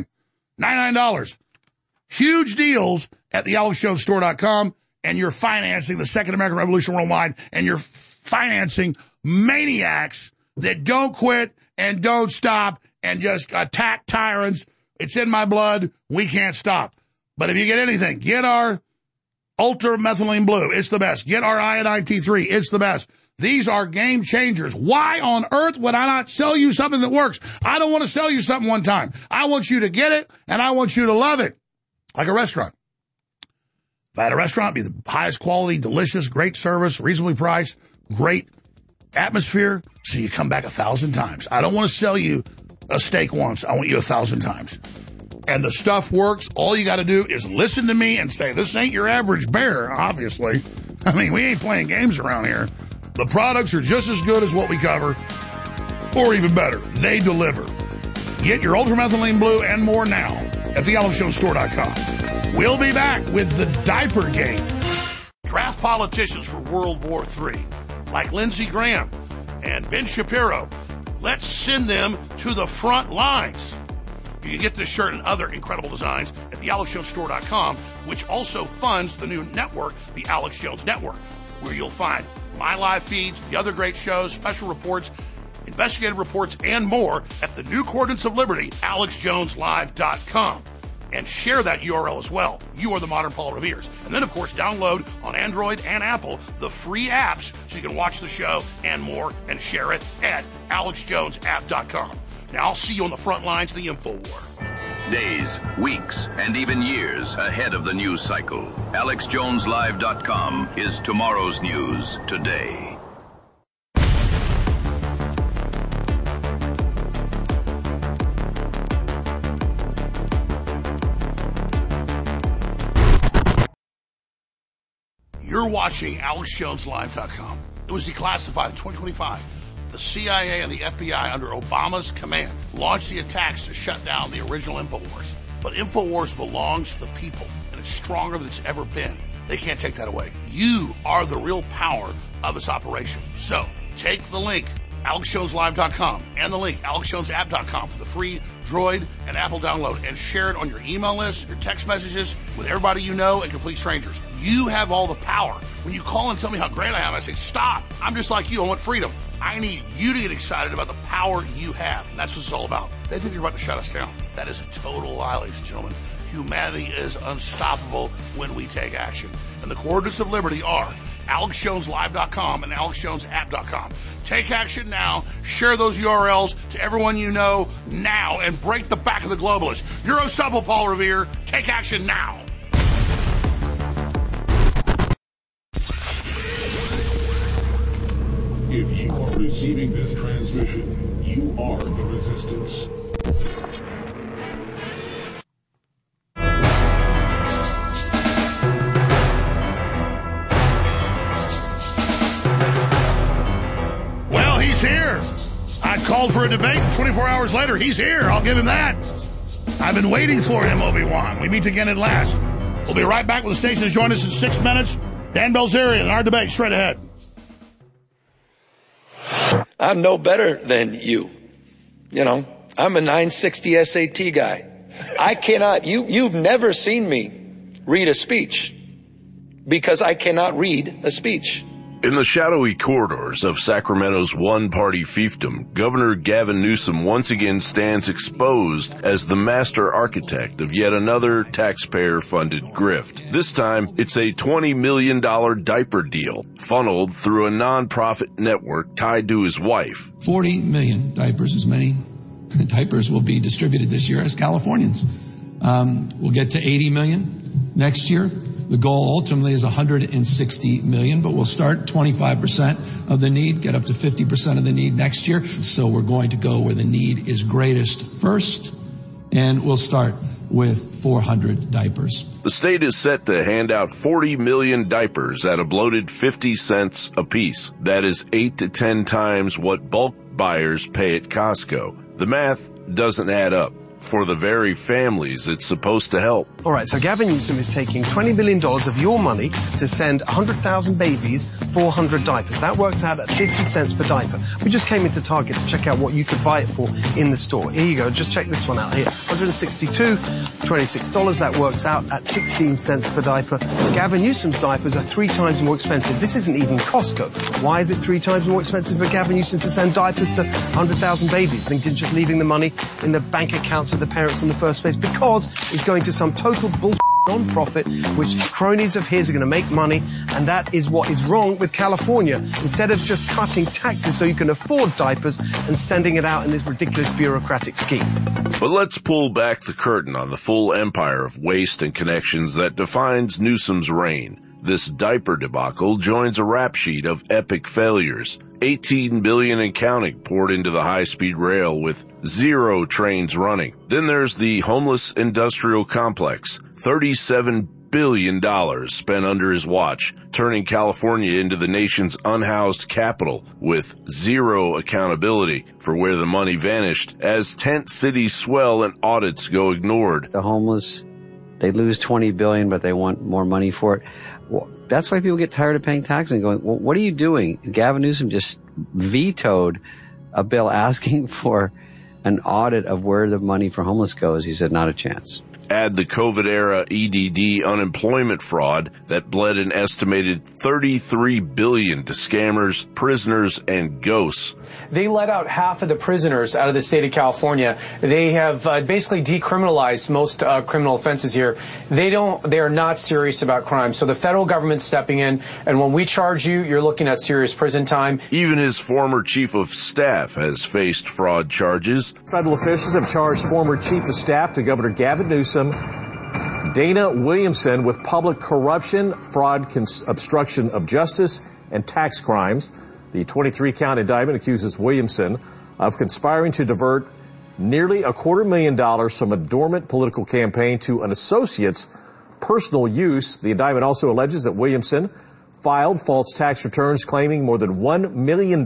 $99. Huge deals at thealexjonestore.com, and you're financing the Second American Revolution worldwide, and you're financing maniacs that don't quit and don't stop and just attack tyrants. It's in my blood. We can't stop. But if you get anything, get our Ultra Methylene Blue. It's the best. Get our Iodine T3. It's the best. These are game changers. Why on earth would I not sell you something that works? I don't want to sell you something one time. I want you to get it, and I want you to love it. Like a restaurant. If I had a restaurant, it'd be the highest quality, delicious, great service, reasonably priced, great atmosphere, so you come back 1,000 times. I don't want to sell you a steak once. I want you 1,000 times. And the stuff works. All you got to do is listen to me and say, this ain't your average bear, obviously. I mean, we ain't playing games around here. The products are just as good as what we cover, or even better. They deliver. Get your Ultramethylene Blue and more now at thealexjonestore.com. We'll be back with the diaper game. Draft politicians for World War III, like Lindsey Graham and Ben Shapiro. Let's send them to the front lines. You can get this shirt and other incredible designs at thealexjonestore.com, which also funds the new network, the Alex Jones Network, where you'll find my live feeds, the other great shows, special reports, investigative reports, and more at the new Coordinates of Liberty, AlexJonesLive.com. And share that URL as well. You are the modern Paul Revere's. And then, of course, download on Android and Apple the free apps so you can watch the show and more and share it at AlexJonesApp.com. Now, I'll see you on the front lines of the InfoWar. Days, weeks, and even years ahead of the news cycle. AlexJonesLive.com is tomorrow's news today. You're watching AlexJonesLive.com. It was declassified in 2025. The CIA and the FBI, under Obama's command, launched the attacks to shut down the original InfoWars. But InfoWars belongs to the people, and it's stronger than it's ever been. They can't take that away. You are the real power of this operation. So, take the link AlexJonesLive.com, and the link, AlexJonesApp.com, for the free Droid and Apple download, and share it on your email list, your text messages, with everybody you know and complete strangers. You have all the power. When you call and tell me how great I am, I say, stop. I'm just like you. I want freedom. I need you to get excited about the power you have. And that's what it's all about. They think they're about to shut us down. That is a total lie, ladies and gentlemen. Humanity is unstoppable when we take action. And the coordinates of liberty are AlexJonesLive.com and AlexJonesApp.com. Take action now. Share those URLs to everyone you know now and break the back of the globalists. You're unstoppable, Paul Revere. Take action now. If you are receiving this transmission, you are the resistance. Well, he's here. I called for a debate. 24 hours later, he's here. I'll give him that. I've been waiting for him, Obi-Wan. We meet again at last. We'll be right back with the station. Join us in 6 minutes. Dan Bilzerian in our debate straight ahead. I'm no better than you. You know, I'm a 960 SAT guy. I cannot, you've never seen me read a speech because I cannot read a speech. In the shadowy corridors of Sacramento's one-party fiefdom, Governor Gavin Newsom once again stands exposed as the master architect of yet another taxpayer-funded grift. This time, it's a $20 million diaper deal funneled through a non-profit network tied to his wife. 40 million diapers, as many diapers will be distributed this year as Californians. We'll get to 80 million next year. The goal ultimately is 160 million, but we'll start 25% of the need, get up to 50% of the need next year. So we're going to go where the need is greatest first, and we'll start with 400 diapers. The state is set to hand out 40 million diapers at a bloated 50 cents apiece. That is 8 to 10 times what bulk buyers pay at Costco. The math doesn't add up for the very families it's supposed to help. All right, so Gavin Newsom is taking $20 billion of your money to send 100,000 babies 400 diapers. That works out at 50 cents per diaper. We just came into Target to check out what you could buy it for in the store. Here you go, just check this one out here. $162.26. That works out at 16 cents per diaper. Gavin Newsom's diapers are 3 times more expensive. This isn't even Costco. Why is it 3 times more expensive for Gavin Newsom to send diapers to 100,000 babies than just leaving the money in the bank accounts of the parents in the first place? Because it's going to some total bullshit non-profit, which cronies of his are going to make money, and that is what is wrong with California. Instead of just cutting taxes so you can afford diapers and sending it out in this ridiculous bureaucratic scheme. But let's pull back the curtain on the full empire of waste and connections that defines Newsom's reign. This diaper debacle joins a rap sheet of epic failures. $18 billion and counting poured into the high-speed rail with 0 trains running. Then there's the homeless industrial complex. $37 billion spent under his watch, turning California into the nation's unhoused capital with 0 accountability for where the money vanished as tent cities swell and audits go ignored. The homeless, they lose $20 billion, but they want more money for it. Well, that's why people get tired of paying taxes and going, well, what are you doing? Gavin Newsom just vetoed a bill asking for an audit of where the money for homeless goes. He said, not a chance. Add the COVID-era EDD unemployment fraud that bled an estimated $33 billion to scammers, prisoners, and ghosts. They let out half of the prisoners out of the state of California. They have basically decriminalized most criminal offenses here. They are not serious about crime. So the federal government's stepping in, and when we charge you, you're looking at serious prison time. Even his former chief of staff has faced fraud charges. Federal officials have charged former chief of staff to Governor Gavin Newsom, Dana Williamson, with public corruption, fraud, obstruction of justice, and tax crimes. The 23-count indictment accuses Williamson of conspiring to divert nearly $250,000 from a dormant political campaign to an associate's personal use. The indictment also alleges that Williamson filed false tax returns claiming more than $1 million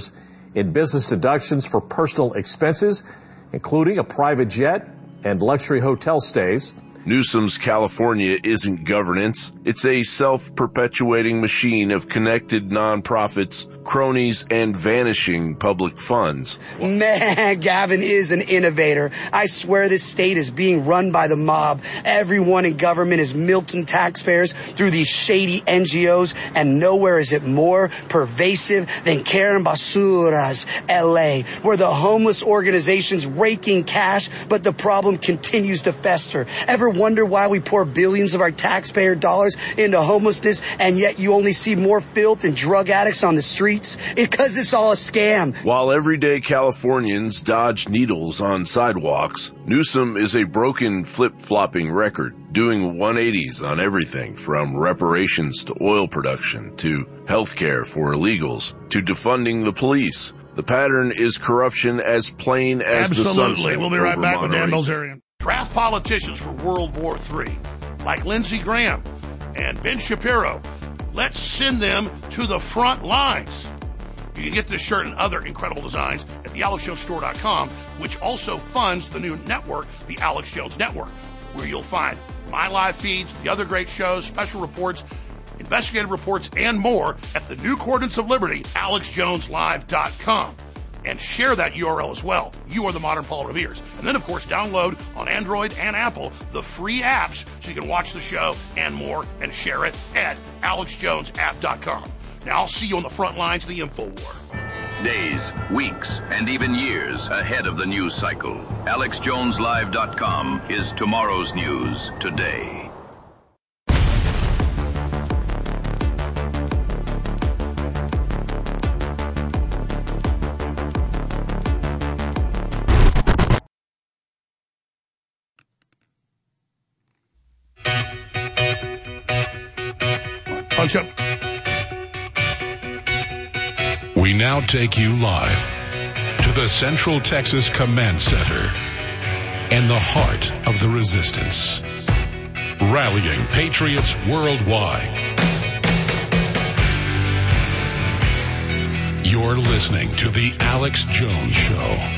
in business deductions for personal expenses, including a private jet and luxury hotel stays. Newsom's California isn't governance. It's a self-perpetuating machine of connected nonprofits, cronies, and vanishing public funds. Man, Gavin is an innovator. I swear this state is being run by the mob. Everyone in government is milking taxpayers through these shady NGOs, and nowhere is it more pervasive than Karen Basura's LA, where the homeless organization's raking cash, but the problem continues to fester. Ever wonder why we pour billions of our taxpayer dollars into homelessness, and yet you only see more filth and drug addicts on the streets? Because it's all a scam. While everyday Californians dodge needles on sidewalks, Newsom is a broken flip-flopping record, doing 180s on everything from reparations to oil production to healthcare for illegals to defunding the police. The pattern is corruption as plain as the sunset. Absolutely. We'll be right back with Dan Bilzerian. Draft politicians for World War III, like Lindsey Graham and Ben Shapiro. Let's send them to the front lines. You can get this shirt and other incredible designs at thealexjonesstore.com, which also funds the new network, the Alex Jones Network, where you'll find my live feeds, the other great shows, special reports, investigative reports, and more at the new Coordinates of Liberty, alexjoneslive.com. And share that URL as well. You are the modern Paul Revere's. And then, of course, download on Android and Apple the free apps so you can watch the show and more and share it at alexjonesapp.com. Now, I'll see you on the front lines of the InfoWar. Days, weeks, and even years ahead of the news cycle. AlexJonesLive.com is tomorrow's news today. Punch up. We now take you live to the Central Texas Command Center and the heart of the resistance, rallying patriots worldwide. You're listening to The Alex Jones Show.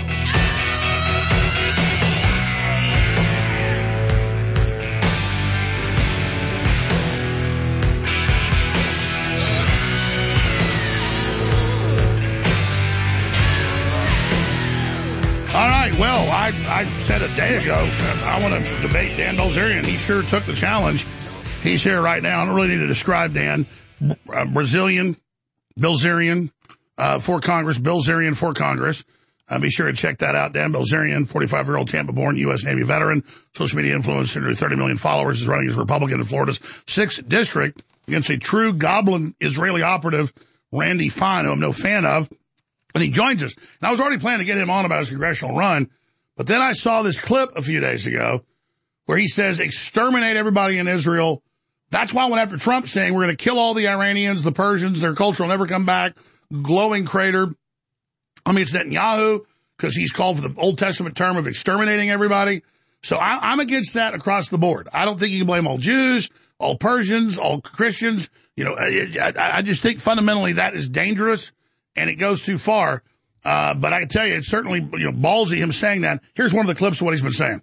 All right, well, I said a day ago, I want to debate Dan Bilzerian. He sure took the challenge. He's here right now. I don't really need to describe Dan. Brazilian, Bilzerian for Congress, Bilzerian for Congress. Be sure to check that out. Dan Bilzerian, 45-year-old Tampa-born U.S. Navy veteran, social media influencer, under 30 million followers, is running as Republican in Florida's 6th district against a true goblin Israeli operative, Randy Fine, who I'm no fan of. And he joins us. And I was already planning to get him on about his congressional run, but then I saw this clip a few days ago where he says, exterminate everybody in Israel. That's why I went after Trump, saying we're going to kill all the Iranians, the Persians, their culture will never come back. Glowing crater. I mean, it's Netanyahu, because he's called for the Old Testament term of exterminating everybody. So I'm against that across the board. I don't think you can blame all Jews, all Persians, all Christians. You know, I just think fundamentally that is dangerous. And it goes too far. But I can tell you, it's certainly, ballsy him saying that. Here's one of the clips of what he's been saying.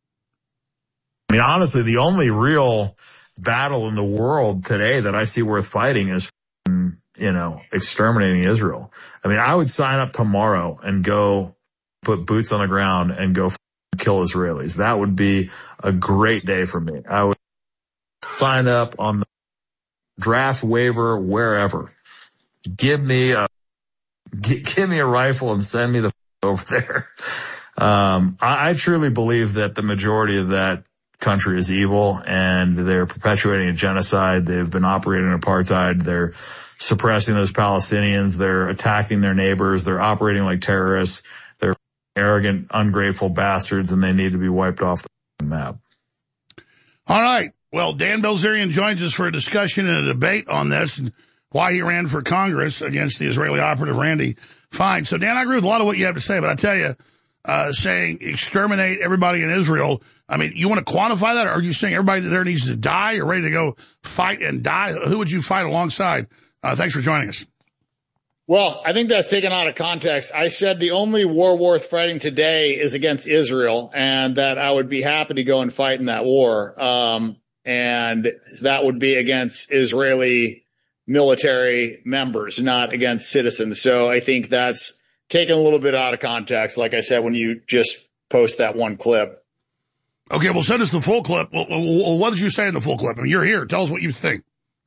I mean, honestly, the only real battle in the world today that I see worth fighting is, exterminating Israel. I mean, I would sign up tomorrow and go put boots on the ground and go kill Israelis. That would be a great day for me. I would sign up on the draft waiver wherever. Give me a rifle and send me the over there. I truly believe that the majority of that country is evil and they're perpetuating a genocide. They've been operating apartheid. They're suppressing those Palestinians. They're attacking their neighbors. They're operating like terrorists. They're arrogant, ungrateful bastards, and they need to be wiped off the map. All right. Well, Dan Bilzerian joins us for a discussion and a debate on this and why he ran for Congress against the Israeli operative Randy Fine. So, Dan, I agree with a lot of what you have to say, but I tell you, saying exterminate everybody in Israel, I mean, you want to quantify that, or are you saying everybody there needs to die or ready to go fight and die? Who would you fight alongside? Thanks for joining us. Well, I think that's taken out of context. I said the only war worth fighting today is against Israel, and that I would be happy to go and fight in that war. And that would be against Israeli military members, not against citizens. So I think that's taken a little bit out of context, like I said, when you just post that one clip. Okay, well, send us the full clip. Well, what did you say in the full clip? I mean, you're here. Tell us what you think.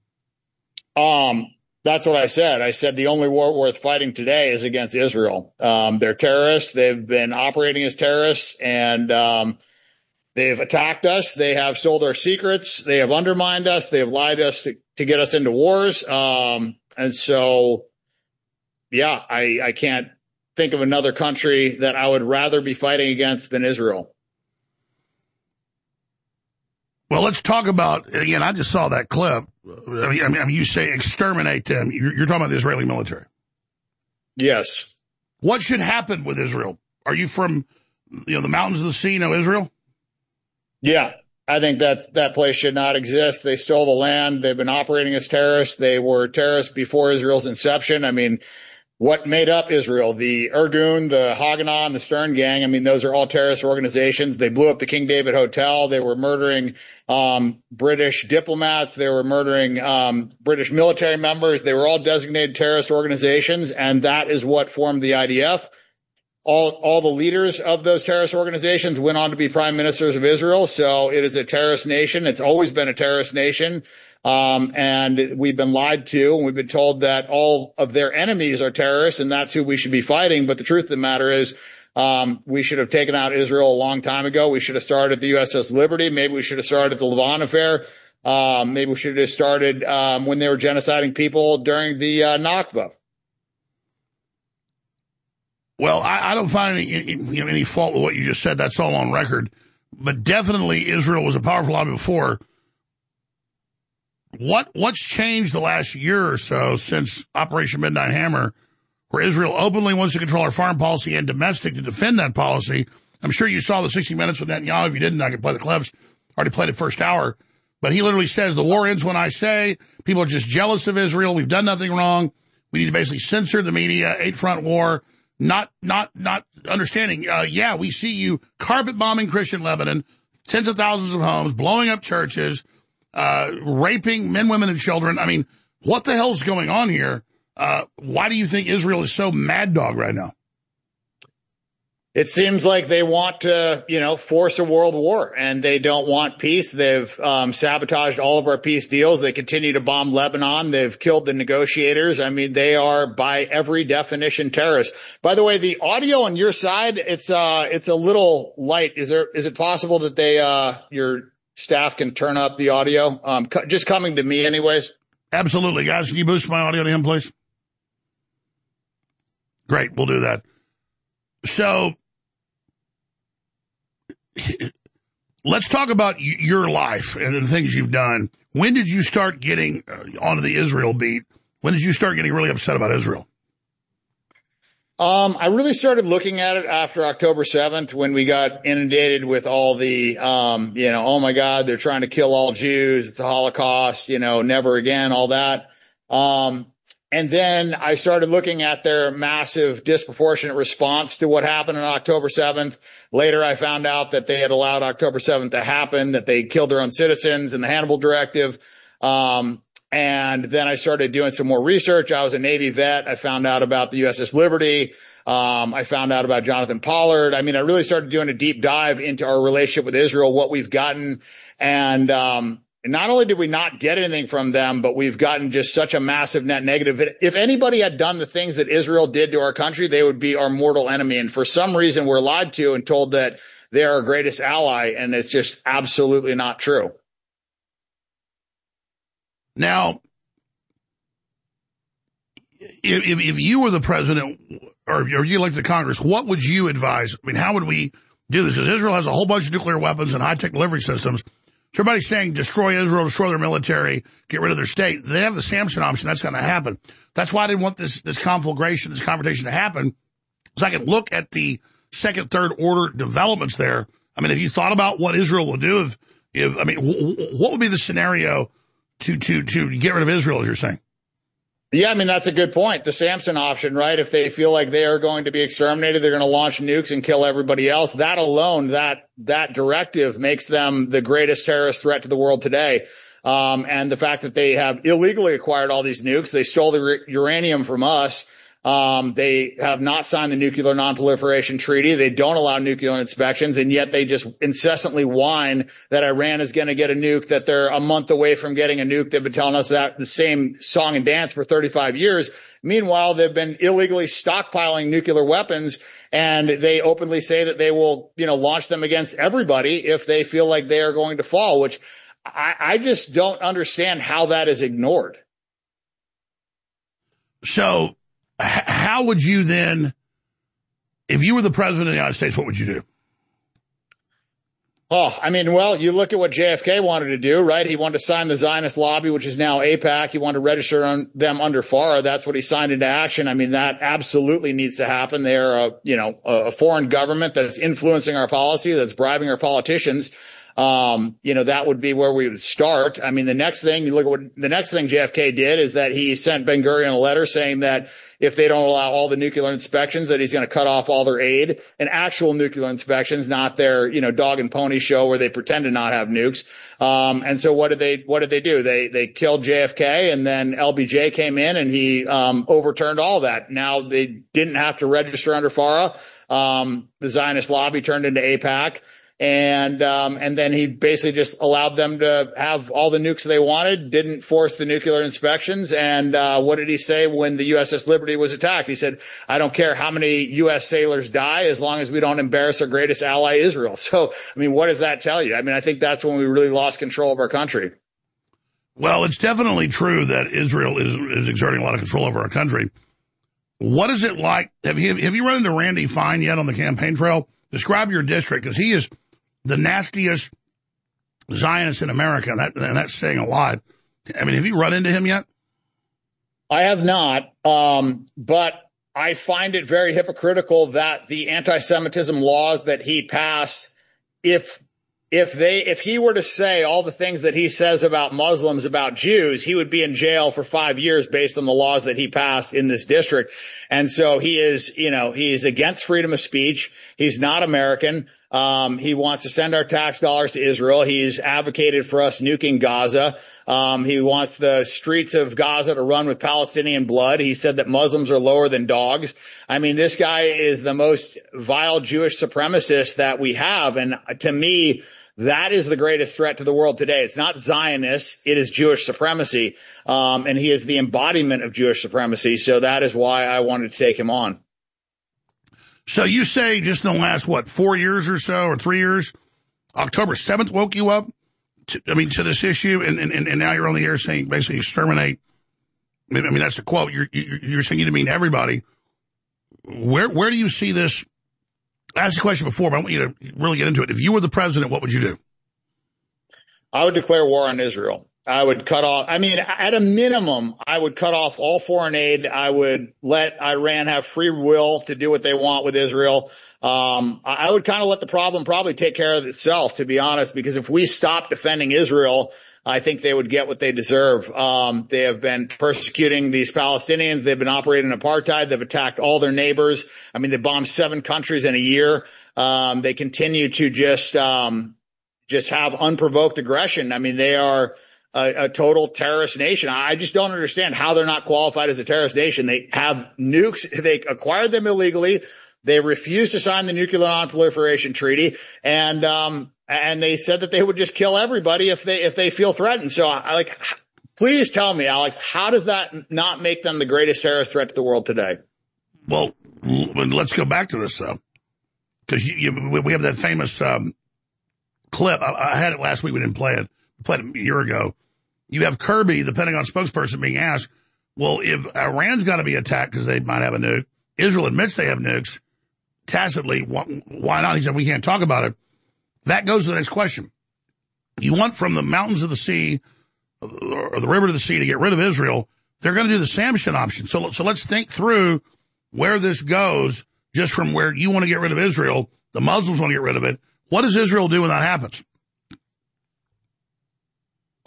That's what I said. I said the only war worth fighting today is against Israel. They're terrorists. They've been operating as terrorists, and they've attacked us. They have sold our secrets. They have undermined us. They have lied to us to get us into wars. And so, yeah, I can't think of another country that I would rather be fighting against than Israel. Well, let's talk about, again, I just saw that clip. I mean, you say exterminate them. You're talking about the Israeli military. Yes. What should happen with Israel? Are you from, the mountains of the sea, Israel? Yeah. I think that place should not exist. They stole the land. They've been operating as terrorists. They were terrorists before Israel's inception. I mean, what made up Israel? The Irgun, the Haganah, and the Stern Gang. I mean, those are all terrorist organizations. They blew up the King David Hotel. They were murdering British diplomats. They were murdering British military members. They were all designated terrorist organizations, and that is what formed the IDF. All the leaders of those terrorist organizations went on to be prime ministers of Israel. So it is a terrorist nation. It's always been a terrorist nation. And we've been lied to, and we've been told that all of their enemies are terrorists, and that's who we should be fighting. But the truth of the matter is, we should have taken out Israel a long time ago. We should have started at the USS Liberty. Maybe we should have started at the Lavon affair. Maybe we should have started, when they were genociding people during the, Nakba. Well, I don't find any fault with what you just said. That's all on record. But definitely Israel was a powerful lobby before. What's changed the last year or so since Operation Midnight Hammer, where Israel openly wants to control our foreign policy and domestic to defend that policy? I'm sure you saw the 60 Minutes with Netanyahu. If you didn't, I could play the clips. Already played the first hour. But he literally says, the war ends when I say. People are just jealous of Israel. We've done nothing wrong. We need to basically censor the media, 8-front war, not understanding. Yeah, we see you carpet bombing Christian Lebanon, tens of thousands of homes, blowing up churches, raping men, women, and children. I mean, what the hell's going on here? Why do you think Israel is so mad dog right now? It seems like they want to, force a world war, and they don't want peace. They've sabotaged all of our peace deals. They continue to bomb Lebanon. They've killed the negotiators. I mean, they are by every definition terrorists. By the way, the audio on your side, it's a little light. Is it possible that your staff can turn up the audio? Just coming to me anyways. Absolutely. Guys, can you boost my audio to him, please? Great. We'll do that. So let's talk about your life and the things you've done. When did you start getting onto the Israel beat? When did you start getting really upset about Israel? I really started looking at it after October 7th when we got inundated with all the, oh my God, they're trying to kill all Jews. It's a Holocaust, never again, all that. And then I started looking at their massive disproportionate response to what happened on October 7th. Later, I found out that they had allowed October 7th to happen, that they killed their own citizens in the Hannibal Directive. And then I started doing some more research. I was a Navy vet. I found out about the USS Liberty. I found out about Jonathan Pollard. I mean, I really started doing a deep dive into our relationship with Israel, what we've gotten. And not only did we not get anything from them, but we've gotten just such a massive net negative. If anybody had done the things that Israel did to our country, they would be our mortal enemy. And for some reason, we're lied to and told that they are our greatest ally. And it's just absolutely not true. Now, if you were the president or you elected to Congress, what would you advise? I mean, how would we do this? Because Israel has a whole bunch of nuclear weapons and high-tech delivery systems. So everybody's saying destroy Israel, destroy their military, get rid of their state. They have the Samson option. That's going to happen. That's why I didn't want this confrontation to happen, because I can look at the second, third order developments there. I mean, have you thought about what Israel will do what would be the scenario to get rid of Israel, as you're saying? Yeah, I mean, that's a good point. The Samson option, right? If they feel like they are going to be exterminated, they're going to launch nukes and kill everybody else. That alone, that directive makes them the greatest terrorist threat to the world today. And the fact that they have illegally acquired all these nukes, they stole the uranium from us. They have not signed the Nuclear Non-Proliferation Treaty. They don't allow nuclear inspections, and yet they just incessantly whine that Iran is going to get a nuke, that they're a month away from getting a nuke. They've been telling us that the same song and dance for 35 years. Meanwhile, they've been illegally stockpiling nuclear weapons, and they openly say that they will, launch them against everybody if they feel like they are going to fall, which I just don't understand how that is ignored. So how would you then, if you were the president of the United States, what would you do? You look at what JFK wanted to do, right? He wanted to sign the Zionist lobby, which is now AIPAC. He wanted to register them under FARA. That's what he signed into action. That absolutely needs to happen. They're a foreign government that's influencing our policy, that's bribing our politicians. That would be where we would start. The next thing JFK did is that he sent Ben-Gurion a letter saying that if they don't allow all the nuclear inspections, that he's going to cut off all their aid, and actual nuclear inspections, not their, dog and pony show where they pretend to not have nukes. And so what did they do? They killed JFK, and then LBJ came in and he, overturned all that. Now they didn't have to register under FARA. The Zionist lobby turned into AIPAC. And then he basically just allowed them to have all the nukes they wanted, didn't force the nuclear inspections. And, what did he say when the USS Liberty was attacked? He said, I don't care how many U.S. sailors die as long as we don't embarrass our greatest ally, Israel. So, what does that tell you? I think that's when we really lost control of our country. Well, it's definitely true that Israel is exerting a lot of control over our country. What is it like? Have you run into Randy Fine yet on the campaign trail? Describe your district, because he is the nastiest Zionist in America, and that's saying a lot. Have you run into him yet? I have not, but I find it very hypocritical that the anti-Semitism laws that he passed, if he were to say all the things that he says about Muslims, about Jews, he would be in jail for 5 years based on the laws that he passed in this district. And so he is against freedom of speech. He's not American. He wants to send our tax dollars to Israel. He's advocated for us nuking Gaza. He wants the streets of Gaza to run with Palestinian blood. He said that Muslims are lower than dogs. This guy is the most vile Jewish supremacist that we have. And to me, that is the greatest threat to the world today. It's not Zionists. It is Jewish supremacy. And he is the embodiment of Jewish supremacy. So that is why I wanted to take him on. So you say just in the last, 4 years or so, or 3 years, October 7th woke you up to this issue, and now you're on the air saying basically exterminate. That's the quote. You're saying you didn't mean everybody. Where do you see this? I asked the question before, but I want you to really get into it. If you were the president, what would you do? I would declare war on Israel. I would cut off, at a minimum, I would cut off all foreign aid. I would let Iran have free will to do what they want with Israel. I would kind of let the problem probably take care of itself, to be honest, because if we stop defending Israel, I think they would get what they deserve. They have been persecuting these Palestinians. They've been operating apartheid. They've attacked all their neighbors. They bombed 7 countries in a year. They continue to just have unprovoked aggression. They are a total terrorist nation. I just don't understand how they're not qualified as a terrorist nation. They have nukes. They acquired them illegally. They refused to sign the Nuclear Non-Proliferation Treaty, and they said that they would just kill everybody if they feel threatened. So, please tell me, Alex, how does that not make them the greatest terrorist threat to the world today? Well, let's go back to this though, because we have that famous clip. I had it last week. We didn't play it. We played it a year ago. You have Kirby, the Pentagon spokesperson, being asked, well, if Iran's got to be attacked because they might have a nuke, Israel admits they have nukes, tacitly, why not? He said, we can't talk about it. That goes to the next question. You want from the mountains of the sea, or the river to the sea, to get rid of Israel. They're going to do the Samson option. So let's think through where this goes, just from where you want to get rid of Israel, the Muslims want to get rid of it. What does Israel do when that happens?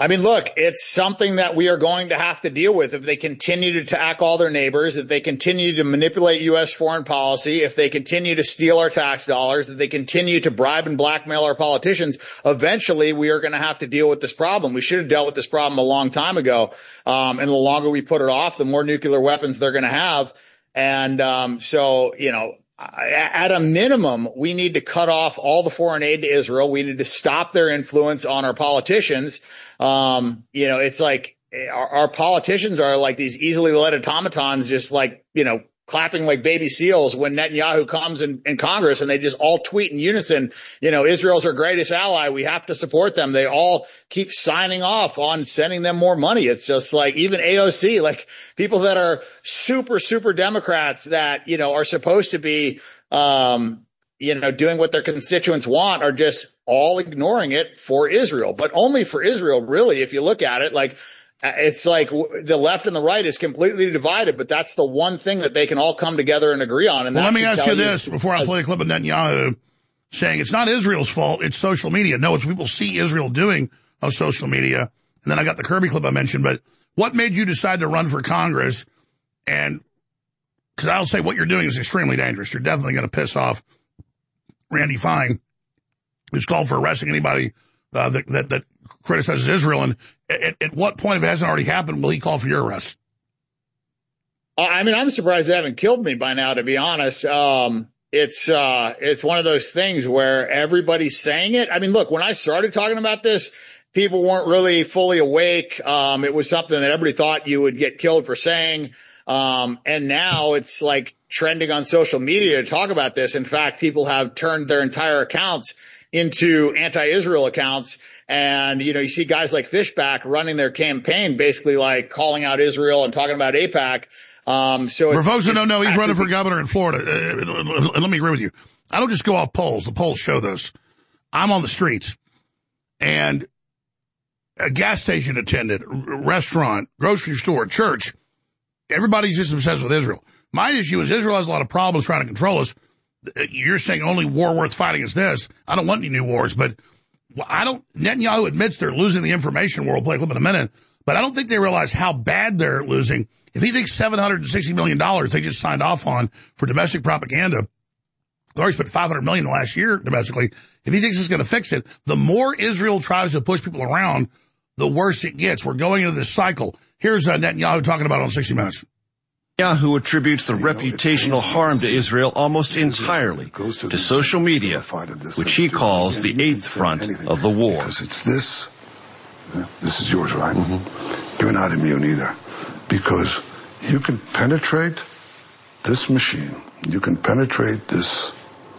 I mean, look, it's something that we are going to have to deal with if they continue to attack all their neighbors, if they continue to manipulate U.S. foreign policy, if they continue to steal our tax dollars, if they continue to bribe and blackmail our politicians. Eventually, we are going to have to deal with this problem. We should have dealt with this problem a long time ago. And the longer we put it off, the more nuclear weapons they're going to have. And so, you know, at a minimum, we need to cut off all the foreign aid to Israel. We need to stop their influence on our politicians. You know, it's like our politicians are like these easily led automatons, just like, you know, clapping like baby seals when Netanyahu comes in Congress, and they just all tweet in unison, you know, Israel's our greatest ally. We have to support them. They all keep signing off on sending them more money. It's just like even AOC, like people that are super, super Democrats that, you know, are supposed to be, you know, doing what their constituents want are just all ignoring it for Israel, but only for Israel, really, if you look at it. Like, it's like the left and the right is completely divided, but that's the one thing that they can all come together and agree on. And well, let me ask you this before I play a clip of Netanyahu saying it's not Israel's fault, it's social media. No, it's people see Israel doing on social media. And then I got the Kirby clip I mentioned, but what made you decide to run for Congress? And because I'll say what you're doing is extremely dangerous. You're definitely going to piss off Randy Fine, who's called for arresting anybody that criticizes Israel. And at what point, if it hasn't already happened, will he call for your arrest? I mean, I'm surprised they haven't killed me by now, to be honest. It's one of those things where everybody's saying it. I mean, look, when I started talking about this, people weren't really fully awake. It was something that everybody thought you would get killed for saying. And now it's like trending on social media to talk about this. In fact, people have turned their entire accounts into anti-Israel accounts. And, you know, you see guys like Fishback running their campaign, basically like calling out Israel and talking about AIPAC. So for folks who don't know, he's running for governor in Florida. Let me agree with you. I don't just go off polls. The polls show this. I'm on the streets, and a gas station attendant, restaurant, grocery store, church, everybody's just obsessed with Israel. My issue is Israel has a lot of problems trying to control us. You're saying only war worth fighting is this. I don't want any new wars, but Netanyahu admits they're losing the information war. We'll play a clip in a minute, but I don't think they realize how bad they're losing. If he thinks $760 million they just signed off on for domestic propaganda, they already spent $500 million last year domestically. If he thinks it's going to fix it, the more Israel tries to push people around, the worse it gets. We're going into this cycle. Here's Netanyahu talking about it on 60 Minutes. Netanyahu attributes the reputational harm to Israel almost entirely to social media, which he calls the eighth front of the war. Because it's this is yours, right? Mm-hmm. You're not immune either. Because you can penetrate this machine, you can penetrate this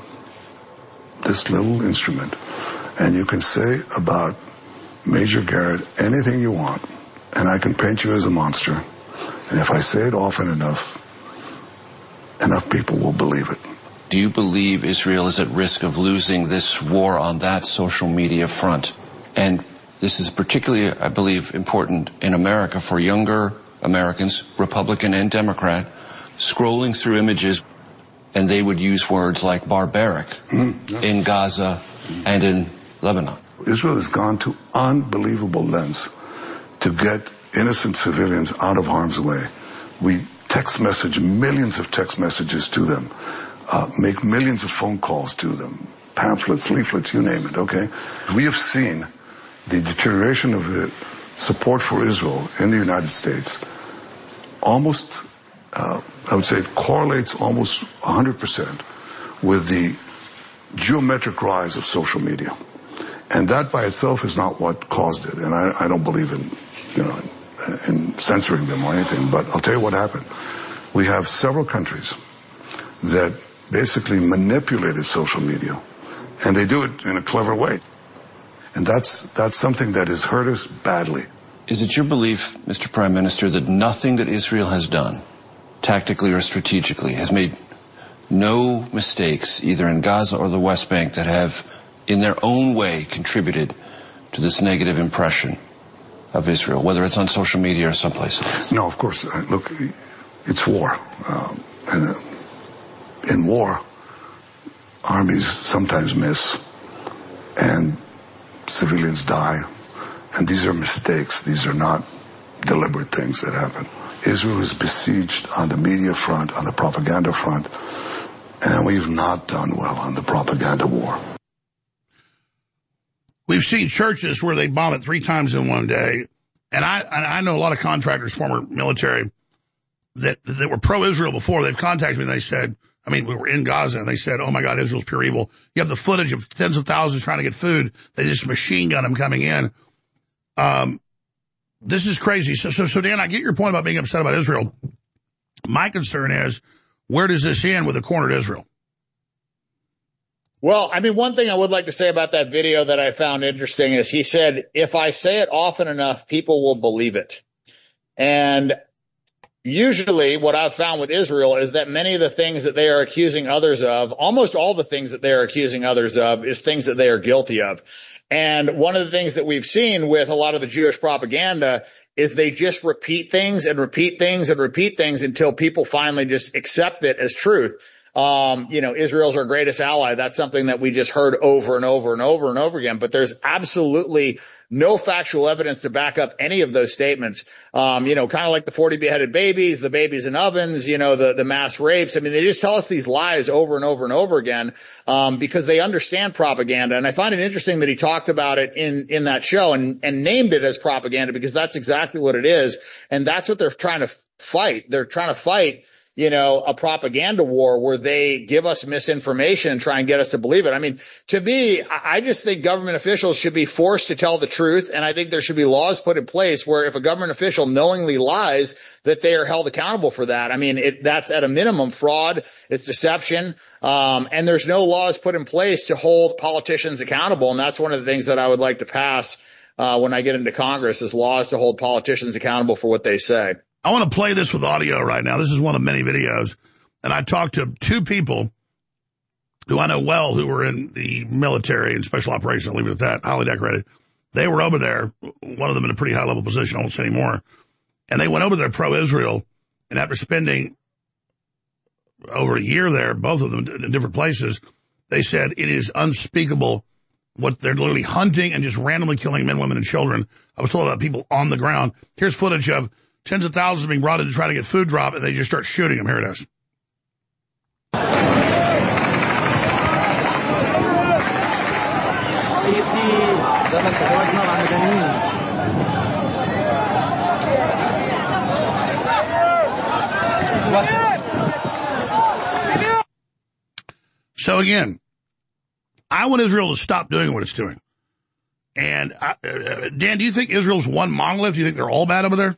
little instrument, and you can say about Major Garrett anything you want, and I can paint you as a monster. And if I say it often enough people will believe it. Do you believe Israel is at risk of losing this war on that social media front? And this is particularly, I believe, important in America for younger Americans, Republican and Democrat, scrolling through images, and they would use words like barbaric in Gaza and in Lebanon. Israel has gone to unbelievable lengths to get innocent civilians out of harm's way. We text message millions of text messages to them, make millions of phone calls to them, pamphlets, leaflets, you name it, okay? We have seen the deterioration of the support for Israel in the United States almost, I would say it correlates almost 100% with the geometric rise of social media. And that by itself is not what caused it. And I don't believe in censoring them or anything, but I'll tell you what happened. We have several countries that basically manipulated social media, and they do it in a clever way. And that's something that has hurt us badly. Is it your belief, Mr. Prime Minister, that nothing that Israel has done, tactically or strategically, has made no mistakes, either in Gaza or the West Bank, that have, in their own way, contributed to this negative impression of Israel, whether it's on social media or someplace else? No, of course. Look, it's war. And in war, armies sometimes miss, and civilians die, And these are mistakes. These are not deliberate things that happen. Israel is besieged on the media front, on the propaganda front, and we've not done well on the propaganda war. We've seen churches where they bomb it 3 times in one day. And I know a lot of contractors, former military, that were pro-Israel before. They've contacted me and they said, I mean, we were in Gaza and they said, oh my God, Israel's pure evil. You have the footage of tens of thousands trying to get food. They just machine gun them coming in. This is crazy. So Dan, I get your point about being upset about Israel. My concern is, where does this end with a cornered Israel? Well, I mean, one thing I would like to say about that video that I found interesting is he said, if I say it often enough, people will believe it. And usually what I've found with Israel is that many of the things that they are accusing others of, almost all the things that they are accusing others of, is things that they are guilty of. And one of the things that we've seen with a lot of the Jewish propaganda is they just repeat things and repeat things and repeat things until people finally just accept it as truth. Israel's our greatest ally. That's something that we just heard over and over and over and over again. But there's absolutely no factual evidence to back up any of those statements. Kind of like the 40 beheaded babies, the babies in ovens, the mass rapes. I mean, they just tell us these lies over and over and over again, because they understand propaganda. And I find it interesting that he talked about it in that show and named it as propaganda, because that's exactly what it is. And that's what they're trying to fight. They're trying to fight a propaganda war where they give us misinformation and try and get us to believe it. I mean, to me, I just think government officials should be forced to tell the truth. And I think there should be laws put in place where if a government official knowingly lies, that they are held accountable for that. I mean, that's at a minimum fraud. It's deception. And there's no laws put in place to hold politicians accountable. And that's one of the things that I would like to pass, when I get into Congress, is laws to hold politicians accountable for what they say. I want to play this with audio right now. This is one of many videos. And I talked to 2 people who I know well who were in the military and special operations. I'll leave it at that. Highly decorated. They were over there, one of them in a pretty high-level position. I won't say anymore. And they went over there pro-Israel. And after spending over a year there, both of them in different places, they said it is unspeakable what they're literally hunting and just randomly killing men, women, and children. I was told about people on the ground. Here's footage of tens of thousands being brought in to try to get food drop, and they just start shooting them. Here it is. So again, I want Israel to stop doing what it's doing. And Dan, do you think Israel's one monolith? Do you think they're all bad over there?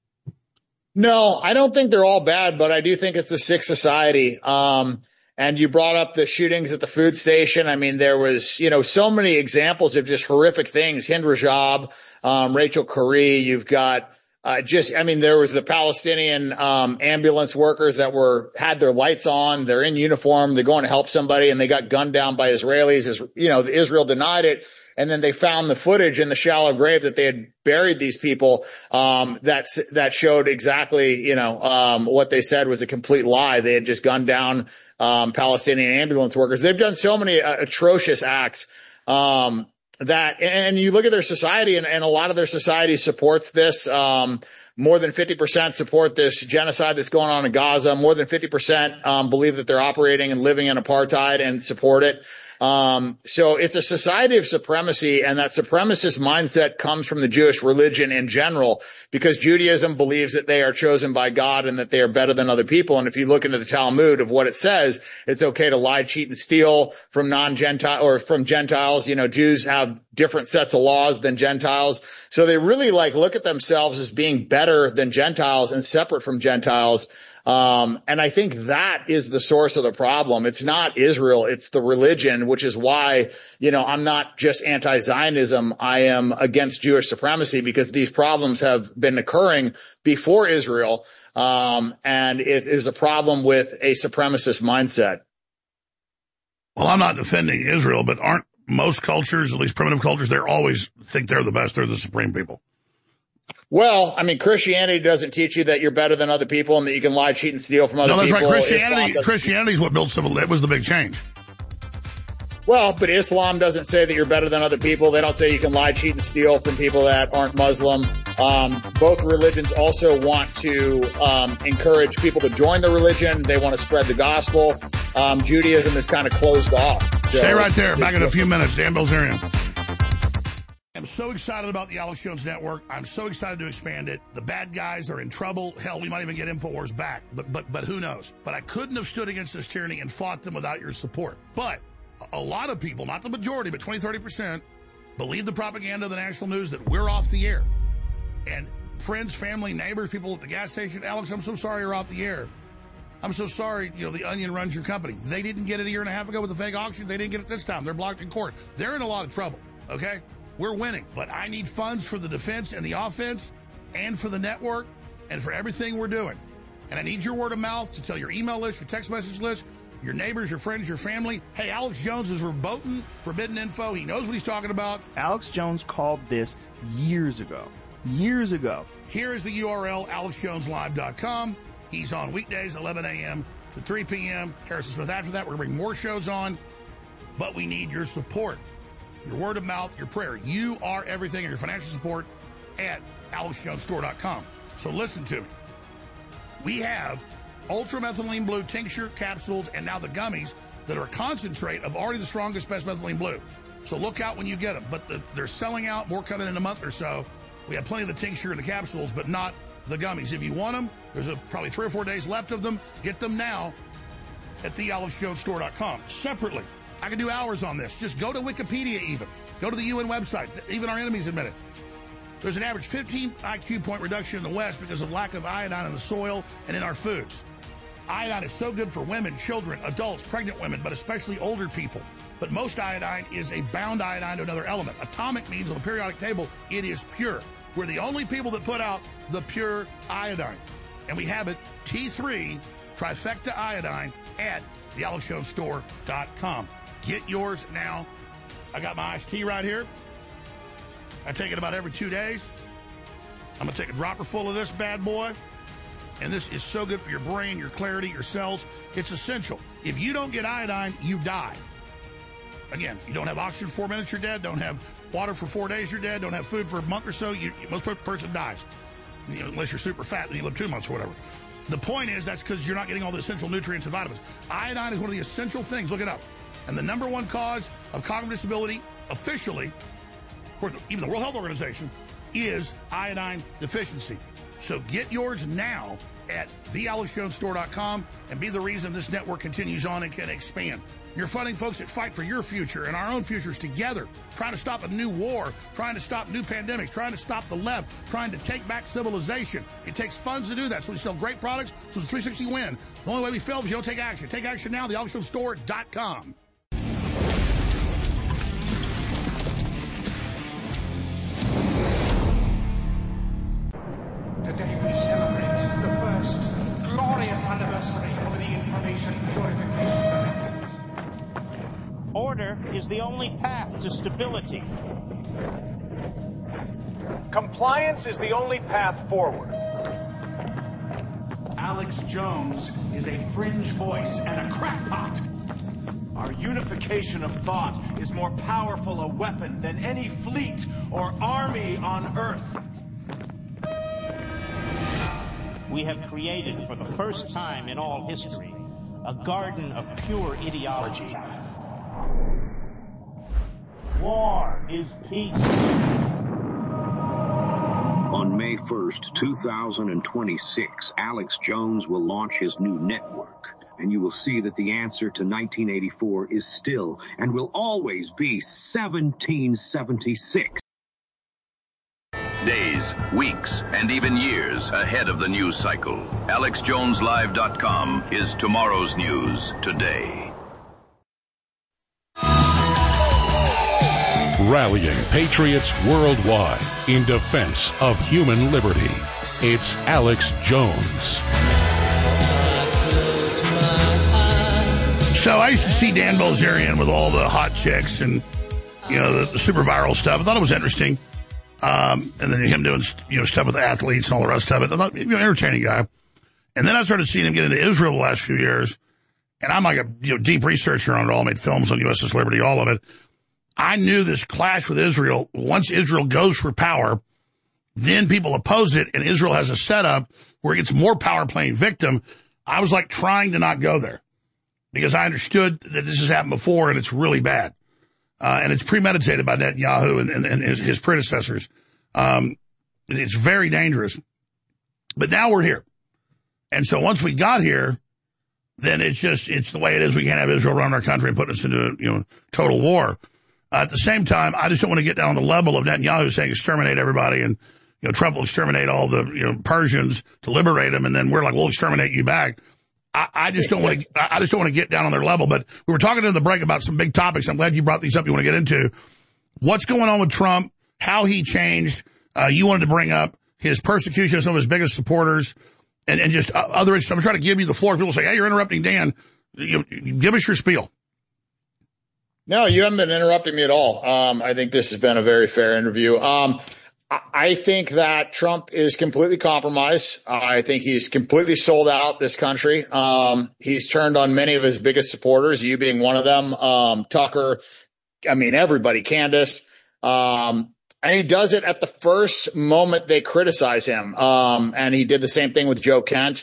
No, I don't think they're all bad, but I do think it's a sick society. And you brought up the shootings at the food station. I mean, there was, so many examples of just horrific things. Hind Rajab, Rachel Corrie, you've got, there was the Palestinian, ambulance workers that had their lights on. They're in uniform. They're going to help somebody and they got gunned down by Israelis. Israel denied it. And then they found the footage in the shallow grave that they had buried these people, that showed exactly, what they said was a complete lie. They had just gunned down, Palestinian ambulance workers. They've done so many atrocious acts, and you look at their society and a lot of their society supports this. More than 50% support this genocide that's going on in Gaza. More than 50%, believe that they're operating and living in apartheid and support it. So it's a society of supremacy, and that supremacist mindset comes from the Jewish religion in general, because Judaism believes that they are chosen by God and that they are better than other people. And if you look into the Talmud of what it says, it's okay to lie, cheat, and steal from non-Gentile or from Gentiles. Jews have different sets of laws than Gentiles. So they really look at themselves as being better than Gentiles and separate from Gentiles. And I think that is the source of the problem. It's not Israel, it's the religion, which is why, I'm not just anti-Zionism. I am against Jewish supremacy, because these problems have been occurring before Israel. And it is a problem with a supremacist mindset. Well, I'm not defending Israel, but aren't most cultures, at least primitive cultures, they always think they're the best, they're the supreme people? Well, I mean, Christianity doesn't teach you that you're better than other people and that you can lie, cheat, and steal from other people. No, that's right. Christianity is what built civil. That was the big change. Well, but Islam doesn't say that you're better than other people. They don't say you can lie, cheat, and steal from people that aren't Muslim. Both religions also want to encourage people to join the religion. They want to spread the gospel. Judaism is kind of closed off. So, stay right there. Back in a few minutes. Dan Bilzerian. I'm so excited about the Alex Jones Network. I'm so excited to expand it. The bad guys are in trouble. Hell, we might even get InfoWars back. But who knows? But I couldn't have stood against this tyranny and fought them without your support. But a lot of people, not the majority, but 20-30%, believe the propaganda of the national news that we're off the air. And friends, family, neighbors, people at the gas station, Alex, I'm so sorry you're off the air. I'm so sorry, the Onion runs your company. They didn't get it a year and a half ago with the fake auction. They didn't get it this time. They're blocked in court. They're in a lot of trouble, okay? We're winning. But I need funds for the defense and the offense and for the network and for everything we're doing. And I need your word of mouth to tell your email list, your text message list, your neighbors, your friends, your family. Hey, Alex Jones is verboten forbidden info. He knows what he's talking about. Alex Jones called this years ago. Years ago. Here is the URL, alexjoneslive.com. He's on weekdays, 11 a.m. to 3 p.m. Harrison Smith after that. We're going to bring more shows on. But we need your support, your word of mouth, your prayer. You are everything, and your financial support at alexjonesstore.com. So listen to me. We have ultramethylene blue tincture capsules and now the gummies that are a concentrate of already the strongest, best methylene blue. So look out when you get them. But they're selling out, more coming in a month or so. We have plenty of the tincture and the capsules, but not the gummies. If you want them, there's probably 3 or 4 days left of them. Get them now at thealexjonesstore.com. Separately, I can do hours on this. Just go to Wikipedia even. Go to the UN website. Even our enemies admit it. There's an average 15 IQ point reduction in the West because of lack of iodine in the soil and in our foods. Iodine is so good for women, children, adults, pregnant women, but especially older people. But most iodine is a bound iodine to another element. Atomic means on the periodic table, it is pure. We're the only people that put out the pure iodine. And we have it, T3 trifecta iodine at thealexjonesstore.com. Get yours now. I got my iced tea right here. I take it about every 2 days. I'm going to take a dropper full of this bad boy. And this is so good for your brain, your clarity, your cells. It's essential. If you don't get iodine, you die. Again, you don't have oxygen for 4 minutes, you're dead. Don't have water for 4 days, you're dead. Don't have food for a month or so, most person dies. Unless you're super fat, then you live 2 months or whatever. The point is that's because you're not getting all the essential nutrients and vitamins. Iodine is one of the essential things. Look it up. And the number one cause of cognitive disability, officially, according to even the World Health Organization, is iodine deficiency. So get yours now at thealexjonesstore.com and be the reason this network continues on and can expand. You're funding folks that fight for your future and our own futures together, trying to stop a new war, trying to stop new pandemics, trying to stop the left, trying to take back civilization. It takes funds to do that. So we sell great products. So it's a 360 win. The only way we fail is you don't take action. Take action now, thealexjonesstore.com. Today we celebrate the first glorious anniversary of the Information Purification Directives. Order is the only path to stability. Compliance is the only path forward. Alex Jones is a fringe voice and a crackpot. Our unification of thought is more powerful a weapon than any fleet or army on Earth. We have created, for the first time in all history, a garden of pure ideology. War is peace. On May 1st, 2026, Alex Jones will launch his new network, and you will see that the answer to 1984 is still and will always be 1776. Days, weeks, and even years ahead of the news cycle. AlexJonesLive.com is tomorrow's news today. Rallying patriots worldwide in defense of human liberty. It's Alex Jones. So I used to see Dan Bilzerian with all the hot chicks and, the super viral stuff. I thought it was interesting. And then him doing, stuff with athletes and all the rest of it. I thought, entertaining guy. And then I started seeing him get into Israel the last few years. and I'm like a deep researcher on it all, made films on USS Liberty, all of it. I knew this clash with Israel, once Israel goes for power, then people oppose it, and Israel has a setup where it gets more power playing victim. I was like trying to not go there because I understood that this has happened before, and it's really bad. And it's premeditated by Netanyahu and his predecessors. It's very dangerous. But now we're here. And so once we got here, then it's the way it is. We can't have Israel run our country and put us into, total war. At the same time, I just don't want to get down on the level of Netanyahu saying exterminate everybody and, Trump will exterminate all the, Persians to liberate them. And then we're like, we'll exterminate you back. I just don't want to get down on their level. But we were talking in the break about some big topics. I'm glad you brought these up. You want to get into what's going on with Trump, how he changed. You wanted to bring up his persecution of some of his biggest supporters and just other issues. I'm trying to give you the floor. People say, hey, you're interrupting Dan. Give us your spiel. No, you haven't been interrupting me at all. I think this has been a very fair interview. I think that Trump is completely compromised. I think he's completely sold out this country. He's turned on many of his biggest supporters, you being one of them, Tucker, everybody, Candace. And he does it at the first moment they criticize him. And he did the same thing with Joe Kent.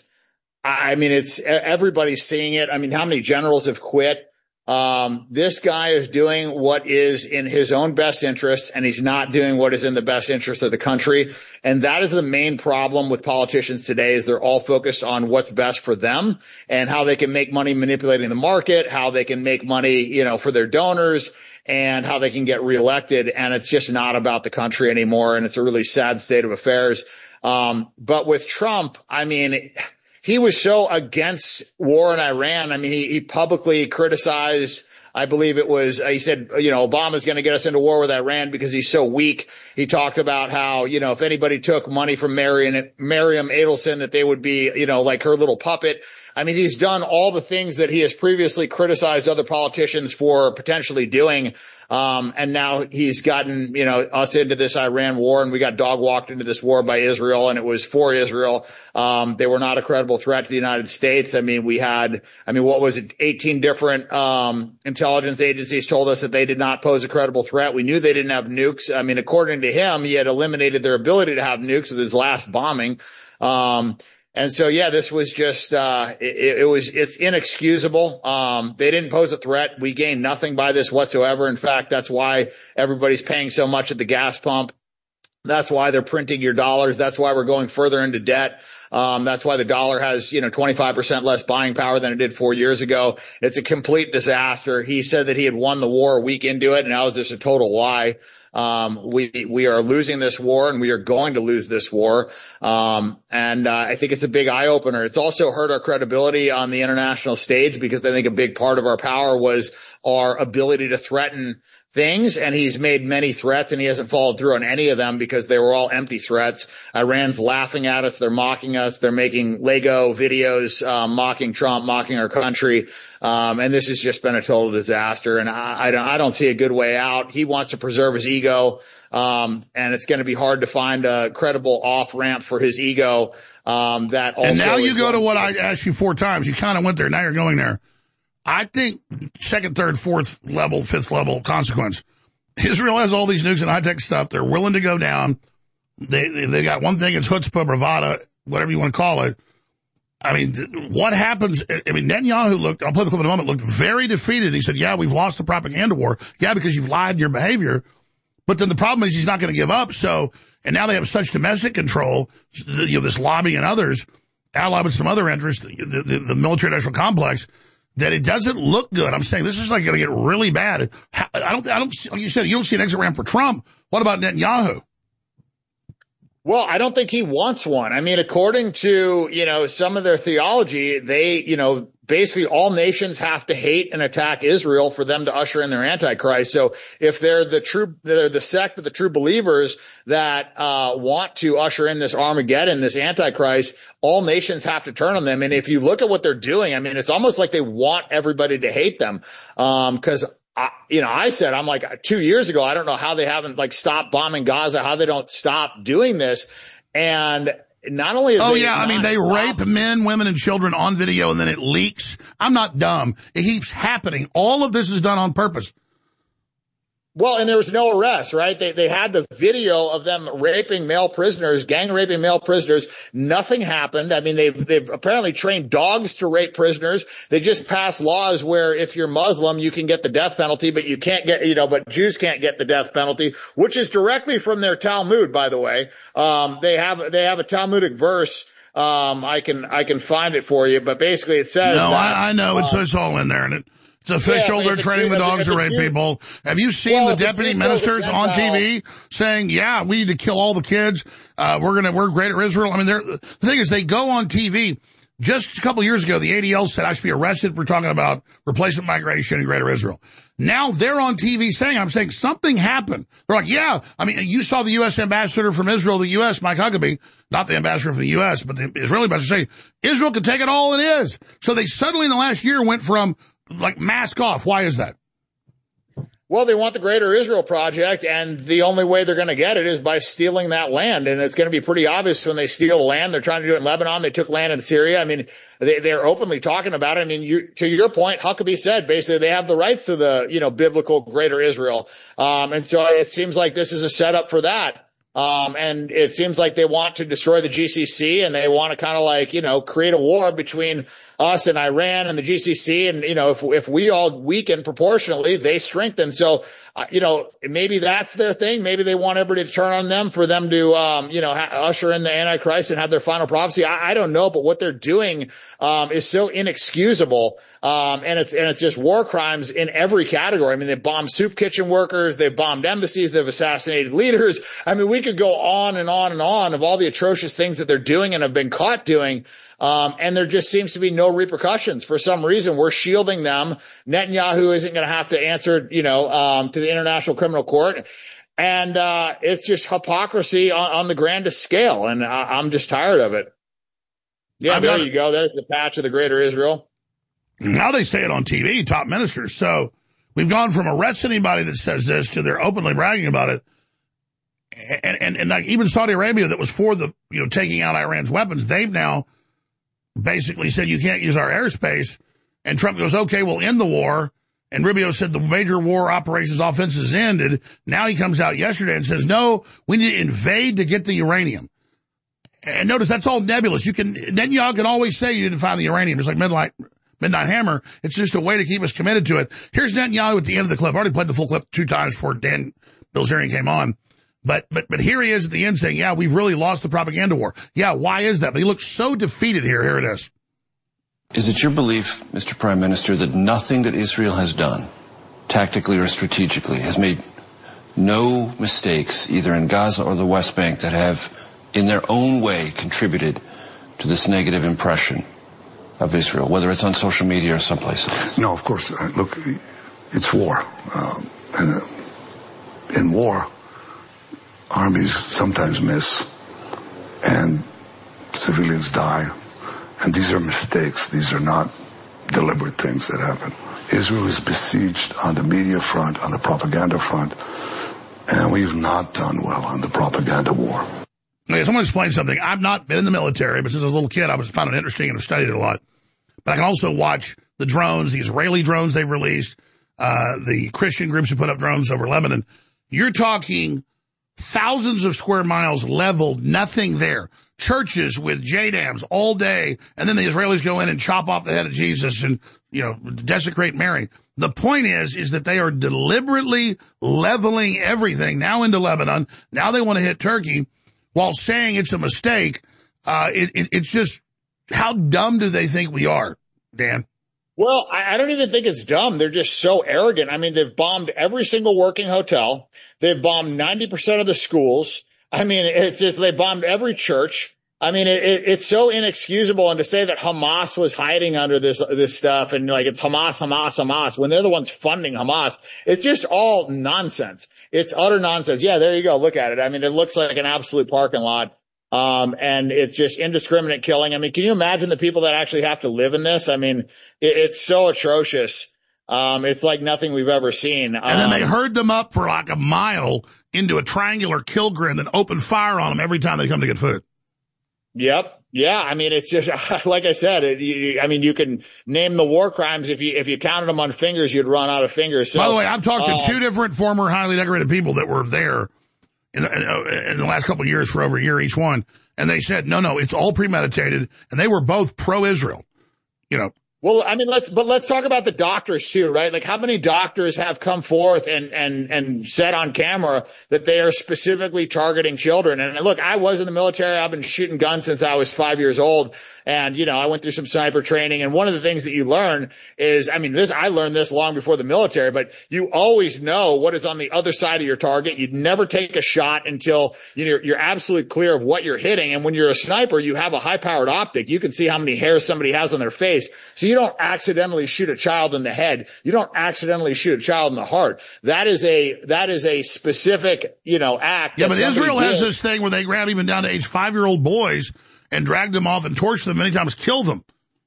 It's everybody's seeing it. How many generals have quit? This guy is doing what is in his own best interest, and he's not doing what is in the best interest of the country. And that is the main problem with politicians today, is they're all focused on what's best for them and how they can make money manipulating the market, how they can make money, for their donors, and how they can get reelected. And it's just not about the country anymore. And it's a really sad state of affairs. But with Trump, he was so against war in Iran. He publicly criticized, I believe it was, he said, Obama's going to get us into war with Iran because he's so weak. He talked about how, if anybody took money from Miriam Adelson, that they would be, like her little puppet. He's done all the things that he has previously criticized other politicians for potentially doing. And now he's gotten, us into this Iran war, and we got dog walked into this war by Israel, and it was for Israel. They were not a credible threat to the United States. We had, what was it? 18 different, intelligence agencies told us that they did not pose a credible threat. We knew they didn't have nukes. According to him, he had eliminated their ability to have nukes with his last bombing. And so, this was just, it's inexcusable. They didn't pose a threat. We gained nothing by this whatsoever. In fact, that's why everybody's paying so much at the gas pump. That's why they're printing your dollars. That's why we're going further into debt. That's why the dollar has, 25% less buying power than it did 4 years ago. It's a complete disaster. He said that he had won the war a week into it, and that was just a total lie. We are losing this war, and we are going to lose this war. And I think it's a big eye opener. It's also hurt our credibility on the international stage, because I think a big part of our power was our ability to threaten things, and he's made many threats, and he hasn't followed through on any of them because they were all empty threats. Iran's laughing at us. They're mocking us. They're making Lego videos, mocking Trump, mocking our country. And this has just been a total disaster. And I don't see a good way out. He wants to preserve his ego. And it's going to be hard to find a credible off ramp for his ego. That also. And now you go to what I asked you 4 times. You kind of went there. Now you're going there. I think second, third, fourth level, fifth level consequence. Israel has all these nukes and high-tech stuff. They're willing to go down. They got one thing. It's chutzpah, bravada, whatever you want to call it. What happens? Netanyahu I'll play the clip in a moment, looked very defeated. He said, yeah, we've lost the propaganda war. Yeah, because you've lied in your behavior. But then the problem is he's not going to give up. And now they have such domestic control, this lobby and others, allied with some other interests, the military industrial complex, that it doesn't look good. I'm saying this is going to get really bad. I don't, like you said, you don't see an exit ramp for Trump. What about Netanyahu? Well, I don't think he wants one. According to, some of their theology, they, basically all nations have to hate and attack Israel for them to usher in their Antichrist. So if they're the sect of the true believers that, want to usher in this Armageddon, this Antichrist, all nations have to turn on them. And if you look at what they're doing, it's almost like they want everybody to hate them. Cause I said, 2 years ago, I don't know how they haven't stopped bombing Gaza, how they don't stop doing this. And not only is they rape men, women, and children on video, and then it leaks. I'm not dumb. It keeps happening. All of this is done on purpose. Well, and there was no arrest, right? They had the video of them raping male prisoners, gang raping male prisoners. Nothing happened. I mean, they've apparently trained dogs to rape prisoners. They just passed laws where if you're Muslim, you can get the death penalty, but you can't get, but Jews can't get the death penalty, which is directly from their Talmud, by the way. They have a Talmudic verse. I can find it for you, but basically it says. No, I know. It's all in there, and it's official. They're training the dogs to rape people. Have you seen the deputy ministers on TV saying, yeah, we need to kill all the kids. We're Greater Israel. I mean, the thing is, they go on TV. Just a couple of years ago, the ADL said I should be arrested for talking about replacement migration in Greater Israel. Now they're on TV saying something happened. They're like, yeah, I mean, you saw the U.S. ambassador from Israel, the U.S., Mike Huckabee, not the ambassador from the U.S., but the Israeli ambassador saying, Israel can take it all it is. So they suddenly in the last year went from mask off. Why is that? Well, they want the Greater Israel Project, and the only way they're going to get it is by stealing that land. And it's going to be pretty obvious when they steal the land. They're trying to do it in Lebanon. They took land in Syria. I mean, they're openly talking about it. I mean, to your point, Huckabee said basically they have the rights to the, biblical Greater Israel. And so it seems like this is a setup for that. And it seems like they want to destroy the GCC, and they want to kind of create a war between us and Iran and the GCC. And, if we all weaken proportionally, they strengthen. So, maybe that's their thing. Maybe they want everybody to turn on them for them to, usher in the Antichrist and have their final prophecy. I don't know, but what they're doing, is so inexcusable. And it's just war crimes in every category. I mean, they bombed soup kitchen workers. They've bombed embassies. They've assassinated leaders. I mean, we could go on and on and on of all the atrocious things that they're doing and have been caught doing. And there just seems to be no repercussions. For some reason, we're shielding them. Netanyahu isn't going to have to answer, to the International Criminal Court. And, it's just hypocrisy on the grandest scale. And I'm just tired of it. Yeah, there you go. There's the patch of the Greater Israel. Now they say it on TV, top ministers. So we've gone from arrest anybody that says this to they're openly bragging about it. And like even Saudi Arabia that was for the, taking out Iran's weapons, they've now basically said you can't use our airspace. And Trump goes, okay, we'll end the war. And Rubio said the major war operations offenses ended. Now he comes out yesterday and says, no, we need to invade to get the uranium. And notice that's all nebulous. Netanyahu can always say you didn't find the uranium. It's like Midnight Hammer. It's just a way to keep us committed to it. Here's Netanyahu at the end of the clip. I already played the full clip 2 times before Dan Bilzerian came on. But here he is at the end saying, yeah, we've really lost the propaganda war. Yeah, why is that? But he looks so defeated here. Here it is. Is it your belief, Mr. Prime Minister, that nothing that Israel has done, tactically or strategically, has made no mistakes, either in Gaza or the West Bank, that have, in their own way, contributed to this negative impression of Israel, whether it's on social media or someplace else? No, of course. Look, it's war. And in war, armies sometimes miss, and civilians die. And these are mistakes. These are not deliberate things that happen. Israel is besieged on the media front, on the propaganda front, and we've not done well on the propaganda war. Okay, someone explain something. I've not been in the military, but since I was a little kid, I found it interesting and have studied it a lot. But I can also watch the drones, the Israeli drones they've released, the Christian groups who put up drones over Lebanon. You're talking thousands of square miles leveled, nothing there. Churches with JDAMs all day, and then the Israelis go in and chop off the head of Jesus and, desecrate Mary. The point is that they are deliberately leveling everything now into Lebanon. Now they want to hit Turkey while saying it's a mistake. It's just, how dumb do they think we are, Dan? Well, I don't even think it's dumb. They're just so arrogant. I mean, they've bombed every single working hotel. They've bombed 90% of the schools. I mean, it's just, they bombed every church. I mean, it's so inexcusable. And to say that Hamas was hiding under this stuff and it's Hamas, when they're the ones funding Hamas, it's just all nonsense. It's utter nonsense. Yeah, there you go. Look at it. I mean, it looks like an absolute parking lot. And it's just indiscriminate killing. I mean, can you imagine the people that actually have to live in this? I mean, it's so atrocious. It's like nothing we've ever seen. And then they herd them up for like a mile into a triangular kill grid and open fire on them every time they come to get food. Yep. Yeah. I mean, it's just, like I said, you can name the war crimes. If you counted them on fingers, you'd run out of fingers. So, by the way, I've talked to two different former highly decorated people that were there in the last couple of years for over a year each one. And they said, no, it's all premeditated. And they were both pro-Israel, you know. Well, I mean, let's talk about the doctors too, right? Like, how many doctors have come forth and said on camera that they are specifically targeting children? And look, I was in the military. I've been shooting guns since I was 5 years old. And, I went through some sniper training. And one of the things that you learn is, I learned this long before the military, but you always know what is on the other side of your target. You'd never take a shot until, you're absolutely clear of what you're hitting. And when you're a sniper, you have a high powered optic. You can see how many hairs somebody has on their face. So you don't accidentally shoot a child in the head. You don't accidentally shoot a child in the heart. That is a specific, act. Yeah, but Israel has this thing where they grab even down to age 5-year-old boys and drag them off and torture them, many times kill them.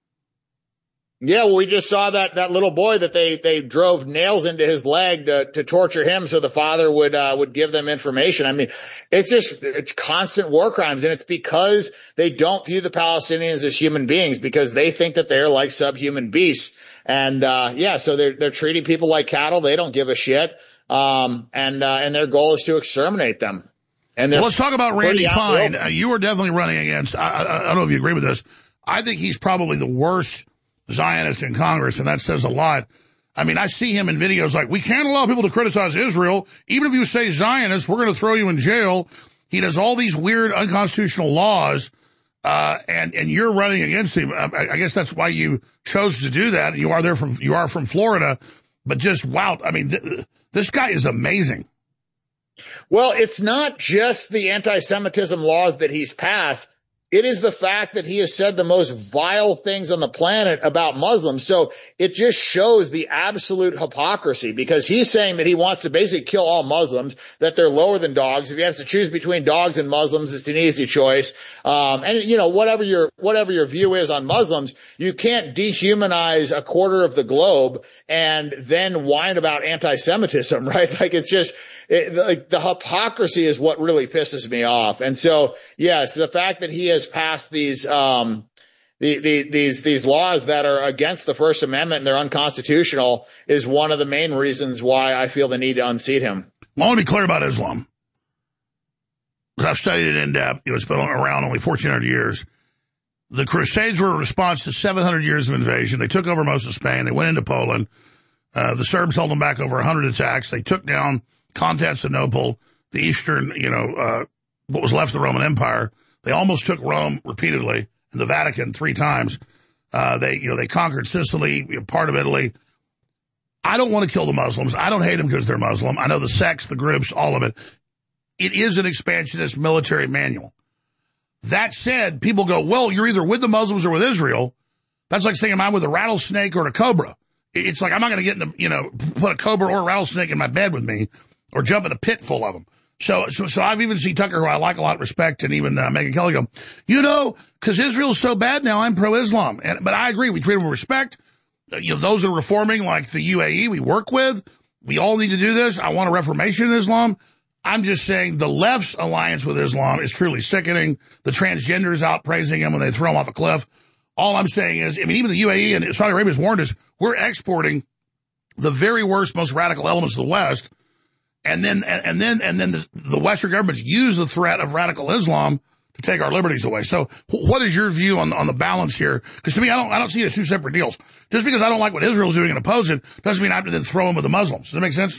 Yeah, well, we just saw that little boy that they drove nails into his leg to torture him so the father would give them information. I mean, it's constant war crimes, and it's because they don't view the Palestinians as human beings, because they think that they're like subhuman beasts. And so they're treating people like cattle. They don't give a shit. And their goal is to exterminate them. And well, let's talk about Randy Fine. You are definitely running against, I don't know if you agree with this. I think he's probably the worst Zionist in Congress, and that says a lot. I mean, I see him in videos like, we can't allow people to criticize Israel. Even if you say Zionist, we're going to throw you in jail. He does all these weird unconstitutional laws, and you're running against him. I guess that's why you chose to do that. You are from Florida, but just, wow. I mean, this guy is amazing. Well, it's not just the anti-Semitism laws that he's passed. It is the fact that he has said the most vile things on the planet about Muslims. So it just shows the absolute hypocrisy, because he's saying that he wants to basically kill all Muslims, that they're lower than dogs. If he has to choose between dogs and Muslims, it's an easy choice. Whatever your view is on Muslims, you can't dehumanize a quarter of the globe and then whine about anti-Semitism, right? Like, it's just, the hypocrisy is what really pisses me off. And so, yes, the fact that he has passed these laws that are against the First Amendment and they're unconstitutional is one of the main reasons why I feel the need to unseat him. Well, I want to be clear about Islam, because I've studied it in depth. It's been around only 1,400 years. The Crusades were a response to 700 years of invasion. They took over most of Spain. They went into Poland. The Serbs held them back over 100 attacks. They took down Constantinople, the eastern, what was left of the Roman Empire. They almost took Rome repeatedly, and the Vatican 3 times. They conquered Sicily, part of Italy. I don't want to kill the Muslims. I don't hate them because they're Muslim. I know the sects, the groups, all of it. It is an expansionist military manual. That said, people go, well, you're either with the Muslims or with Israel. That's like saying I'm with a rattlesnake or a cobra. It's like I'm not going to get put a cobra or a rattlesnake in my bed with me or jump in a pit full of them. So I've even seen Tucker, who I like a lot, respect, and even Megyn Kelly go, because Israel's so bad now, I'm pro-Islam. But I agree, we treat them with respect. Those that are reforming, like the UAE we work with, we all need to do this. I want a reformation in Islam. I'm just saying the left's alliance with Islam is truly sickening. The transgenders out praising him when they throw him off a cliff. All I'm saying is, even the UAE and Saudi Arabia has warned us, we're exporting the very worst, most radical elements of the West. And then the Western governments use the threat of radical Islam to take our liberties away. So what is your view on the balance here? Because to me, I don't see it as two separate deals. Just because I don't like what Israel's doing and oppose it doesn't mean I have to then throw them with the Muslims. Does that make sense?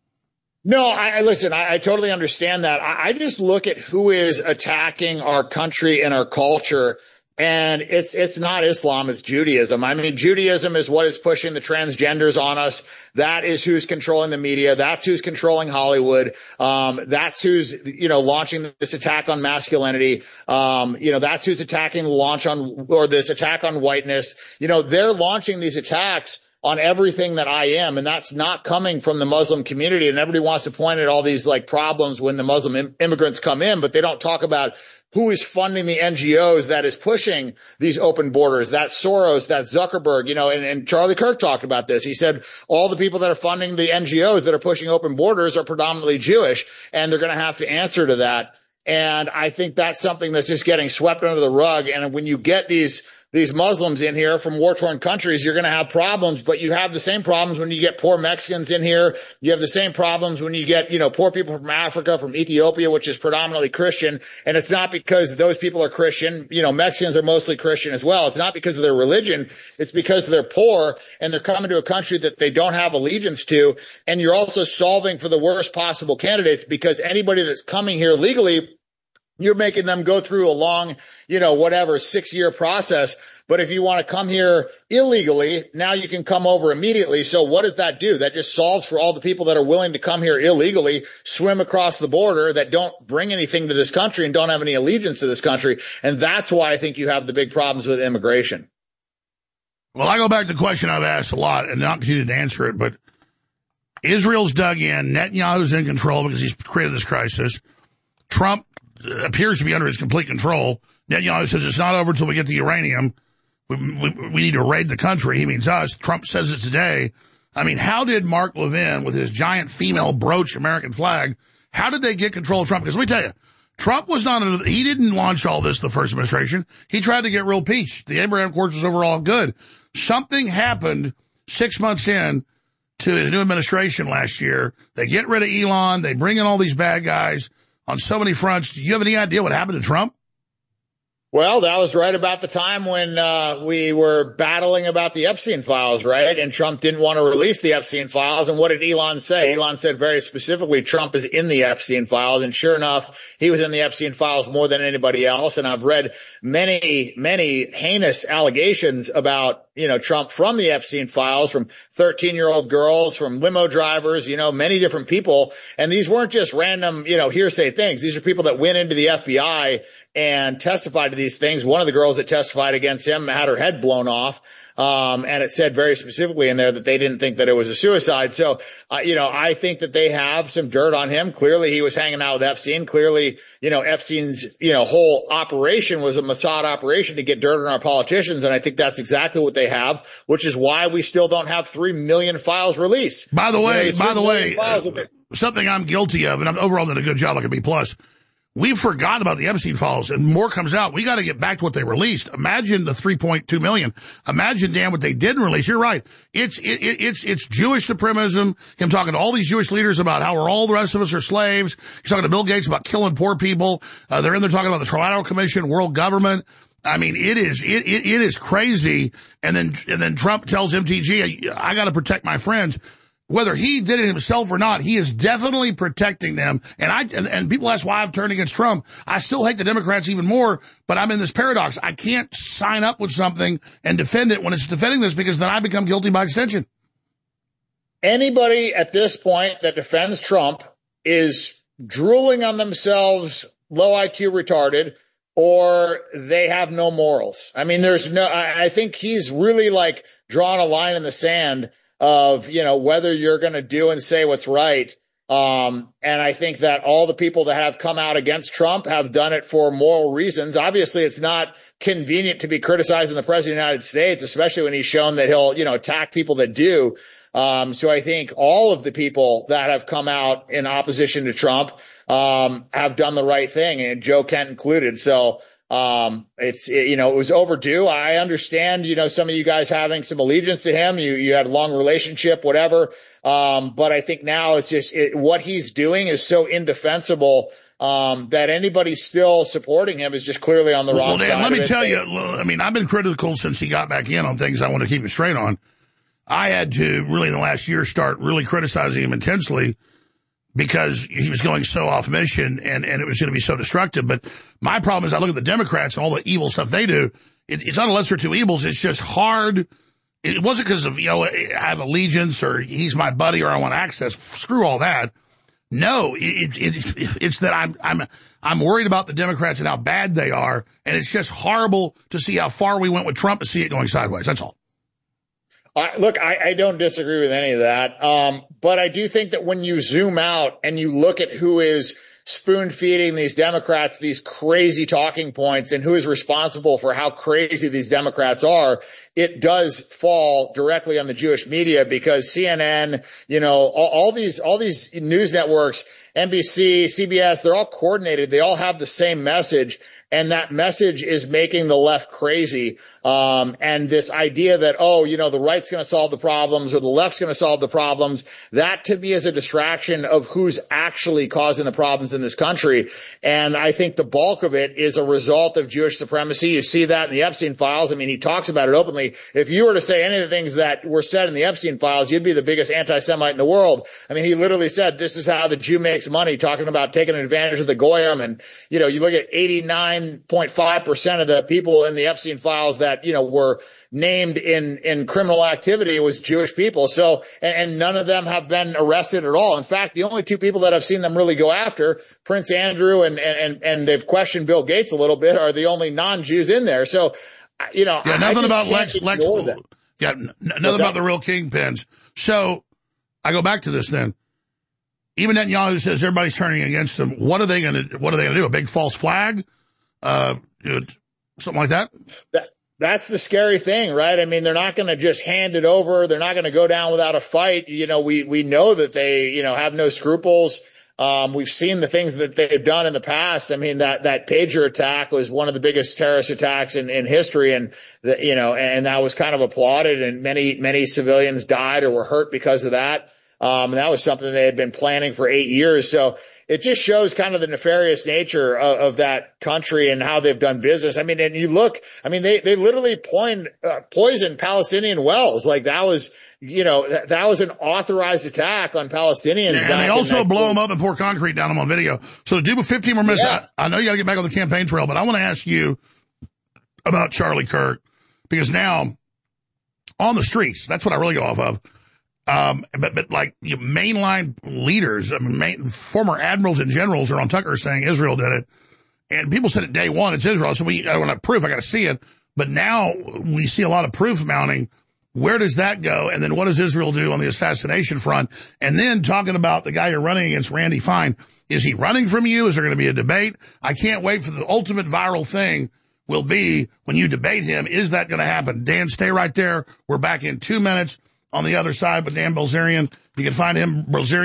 No, listen, I totally understand that. I just look at who is attacking our country and our culture. And it's not Islam, it's Judaism. Judaism is what is pushing the transgenders on us. That is who's controlling the media. That's who's controlling Hollywood. That's who's, launching this attack on masculinity. That's who's attacking this attack on whiteness. They're launching these attacks on everything that I am, and that's not coming from the Muslim community. And everybody wants to point at all these problems when the Muslim immigrants come in, but they don't talk about who is funding the NGOs that is pushing these open borders. That's Soros, that's Zuckerberg, and Charlie Kirk talked about this. He said all the people that are funding the NGOs that are pushing open borders are predominantly Jewish, and they're going to have to answer to that. And I think that's something that's just getting swept under the rug. And when you get these Muslims in here from war-torn countries, you're going to have problems, but you have the same problems when you get poor Mexicans in here. You have the same problems when you get, poor people from Africa, from Ethiopia, which is predominantly Christian. And it's not because those people are Christian. Mexicans are mostly Christian as well. It's not because of their religion. It's because they're poor and they're coming to a country that they don't have allegiance to. And you're also solving for the worst possible candidates, because anybody that's coming here legally, you're making them go through a long, 6-year process. But if you want to come here illegally, now you can come over immediately. So what does that do? That just solves for all the people that are willing to come here illegally, swim across the border, that don't bring anything to this country and don't have any allegiance to this country. And that's why I think you have the big problems with immigration. Well, I go back to the question I've asked a lot, and not because you didn't answer it, but Israel's dug in. Netanyahu's in control because he's created this crisis. Trump appears to be under his complete control. Netanyahu says it's not over until we get the uranium. We need to raid the country. He means us. Trump says it today. I mean, how did Mark Levin, with his giant female brooch American flag, how did they get control of Trump? Because let me tell you, Trump was not under, he didn't launch all this the first administration. He tried to get real peace. The Abraham Accords was overall good. Something happened 6 months in to his new administration last year. They get rid of Elon. They bring in all these bad guys on so many fronts. Do you have any idea what happened to Trump? Well, that was right about the time when we were battling about the Epstein files, right? And Trump didn't want to release the Epstein files. And what did Elon say? Elon said very specifically, Trump is in the Epstein files. And sure enough, he was in the Epstein files more than anybody else. And I've read many, many heinous allegations about, Trump from the Epstein files, from 13-year-old girls, from limo drivers, many different people. And these weren't just random, hearsay things. These are people that went into the FBI and testified to these things. One of the girls that testified against him had her head blown off. And it said very specifically in there that they didn't think that it was a suicide. So, I think that they have some dirt on him. Clearly he was hanging out with Epstein. Clearly, Epstein's, whole operation was a Mossad operation to get dirt on our politicians. And I think that's exactly what they have, which is why we still don't have 3 million files released. By the way, something I'm guilty of, and I'm overall done a good job, like a B+. We've forgotten about the Epstein files, and more comes out. We got to get back to what they released. Imagine the 3.2 million. Imagine, Dan, what they didn't release. You're right. It's Jewish supremacism. Him talking to all these Jewish leaders about how all the rest of us are slaves. He's talking to Bill Gates about killing poor people. They're in there talking about the Trilateral Commission, world government. I mean, it is crazy. And then Trump tells MTG, I got to protect my friends. Whether he did it himself or not, he is definitely protecting them. And people ask why I've turned against Trump. I still hate the Democrats even more, but I'm in this paradox. I can't sign up with something and defend it when it's defending this, because then I become guilty by extension. Anybody at this point that defends Trump is drooling on themselves, low IQ retarded, or they have no morals. I mean, I think he's really drawn a line in the sand of, whether you're going to do and say what's right. And I think that all the people that have come out against Trump have done it for moral reasons. Obviously, it's not convenient to be criticizing the president of the United States, especially when he's shown that he'll, attack people that do. So I think all of the people that have come out in opposition to Trump, have done the right thing, and Joe Kent included. So, it was overdue. I understand, some of you guys having some allegiance to him. You had a long relationship, whatever. But I think now it's just, what he's doing is so indefensible, that anybody still supporting him is just clearly on the wrong side. Let me tell you, I mean, I've been critical since he got back in on things I want to keep him straight on. I had to really in the last year start really criticizing him intensely, because he was going so off mission and it was going to be so destructive. But my problem is I look at the Democrats and all the evil stuff they do. It's not a lesser of two evils. It's just hard. It wasn't because of, I have allegiance or he's my buddy or I want access. Screw all that. No, it's that I'm worried about the Democrats and how bad they are. And it's just horrible to see how far we went with Trump to see it going sideways. That's all. Look, I don't disagree with any of that. But I do think that when you zoom out and you look at who is spoon feeding these Democrats these crazy talking points and who is responsible for how crazy these Democrats are, it does fall directly on the Jewish media, because CNN, all these news networks, NBC, CBS, they're all coordinated. They all have the same message. And that message is making the left crazy. And this idea that, the right's going to solve the problems or the left's going to solve the problems, that to me is a distraction of who's actually causing the problems in this country. And I think the bulk of it is a result of Jewish supremacy. You see that in the Epstein files. I mean, he talks about it openly. If you were to say any of the things that were said in the Epstein files, you'd be the biggest anti-Semite in the world. I mean, he literally said, this is how the Jew makes money, talking about taking advantage of the Goyim. And, you look at 89.5% of the people in the Epstein files that, were named in criminal activity was Jewish people. So, and none of them have been arrested at all. In fact, the only two people that I've seen them really go after, Prince Andrew and they've questioned Bill Gates a little bit, are the only non-Jews in there. So, nothing about Lex. Nothing about the real kingpins. So I go back to this then. Even Netanyahu says everybody's turning against him. What are they going to do? A big false flag? Something like that? That's the scary thing, right? I mean, they're not going to just hand it over. They're not going to go down without a fight. We know that they, have no scruples. We've seen the things that they've done in the past. I mean, that pager attack was one of the biggest terrorist attacks in history. And and that was kind of applauded, and many civilians died or were hurt because of that. And that was something they had been planning for 8 years. So it just shows kind of the nefarious nature of that country and how they've done business. I mean, and you look, they literally poisoned Palestinian wells. Like that was, that was an authorized attack on Palestinians. Yeah, and they also blow them up and pour concrete down them on video. So do 15 more minutes. Yeah. I know you got to get back on the campaign trail, but I want to ask you about Charlie Kirk, because now on the streets, that's what I really go off of. But like mainline leaders, former admirals and generals are on Tucker saying Israel did it. And people said it day one, it's Israel. So I want proof, I got to see it. But now we see a lot of proof mounting. Where does that go? And then what does Israel do on the assassination front? And then talking about the guy you're running against, Randy Fine. Is he running from you? Is there going to be a debate? I can't wait for the ultimate viral thing will be when you debate him. Is that going to happen? Dan, stay right there. We're back in 2 minutes. On the other side with Dan Bilzerian. You can find him,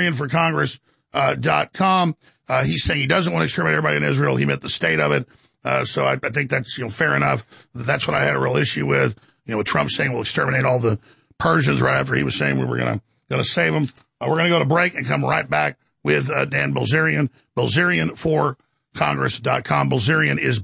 BilzerianForCongress.com. He's saying he doesn't want to exterminate everybody in Israel. He meant the state of it. So I think that's, fair enough. That's what I had a real issue with, with Trump saying we'll exterminate all the Persians right after he was saying we were going to save them. We're going to go to break and come right back with Dan Bilzerian, BilzerianForCongress.com. Bilzerian is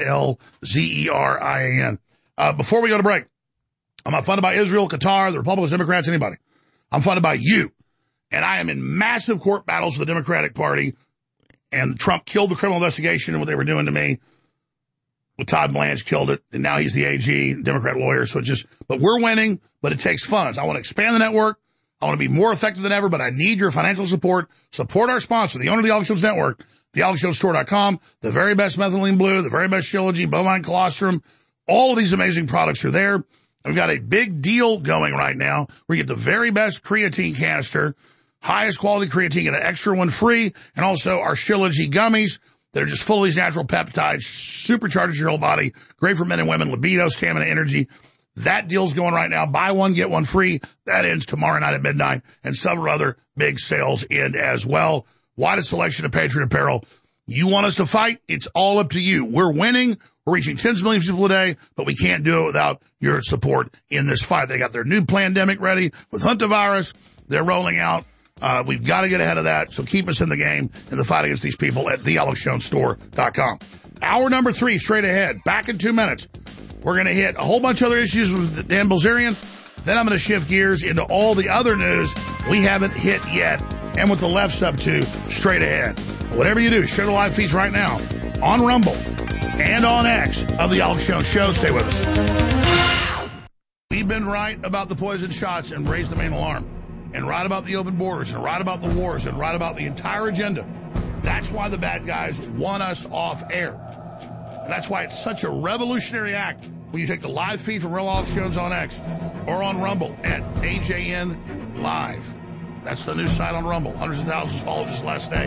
Bilzerian. Before we go to break, I'm not funded by Israel, Qatar, the Republicans, Democrats, anybody. I'm funded by you. And I am in massive court battles with the Democratic Party. And Trump killed the criminal investigation and what they were doing to me. With Todd Blanche killed it. And now he's the AG, Democrat lawyer. So but we're winning, but it takes funds. I want to expand the network. I want to be more effective than ever, but I need your financial support. Support our sponsor, the owner of the Alex Jones Network, thealexjonestore.com. The very best methylene blue, the very best Shilajit, bovine colostrum. All of these amazing products are there. We've got a big deal going right now. We get the very best creatine canister, highest quality creatine, get an extra one free, and also our Shilajit gummies that are just full of these natural peptides, supercharges your whole body, great for men and women, libido, stamina, energy. That deal's going right now. Buy one, get one free. That ends tomorrow night at midnight, and several other big sales end as well. Widest selection of Patriot apparel. You want us to fight? It's all up to you. We're winning. We're reaching tens of millions of people a day, but we can't do it without your support in this fight. They got their new pandemic ready with hantavirus. They're rolling out. We've got to get ahead of that. So keep us in the game in the fight against these people at thealexjonestore.com. Hour number 3, straight ahead. Back in 2 minutes. We're going to hit a whole bunch of other issues with Dan Bilzerian. Then I'm going to shift gears into all the other news we haven't hit yet and what the left's up to straight ahead. Whatever you do, share the live feeds right now on Rumble and on X of the Alex Jones Show. Stay with us. We've been right about the poison shots and raised the main alarm, and right about the open borders, and right about the wars, and right about the entire agenda. That's why the bad guys want us off air. And that's why it's such a revolutionary act when you take the live feed from Real Alex Jones on X or on Rumble at AJN Live. That's the new site on Rumble. Hundreds of thousands followed just last day.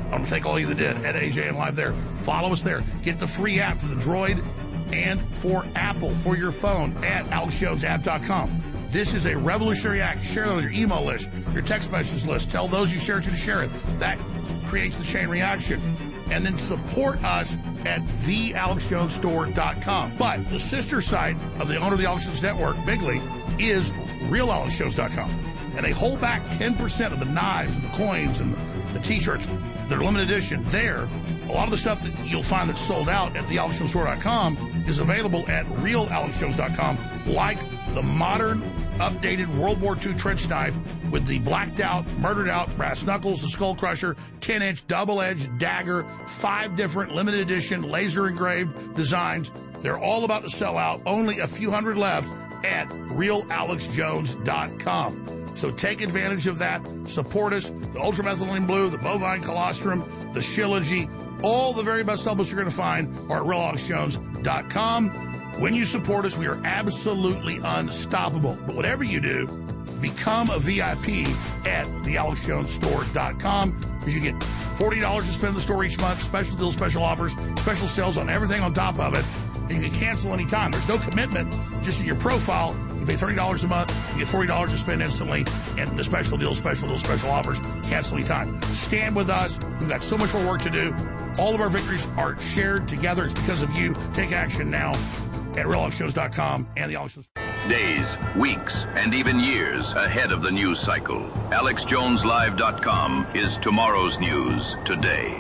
I want to thank all of you that did at AJM Live there. Follow us there. Get the free app for the Droid and for Apple for your phone at AlexJonesApp.com. This is a revolutionary act. Share it on your email list, your text message list. Tell those you share it to share it. That creates the chain reaction. And then support us at thealexjonesstore.com. But the sister site of the owner of the Alex Jones Network, Bigley, is realalexjones.com. And they hold back 10% of the knives and the coins and the T-shirts that are limited edition there. A lot of the stuff that you'll find that's sold out at thealexjonesstore.com is available at realalexjones.com, like the modern, updated World War II trench knife with the blacked out, murdered out brass knuckles, the skull crusher, 10-inch double-edged dagger, 5 different limited edition laser engraved designs. They're all about to sell out. Only a few hundred left at realalexjones.com. So take advantage of that. Support us. The ultramethylene blue, the bovine colostrum, the Shilajit, all the very best supplements you're going to find are at realalexjones.com. When you support us, we are absolutely unstoppable. But whatever you do, become a VIP at thealexjonesstore.com because you get $40 to spend in the store each month, special deals, special offers, special sales on everything on top of it. And you can cancel anytime. There's no commitment, just in your profile. You pay $30 a month, you get $40 to spend instantly, and the special deals, special offers, cancel anytime. Stand with us. We've got so much more work to do. All of our victories are shared together. It's because of you. Take action now at realalexjones.com and the Alex Jones. Days, weeks, and even years ahead of the news cycle. AlexJonesLive.com is tomorrow's news today.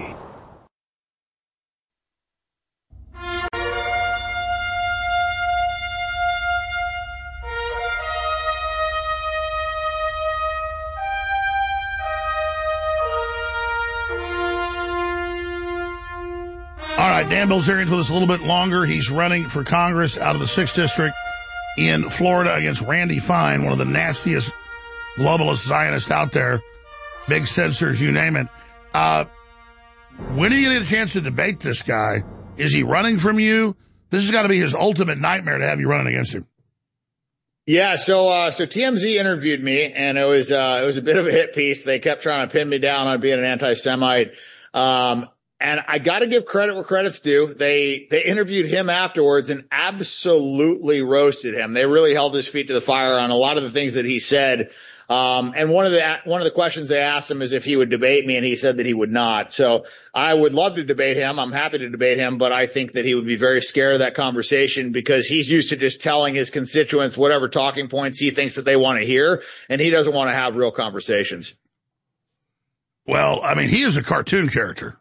All right, Dan Bilzerian's with us a little bit longer. He's running for Congress out of the 6th District in Florida against Randy Fine, one of the nastiest globalist Zionists out there. Big censors, you name it. When are you going to get a chance to debate this guy? Is he running from you? This has got to be his ultimate nightmare to have you running against him. Yeah, so TMZ interviewed me, and it was a bit of a hit piece. They kept trying to pin me down on being an anti-Semite. And I got to give credit where credit's due. They interviewed him afterwards and absolutely roasted him. They really held his feet to the fire on a lot of the things that he said. And one of the questions they asked him is if he would debate me, and he said that he would not. So I would love to debate him. I'm happy to debate him, but I think that he would be very scared of that conversation because he's used to just telling his constituents whatever talking points he thinks that they want to hear, and he doesn't want to have real conversations. Well, I mean, he is a cartoon character.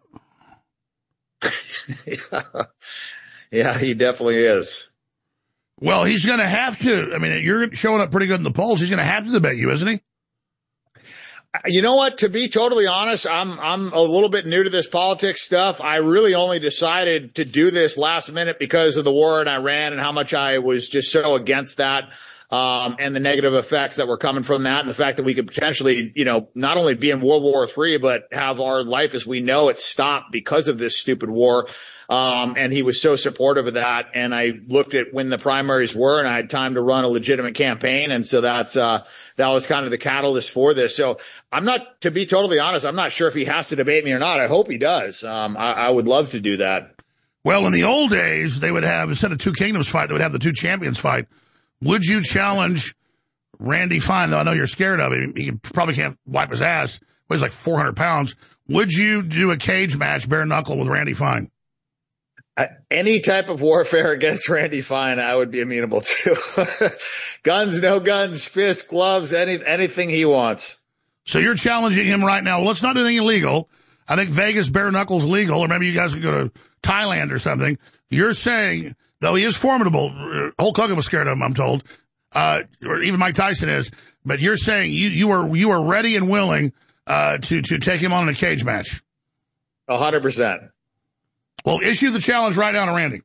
Yeah, he definitely is. Well, he's going to have to. I mean, you're showing up pretty good in the polls. He's going to have to debate you, isn't he? You know what? To be totally honest, I'm a little bit new to this politics stuff. I really only decided to do this last minute because of the war in Iran and how much I was just so against that. And the negative effects that were coming from that, and the fact that we could potentially, not only be in World War III, but have our life as we know it stopped because of this stupid war. And he was so supportive of that. And I looked at when the primaries were, and I had time to run a legitimate campaign. And so that was kind of the catalyst for this. So to be totally honest, I'm not sure if he has to debate me or not. I hope he does. I would love to do that. Well, in the old days, they would have, instead of two kingdoms fight, they would have the two champions fight. Would you challenge Randy Fine? Though I know you're scared of him. He probably can't wipe his ass. Weighs like 400 pounds. Would you do a cage match, bare knuckle, with Randy Fine? Any type of warfare against Randy Fine, I would be amenable to. Guns, no guns, fists, gloves, anything he wants. So you're challenging him right now. Well, let's not do anything illegal. I think Vegas bare knuckles legal, or maybe you guys could go to Thailand or something. You're saying, though he is formidable, Hulk Hogan was scared of him, I'm told, or even Mike Tyson is, but you're saying you are ready and willing to take him on in a cage match. 100%. Well, issue the challenge right now to Randy.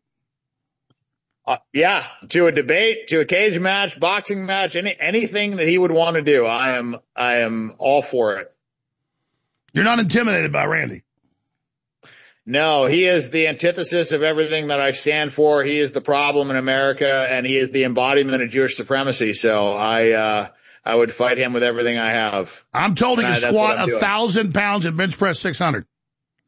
Yeah, to a debate, to a cage match, boxing match, anything that he would want to do. I am all for it. You're not intimidated by Randy? No, he is the antithesis of everything that I stand for. He is the problem in America, and he is the embodiment of Jewish supremacy. So I would fight him with everything I have. I'm told he can squat 1,000 pounds and bench press 600.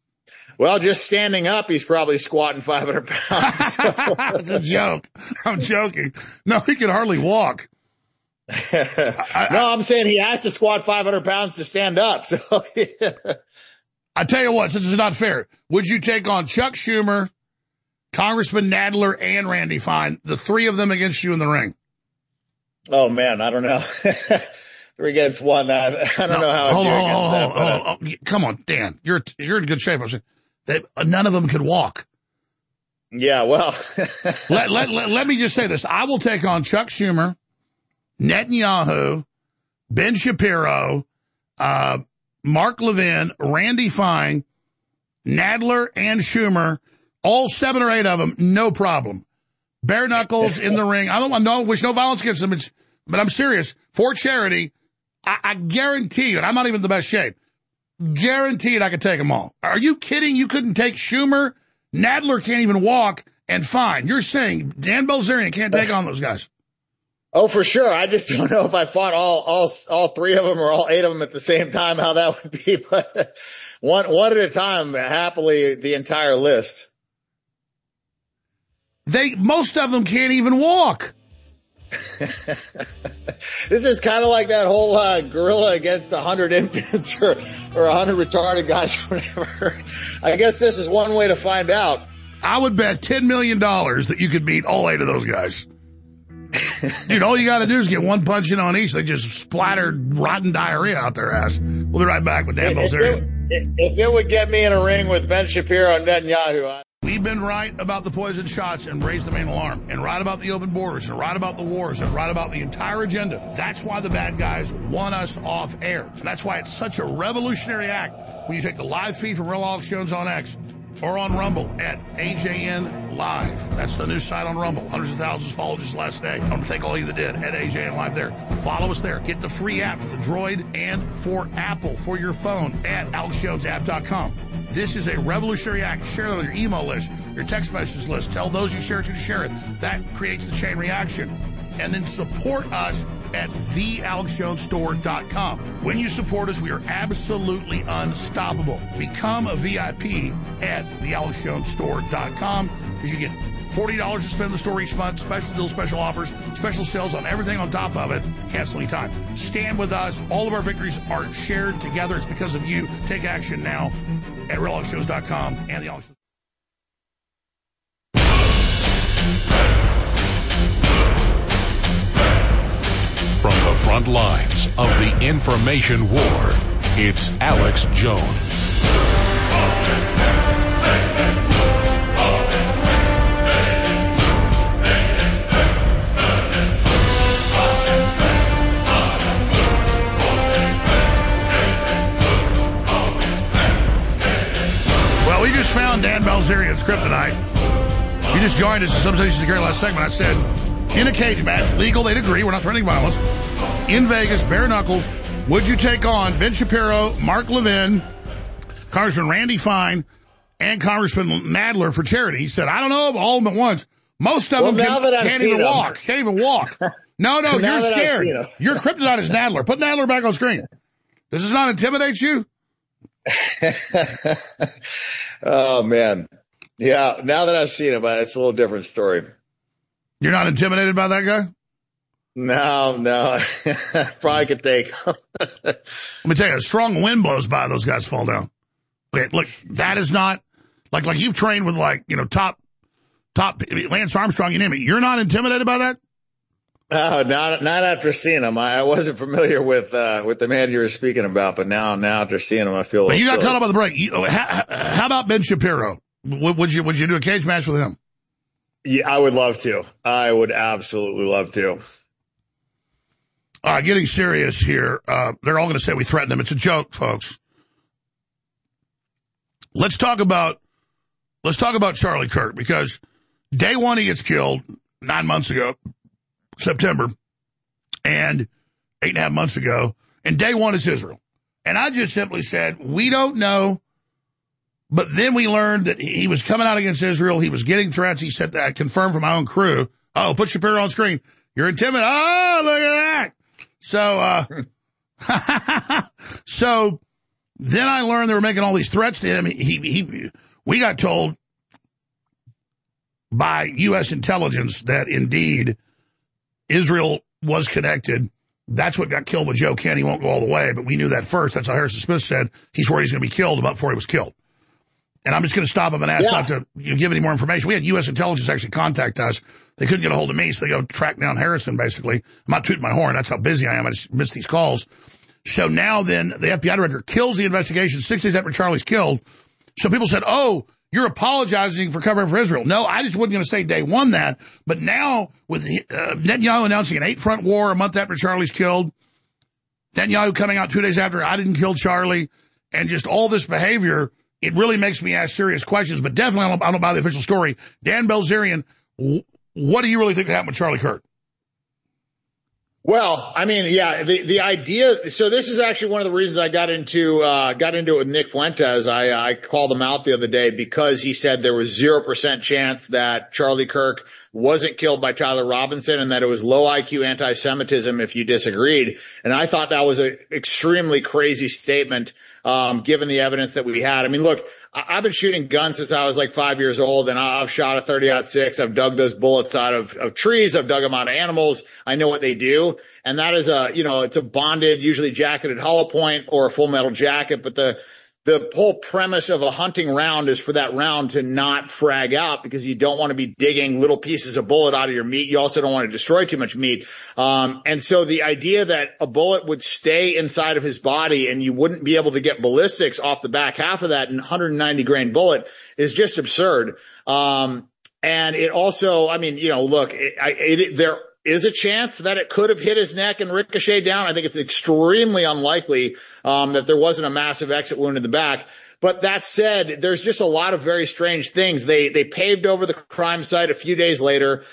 Well, just standing up, he's probably squatting 500 pounds. So. That's a joke. I'm joking. No, he can hardly walk. No, I'm saying he has to squat 500 pounds to stand up. So I tell you what, since it's not fair, would you take on Chuck Schumer, Congressman Nadler, and Randy Fine, the three of them against you in the ring? Oh, man, I don't know. 3 against 1. I don't know how. Hold on. Come on, Dan. You're in good shape. None of them could walk. Yeah, well. let me just say this. I will take on Chuck Schumer, Netanyahu, Ben Shapiro, Mark Levin, Randy Fine, Nadler, and Schumer, all 7 or 8 of them, no problem. Bare knuckles in the ring. I don't wish no violence against them, but I'm serious. For charity, I guarantee you, and I'm not even in the best shape, guaranteed I could take them all. Are you kidding? You couldn't take Schumer? Nadler can't even walk, and Fine. You're saying Dan Bilzerian can't take on those guys? Oh, for sure. I just don't know if I fought all 3 of them or all 8 of them at the same time, how that would be. But one at a time, happily, the entire list. Most of them can't even walk. This is kind of like that whole gorilla against 100 infants or 100 retarded guys or whatever. I guess this is one way to find out. I would bet $10 million that you could beat all 8 of those guys. Dude, all you got to do is get one punch in on each. They just splattered rotten diarrhea out their ass. We'll be right back with Dan Bilzerian. If it would get me in a ring with Ben Shapiro and Netanyahu, we've been right about the poison shots and raised the main alarm, and right about the open borders, and right about the wars, and right about the entire agenda. That's why the bad guys want us off air. That's why it's such a revolutionary act when you take the live feed from Real Alex Jones on X or on Rumble at AJN Live. That's the new site on Rumble. Hundreds of thousands followed just last day. I want to thank all of you that did at AJN Live there. Follow us there. Get the free app for the Droid and for Apple for your phone at AlexJonesApp.com. This is a revolutionary act. Share it on your email list, your text message list. Tell those you share it to share it. That creates the chain reaction. And then support us at thealexjonesstore.com. When you support us, we are absolutely unstoppable. Become a VIP at thealexjonesstore.com because you get $40 to spend in the store each month, special deals, special offers, special sales on everything on top of it. Cancel anytime. Stand with us. All of our victories are shared together. It's because of you. Take action now at realalexjones.com and the Alex. From the front lines of the information war, it's Alex Jones. Well, we just found Dan Bilzerian's kryptonite. You just joined us in some stations to carry last segment. I said, in a cage match, legal, they'd agree, we're not threatening violence. In Vegas, bare knuckles, would you take on Ben Shapiro, Mark Levin, Congressman Randy Fine, and Congressman Nadler for charity? He said, I don't know, all of them at once. Most of them can't even walk. Can't even walk. No, you're scared. Your kryptonite is Nadler. Put Nadler back on screen. Does this not intimidate you? Oh, man. Yeah, now that I've seen him, it's a little different story. You're not intimidated by that guy? No. Probably could take him. Let me tell you, a strong wind blows by, those guys fall down. Okay, look, that is not, like you've trained with top Lance Armstrong, you name it. You're not intimidated by that? Oh, not after seeing him. I wasn't familiar with the man you were speaking about, but now after seeing him, I feel. But you got caught up on the break. How about Ben Shapiro? Would you do a cage match with him? Yeah, I would love to. I would absolutely love to. Getting serious here. They're all going to say we threatened them. It's a joke, folks. Let's talk about Charlie Kirk, because day one he gets killed 9 months ago, September, and 8.5 months ago, and day one is Israel. And I just simply said, we don't know. But then we learned that he was coming out against Israel. He was getting threats. He said that, confirmed from my own crew. Oh, put Shapiro on screen. You're intimidated. Oh, look at that. So then I learned they were making all these threats to him. We got told by U.S. intelligence that indeed Israel was connected. That's what got killed with Joe Kent. He won't go all the way, but we knew that first. That's how Harrison Smith said he's worried he's going to be killed about before he was killed. And I'm just going to stop him and ask not to give any more information. We had U.S. intelligence actually contact us. They couldn't get a hold of me, so they go track down Harrison, basically. I'm not tooting my horn. That's how busy I am. I just miss these calls. So now then the FBI director kills the investigation 6 days after Charlie's killed. So people said, oh, you're apologizing for covering for Israel. No, I just wasn't going to say day one that. But now with Netanyahu announcing an 8-front war a month after Charlie's killed, Netanyahu coming out 2 days after I didn't kill Charlie, and just all this behavior, it really makes me ask serious questions. But definitely I don't buy the official story. Dan Bilzerian, what do you really think happened with Charlie Kirk? Well, I mean, yeah, the idea, so this is actually one of the reasons I got into it with Nick Fuentes. I called him out the other day because he said there was 0% chance that Charlie Kirk wasn't killed by Tyler Robinson and that it was low IQ anti-Semitism if you disagreed. And I thought that was an extremely crazy statement, given the evidence that we had. I mean, look, I've been shooting guns since I was like 5 years old, and I've shot a 30-06. I've dug those bullets out of trees. I've dug them out of animals. I know what they do. And that is it's a bonded, usually jacketed hollow point or a full metal jacket. But the whole premise of a hunting round is for that round to not frag out because you don't want to be digging little pieces of bullet out of your meat. You also don't want to destroy too much meat. And so the idea that a bullet would stay inside of his body and you wouldn't be able to get ballistics off the back half of that 190 grain bullet is just absurd. And it also, I mean, look, there is a chance that it could have hit his neck and ricocheted down. I think it's extremely unlikely that there wasn't a massive exit wound in the back. But that said, there's just a lot of very strange things. They paved over the crime site a few days later.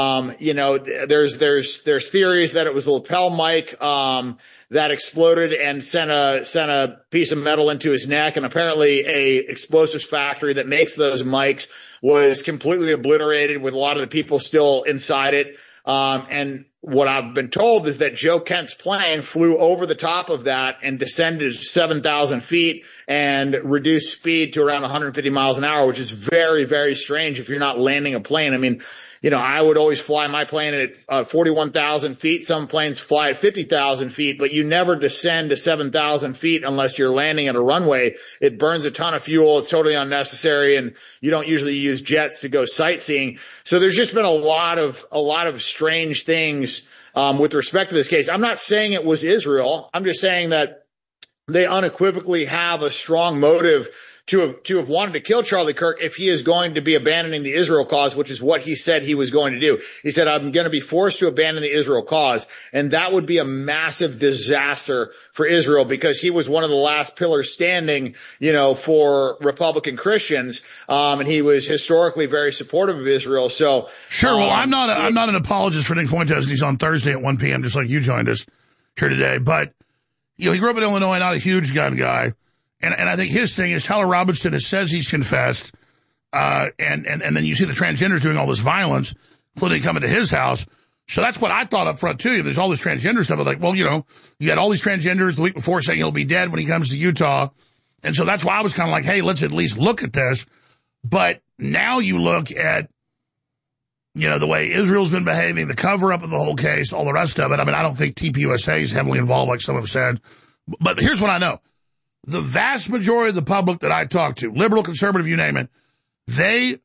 There's theories that it was the lapel mic that exploded and sent a piece of metal into his neck, and apparently a explosives factory that makes those mics was completely obliterated with a lot of the people still inside it. And what I've been told is that Joe Kent's plane flew over the top of that and descended 7,000 feet and reduced speed to around 150 miles an hour, which is very, very strange if you're not landing a plane. I mean, I would always fly my plane at 41,000 feet. Some planes fly at 50,000 feet, but you never descend to 7,000 feet unless you're landing at a runway. It burns a ton of fuel. It's totally unnecessary, and you don't usually use jets to go sightseeing. So there's just been a lot of strange things with respect to this case. I'm not saying it was Israel. I'm just saying that they unequivocally have a strong motive to have wanted to kill Charlie Kirk if he is going to be abandoning the Israel cause, which is what he said he was going to do. He said, I'm going to be forced to abandon the Israel cause. And that would be a massive disaster for Israel because he was one of the last pillars standing, for Republican Christians. And he was historically very supportive of Israel. So sure. Well, I'm not an apologist for Nick Fuentes, and he's on Thursday at 1 p.m., just like you joined us here today. But, he grew up in Illinois, not a huge gun guy. And I think his thing is Tyler Robinson says he's confessed, and then you see the transgenders doing all this violence, including coming to his house. So that's what I thought up front, too. There's all this transgender stuff. I'm like, well, you got all these transgenders the week before saying he'll be dead when he comes to Utah. And so that's why I was kind of like, hey, let's at least look at this. But now you look at, the way Israel's been behaving, the cover-up of the whole case, all the rest of it. I mean, I don't think TPUSA is heavily involved, like some have said. But here's what I know. The vast majority of the public that I talk to, liberal, conservative, you name it, they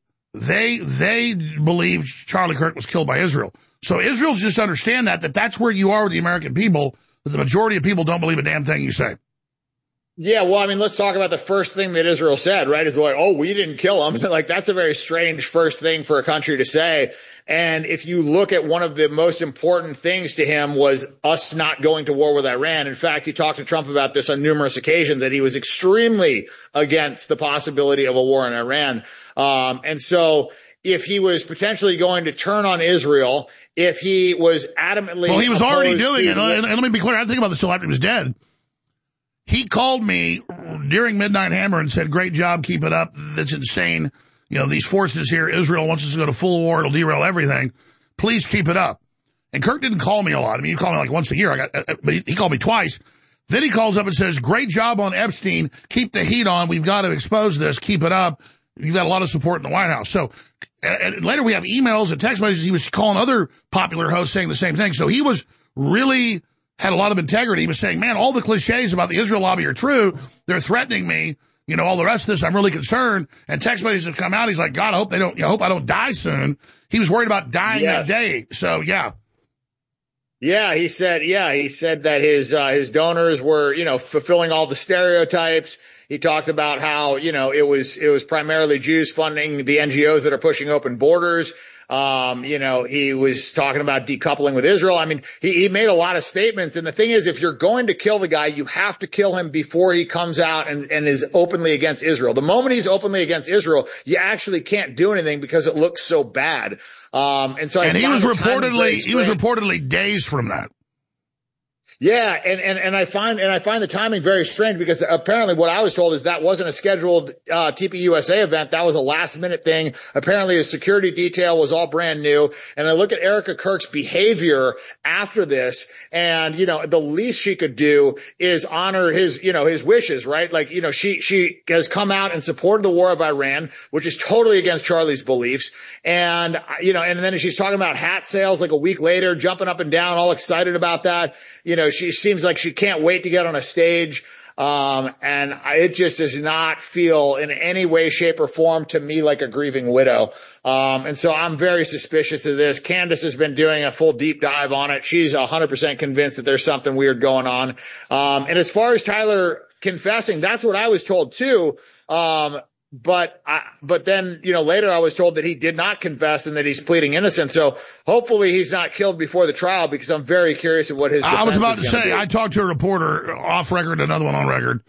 believe Charlie Kirk was killed by Israel. So Israel's just understand that's where you are with the American people, that the majority of people don't believe a damn thing you say. Yeah, well, I mean, let's talk about the first thing that Israel said, right? Is like, oh, we didn't kill him. Like, that's a very strange first thing for a country to say. And if you look at one of the most important things to him was us not going to war with Iran. In fact, he talked to Trump about this on numerous occasions, that he was extremely against the possibility of a war in Iran. And so if he was potentially going to turn on Israel, if he was adamantly... Well, he was already doing it. And let me be clear, I didn't think about this until after he was dead. He called me during Midnight Hammer and said, great job, keep it up. That's insane. These forces here, Israel wants us to go to full war. It'll derail everything. Please keep it up. And Kirk didn't call me a lot. I mean, he called me like once a year. But he called me twice. Then he calls up and says, great job on Epstein. Keep the heat on. We've got to expose this. Keep it up. you've got a lot of support in the White House. So, and later we have emails and text messages. He was calling other popular hosts saying the same thing. So he was really had a lot of integrity. He was saying, man, all the cliches about the Israel lobby are true. They're threatening me. You know, all the rest of this, I'm really concerned. And text messages have come out. He's like, God, I hope they don't, hope I don't die soon. He was worried about dying that day. So, yeah. Yeah, he said that his donors were, fulfilling all the stereotypes. He talked about how, it was primarily Jews funding the NGOs that are pushing open borders. He was talking about decoupling with Israel. I mean, he made a lot of statements. And the thing is, if you're going to kill the guy, you have to kill him before he comes out and is openly against Israel. The moment he's openly against Israel, you actually can't do anything because it looks so bad. He was reportedly days from that. Yeah, and I find the timing very strange because apparently what I was told is that wasn't a scheduled TPUSA event. That was a last minute thing. Apparently his security detail was all brand new. And I look at Erica Kirk's behavior after this, and the least she could do is honor his wishes, right? Like, she has come out and supported the war of Iran, which is totally against Charlie's beliefs. And and then she's talking about hat sales like a week later, jumping up and down, all excited about that. She seems like she can't wait to get on a stage. And it just does not feel in any way, shape, or form to me like a grieving widow. And so I'm very suspicious of this. Candace has been doing a full deep dive on it. She's 100% convinced that there's something weird going on. And as far as Tyler confessing, that's what I was told too. But then, later I was told that he did not confess and that he's pleading innocent. So hopefully he's not killed before the trial, because I'm very curious of what his defense is. I was about to say, I talked to a reporter off record, another one on record,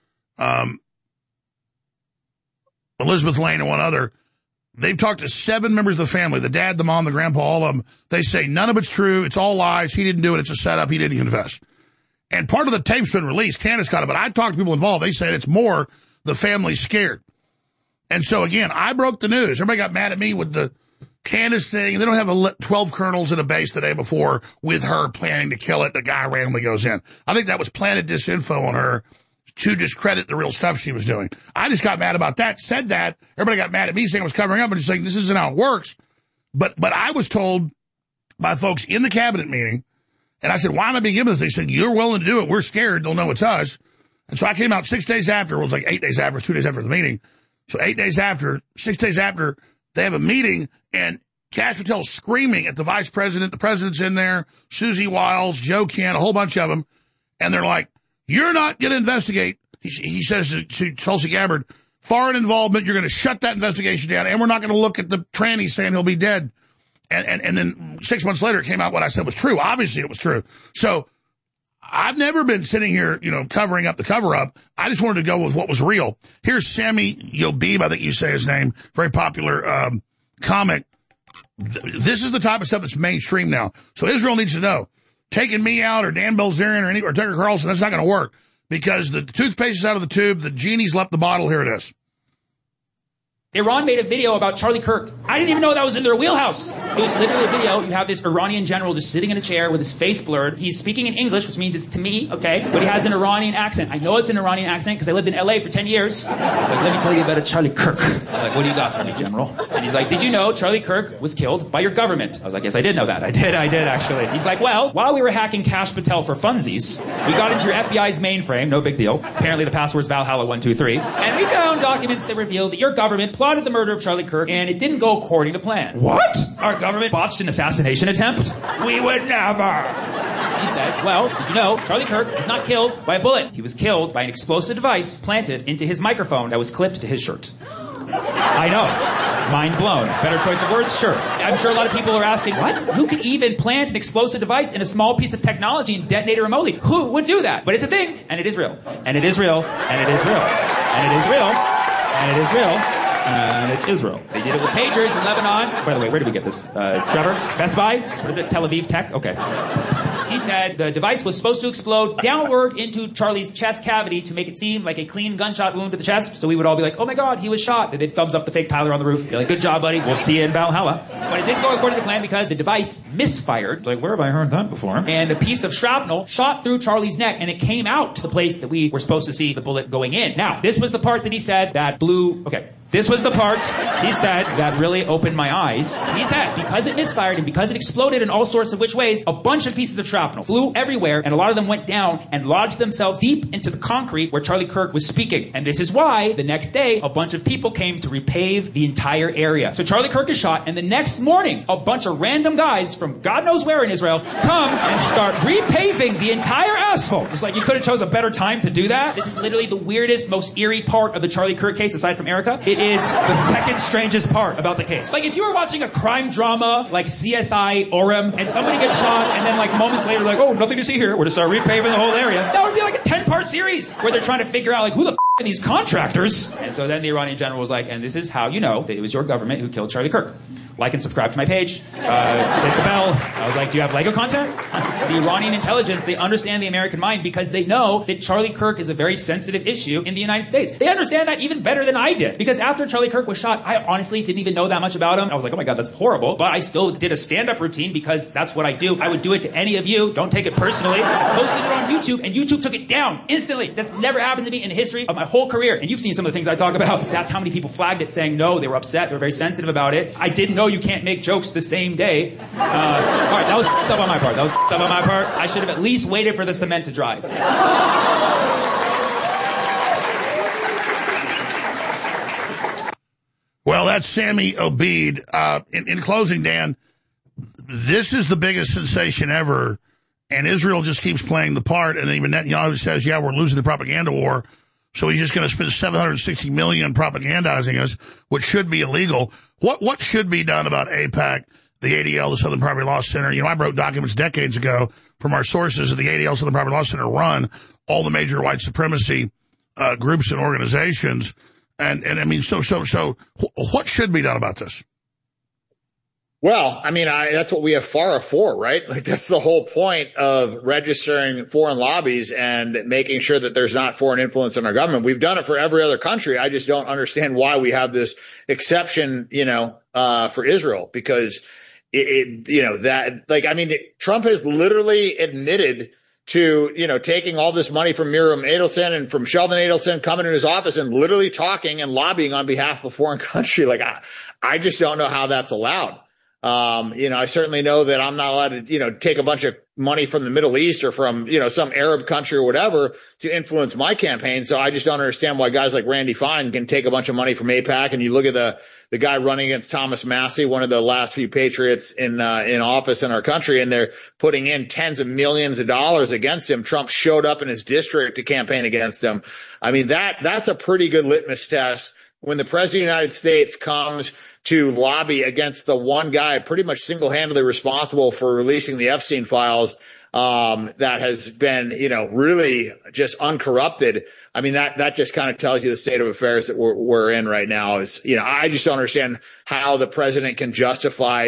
Elizabeth Lane and one other. They've talked to 7 members of the family, the dad, the mom, the grandpa, all of them. They say none of it's true. It's all lies. He didn't do it. It's a setup. He didn't confess. And part of the tape's been released. Candace got it, but I talked to people involved. They said it's more the family's scared. And so, again, I broke the news. Everybody got mad at me with the Candace thing. They don't have 12 colonels in a base the day before with her planning to kill it. The guy randomly goes in. I think that was planted disinfo on her to discredit the real stuff she was doing. I just got mad about that, said that. Everybody got mad at me saying I was covering up and just saying this isn't how it works. But I was told by folks in the cabinet meeting, and I said, why am I being given this? They said, you're willing to do it. We're scared. They'll know it's us. And so I came out 6 days after. It was like 8 days after. It was 2 days after the meeting. So 6 days after, they have a meeting, and Kash Patel's screaming at the vice president. The president's in there, Susie Wiles, Joe Kent, a whole bunch of them. And they're like, you're not going to investigate. He says to Tulsi Gabbard, foreign involvement, you're going to shut that investigation down, and we're not going to look at the tranny saying he'll be dead. And then 6 months later, it came out what I said was true. Obviously, it was true. So I've never been sitting here, covering up the cover-up. I just wanted to go with what was real. Here's Sammy Yobib, I think you say his name, very popular comic. This is the type of stuff that's mainstream now. So Israel needs to know, taking me out or Dan Bilzerian or Tucker Carlson, that's not going to work, because the toothpaste is out of the tube, the genie's left the bottle. Here it is. Iran made a video about Charlie Kirk. I didn't even know that was in their wheelhouse. It was literally a video. You have this Iranian general just sitting in a chair with his face blurred. He's speaking in English, which means it's to me, okay? But he has an Iranian accent. I know it's an Iranian accent because I lived in LA for 10 years. Like, let me tell you about a Charlie Kirk. I was like, what do you got for me, General? And he's like, did you know Charlie Kirk was killed by your government? I was like, yes, I did know that. I did actually. He's like, well, while we were hacking Kash Patel for funsies, we got into your FBI's mainframe, no big deal. Apparently the password's Valhalla123. And we found documents that revealed that your government plotted the murder of Charlie Kirk, and it didn't go according to plan. What? Our government botched an assassination attempt? We would never. He says, well, did you know Charlie Kirk was not killed by a bullet. He was killed by an explosive device planted into his microphone that was clipped to his shirt. I know. Mind blown. Better choice of words? Sure. I'm sure a lot of people are asking, what? Who could even plant an explosive device in a small piece of technology and detonate it remotely? Who would do that? But it's a thing, and it is real. And it is real. And it is real. And it is real. And it is real. And it's Israel. They did it with pagers in Lebanon. By the way, where did we get this? Trevor? Best Buy? What is it? Tel Aviv Tech? Okay. He said the device was supposed to explode downward into Charlie's chest cavity to make it seem like a clean gunshot wound to the chest. So we would all be like, oh my God, he was shot. And they'd thumbs up the fake Tyler on the roof. Be like, good job, buddy. We'll see you in Valhalla. But it didn't go according to plan because the device misfired. Like, where have I heard that before? And a piece of shrapnel shot through Charlie's neck, and it came out to the place that we were supposed to see the bullet going in. Now, this was the part that he said that blew... Okay. This was the part, he said, that really opened my eyes. He said, because it misfired and because it exploded in all sorts of which ways, a bunch of pieces of shrapnel flew everywhere, and a lot of them went down and lodged themselves deep into the concrete where Charlie Kirk was speaking. And this is why, the next day, a bunch of people came to repave the entire area. So Charlie Kirk is shot, and the next morning, a bunch of random guys from God knows where in Israel come and start repaving the entire asphalt. Just like you could have chose a better time to do that. This is literally the weirdest, most eerie part of the Charlie Kirk case, aside from Erica. It is the second strangest part about the case. Like, if you were watching a crime drama like CSI Orem, and somebody gets shot, and then like moments later, like, oh, nothing to see here, we're just start repaving the whole area. That would be like a 10-part series where they're trying to figure out like who the are these contractors. And so then the Iranian general was like, and this is how you know that it was your government who killed Charlie Kirk. Like and subscribe to my page. Click the bell. I was like, do you have Lego content? The Iranian intelligence, they understand the American mind because they know that Charlie Kirk is a very sensitive issue in the United States. They understand that even better than I did. Because after Charlie Kirk was shot, I honestly didn't even know that much about him. I was like, oh my God, that's horrible. But I still did a stand-up routine because that's what I do. I would do it to any of you. Don't take it personally. I posted it on YouTube, and YouTube took it down instantly. That's never happened to me in the history of my whole career. And you've seen some of the things I talk about. That's how many people flagged it, saying no, they were upset, they were very sensitive about it. I didn't know you can't make jokes the same day. All right, that was up on my part. I should have at least waited for the cement to dry. Well, that's Sammy Obeid. In closing, Dan, this is the biggest sensation ever, and Israel just keeps playing the part, and even Netanyahu says, yeah, we're losing the propaganda war, so he's just going to spend $760 million propagandizing us, which should be illegal. What should be done about AIPAC, the ADL, the Southern Poverty Law Center? You know, I wrote documents decades ago from our sources that the ADL, Southern Poverty Law Center, run all the major white supremacy groups and organizations. And I mean, so what should be done about this? Well, I mean, that's what we have FARA for, right? Like, that's the whole point of registering foreign lobbies and making sure that there's not foreign influence in our government. We've done it for every other country. I just don't understand why we have this exception, for Israel, because Trump has literally admitted to, taking all this money from Miriam Adelson and from Sheldon Adelson, coming in his office and literally talking and lobbying on behalf of a foreign country. Like, I just don't know how that's allowed. I certainly know that I'm not allowed to, take a bunch of money from the Middle East or from, some Arab country or whatever to influence my campaign. So I just don't understand why guys like Randy Fine can take a bunch of money from AIPAC. And you look at the guy running against Thomas Massie, one of the last few patriots in office in our country, and they're putting in tens of millions of dollars against him. Trump showed up in his district to campaign against him. I mean, that's a pretty good litmus test when the president of the United States comes to lobby against the one guy pretty much single-handedly responsible for releasing the Epstein files, that has been, really just uncorrupted. I mean, that just kind of tells you the state of affairs that we're in right now is, I just don't understand how the president can justify,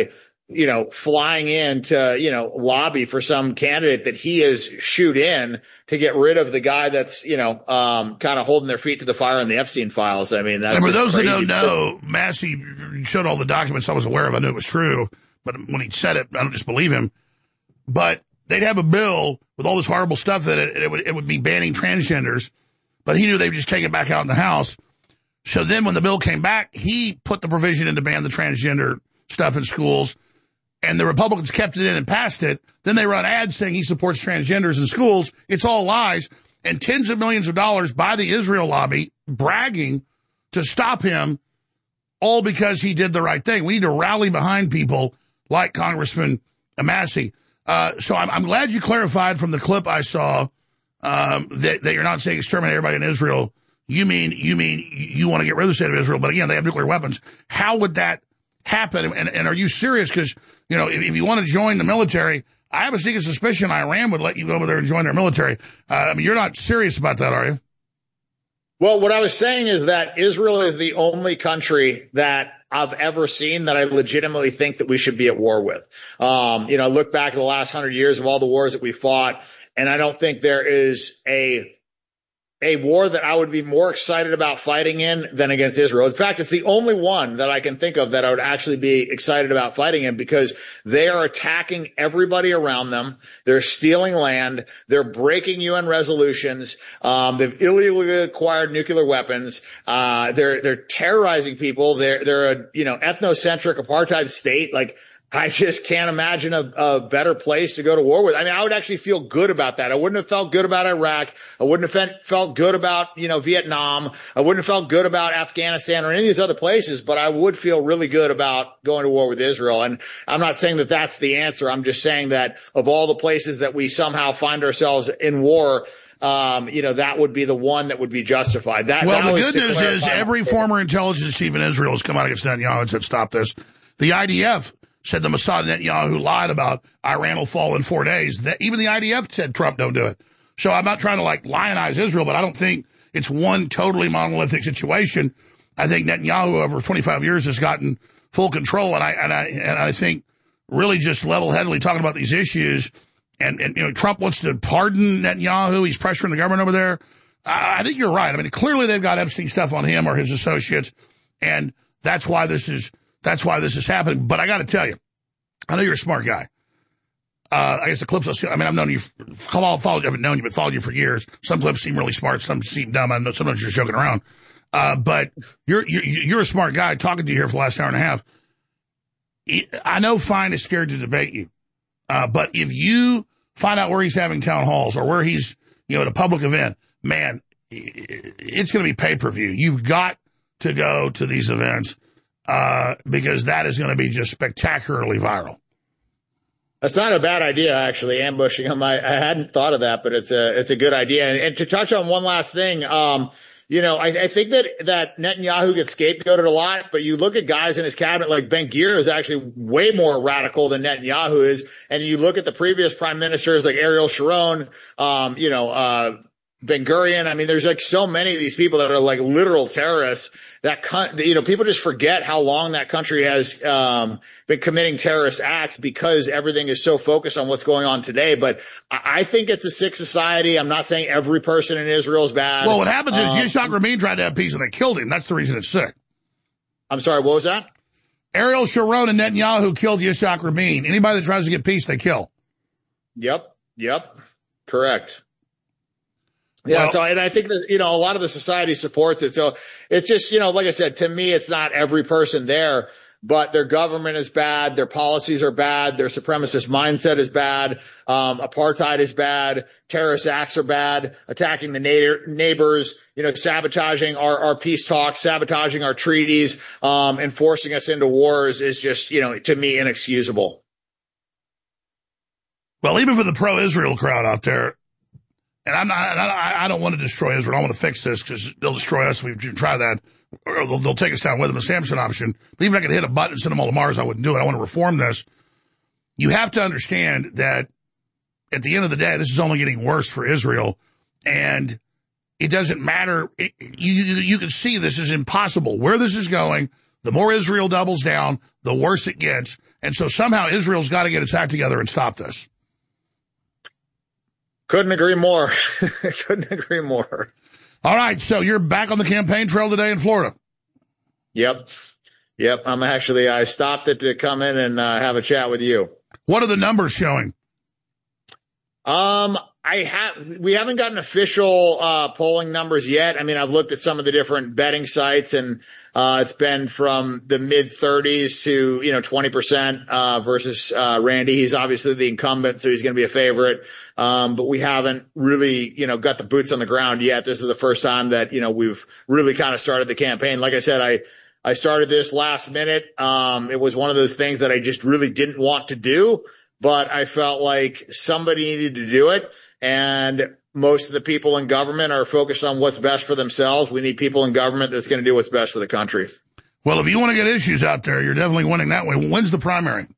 flying in to, lobby for some candidate that he has shooed in to get rid of the guy that's, kind of holding their feet to the fire in the Epstein files. I mean, that's. And for those that don't know, Massey showed all the documents I was aware of. I knew it was true, but when he said it, I don't just believe him. But they'd have a bill with all this horrible stuff that it would be banning transgenders, but he knew they would just take it back out in the House. So then when the bill came back, he put the provision in to ban the transgender stuff in schools. And the Republicans kept it in and passed it. Then they run ads saying he supports transgenders in schools. It's all lies. And tens of millions of dollars by the Israel lobby bragging to stop him, all because he did the right thing. We need to rally behind people like Congressman Massey. So I'm glad you clarified from the clip I saw that you're not saying exterminate everybody in Israel. You mean you want to get rid of the state of Israel, but again, they have nuclear weapons. How would that happen? And are you serious? Because, if you want to join the military, I have a sneaking suspicion Iran would let you go over there and join their military. You're not serious about that, are you? Well, what I was saying is that Israel is the only country that I've ever seen that I legitimately think that we should be at war with. Look back at the last 100 years of all the wars that we fought, and I don't think there is a a war that I would be more excited about fighting in than against Israel. In fact, it's the only one that I can think of that I would actually be excited about fighting in, because they are attacking everybody around them. They're stealing land. They're breaking UN resolutions. They've illegally acquired nuclear weapons. They're terrorizing people. They're a, ethnocentric apartheid state. Like, I just can't imagine a better place to go to war with. I mean, I would actually feel good about that. I wouldn't have felt good about Iraq. I wouldn't have felt good about, Vietnam. I wouldn't have felt good about Afghanistan or any of these other places, but I would feel really good about going to war with Israel. And I'm not saying that that's the answer. I'm just saying that of all the places that we somehow find ourselves in war, that would be the one that would be justified. The good news is every former intelligence chief in Israel has come out against Netanyahu and said, stop this. The IDF said the Mossad Netanyahu lied about Iran will fall in 4 days. Even the IDF said Trump don't do it. So I'm not trying to lionize Israel, but I don't think it's one totally monolithic situation. I think Netanyahu over 25 years has gotten full control, and I think really just level-headedly talking about these issues. And Trump wants to pardon Netanyahu. He's pressuring the government over there. I think you're right. I mean, clearly they've got Epstein stuff on him or his associates, and that's why this is happening. But I got to tell you, I know you're a smart guy. I guess the clips I've known you. I haven't known you, but followed you for years. Some clips seem really smart. Some seem dumb. I know sometimes you're joking around. But you're a smart guy. Talking to you here for the last hour and a half. I know Fine is scared to debate you. But if you find out where he's having town halls or where he's, at a public event, man, it's going to be pay-per-view. You've got to go to these events, because that is going to be just spectacularly viral. That's not a bad idea, actually, ambushing him. I hadn't thought of that, but it's a good idea. And to touch on one last thing, I think that Netanyahu gets scapegoated a lot, but you look at guys in his cabinet like Ben-Gvir is actually way more radical than Netanyahu is. And you look at the previous prime ministers like Ariel Sharon, Ben-Gurion. I mean, there's so many of these people that are literal terrorists that, people just forget how long that country has, been committing terrorist acts because everything is so focused on what's going on today. But I think it's a sick society. I'm not saying every person in Israel is bad. Well, what happens is Yitzhak Rabin tried to have peace and they killed him. That's the reason it's sick. I'm sorry, what was that? Ariel Sharon and Netanyahu killed Yitzhak Rabin. Anybody that tries to get peace, they kill. Yep. Correct. Yeah, well, and I think that, a lot of the society supports it. So it's just, like I said, to me, it's not every person there, but their government is bad. Their policies are bad. Their supremacist mindset is bad. Apartheid is bad. Terrorist acts are bad. Attacking the neighbors, sabotaging our peace talks, sabotaging our treaties, and forcing us into wars is just, to me, inexcusable. Well, even for the pro-Israel crowd out there, and I don't want to destroy Israel. I want to fix this because they'll destroy us if we try that. Or they'll take us down with them, the Samson option. But even if I could hit a button and send them all to Mars, I wouldn't do it. I want to reform this. You have to understand that at the end of the day, this is only getting worse for Israel. And it doesn't matter. You can see this is impossible. Where this is going, the more Israel doubles down, the worse it gets. And so somehow Israel's got to get its act together and stop this. Couldn't agree more. All right, so you're back on the campaign trail today in Florida. Yep. I stopped it to come in and have a chat with you. What are the numbers showing? We haven't gotten official polling numbers yet. I mean, I've looked at some of the different betting sites, and it's been from the mid 30s to 20% versus Randy. He's obviously the incumbent, so he's going to be a favorite. But we haven't really got the boots on the ground yet. This is the first time that we've really kind of started the campaign. Like I said, I started this last minute. It was one of those things that I just really didn't want to do, but I felt like somebody needed to do it. And most of the people in government are focused on what's best for themselves. We need people in government that's going to do what's best for the country. Well, if you want to get issues out there, you're definitely winning that way. When's the primary?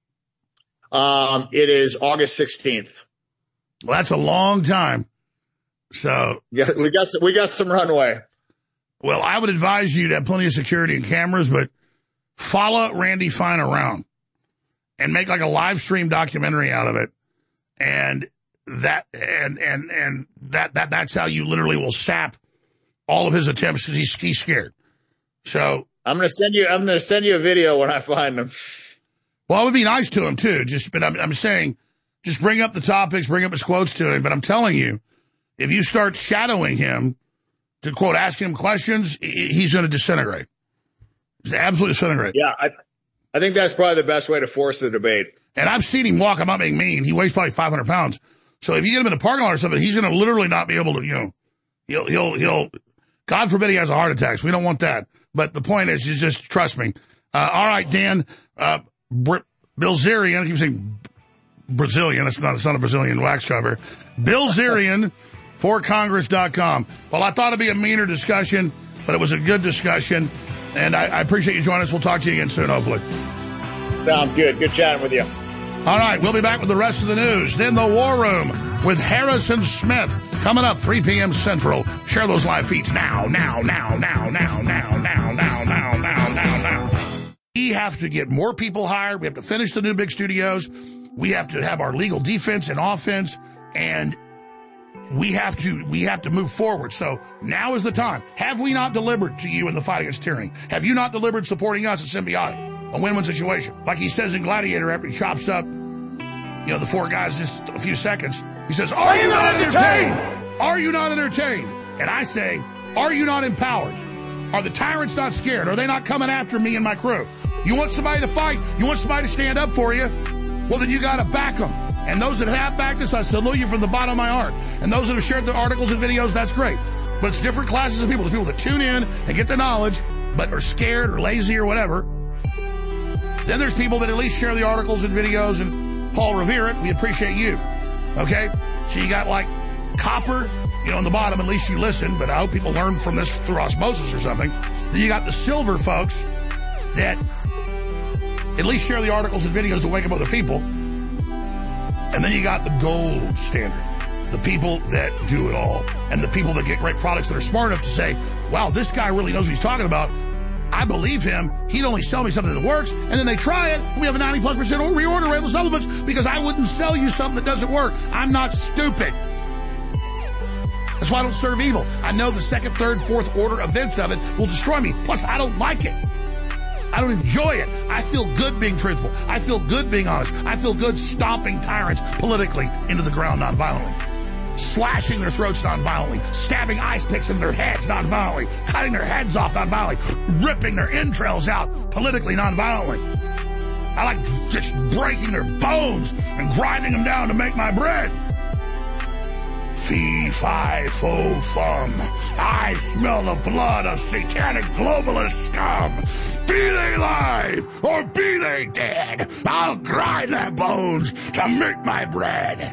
It is August 16th. Well, that's a long time. So yeah, we got some runway. Well, I would advise you to have plenty of security and cameras, but follow Randy Fine around and make like a live stream documentary out of it. And that's how you literally will sap all of his attempts because he's scared. So I'm going to send you a video when I find him. Well, I would be nice to him too. But I'm saying, just bring up the topics, bring up his quotes to him. But I'm telling you, if you start shadowing him to quote, ask him questions, he's going to disintegrate. He's absolutely disintegrate. Yeah, I think that's probably the best way to force the debate. And I've seen him walk. I'm not being mean. He weighs probably 500 pounds. So if you get him in a parking lot or something, he's going to literally not be able to, he'll, God forbid he has a heart attack. So we don't want that. But the point is just trust me. All right, Dan, Bilzerian, I keep saying Brazilian. It's not a Brazilian wax jobber. Bilzerian for Congress.com. Well, I thought it'd be a meaner discussion, but it was a good discussion. And I appreciate you joining us. We'll talk to you again soon, hopefully. Sounds good. Good chatting with you. All right, we'll be back with the rest of the news. Then the War Room with Harrison Smith. Coming up, 3 p.m. Central. Share those live feeds now. We have to get more people hired. We have to finish the new big studios. We have to have our legal defense and offense. And we have to move forward. So now is the time. Have we not delivered to you in the fight against tyranny? Have you not delivered supporting us at Symbiotic? A win-win situation. Like he says in Gladiator after he chops up, the 4 guys just a few seconds. He says, are you not entertained? Are you not entertained? And I say, are you not empowered? Are the tyrants not scared? Are they not coming after me and my crew? You want somebody to fight? You want somebody to stand up for you? Well, then you got to back them. And those that have backed us, I salute you from the bottom of my heart. And those that have shared the articles and videos, that's great. But it's different classes of people. There's people that tune in and get the knowledge, but are scared or lazy or whatever. Then there's people that at least share the articles and videos and Paul revere it. We appreciate you. Okay? So you got like copper, on the bottom, at least you listen, but I hope people learn from this through osmosis or something. Then you got the silver folks that at least share the articles and videos to wake up other people. And then you got the gold standard, the people that do it all, and the people that get great products that are smart enough to say, wow, this guy really knows what he's talking about. I believe him. He'd only sell me something that works. And then they try it. We have a 90+% reorder rate of supplements because I wouldn't sell you something that doesn't work. I'm not stupid. That's why I don't serve evil. I know the second, third, fourth order events of it will destroy me. Plus, I don't like it. I don't enjoy it. I feel good being truthful. I feel good being honest. I feel good stomping tyrants politically into the ground nonviolently. Slashing their throats nonviolently, stabbing ice picks in their heads nonviolently, cutting their heads off nonviolently, ripping their entrails out politically nonviolently. I like just breaking their bones and grinding them down to make my bread. Fee, fi, fo, fum. I smell the blood of satanic globalist scum. Be they alive or be they dead, I'll grind their bones to make my bread.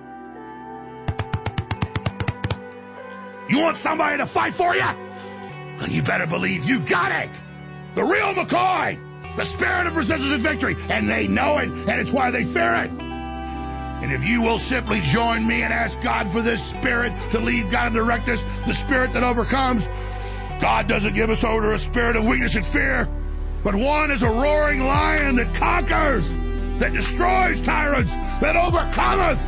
You want somebody to fight for you? Well, you better believe you got it. The real McCoy. The spirit of resistance and victory. And they know it, and it's why they fear it. And if you will simply join me and ask God for this spirit to lead, God, and direct us, the spirit that overcomes, God doesn't give us over to a spirit of weakness and fear, but one is a roaring lion that conquers, that destroys tyrants, that overcometh.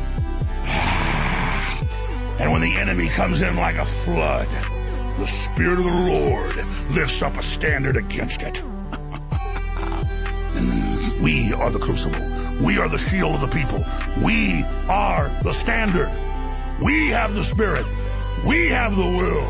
And when the enemy comes in like a flood, the Spirit of the Lord lifts up a standard against it. And we are the crucible. We are the shield of the people. We are the standard. We have the Spirit. We have the will.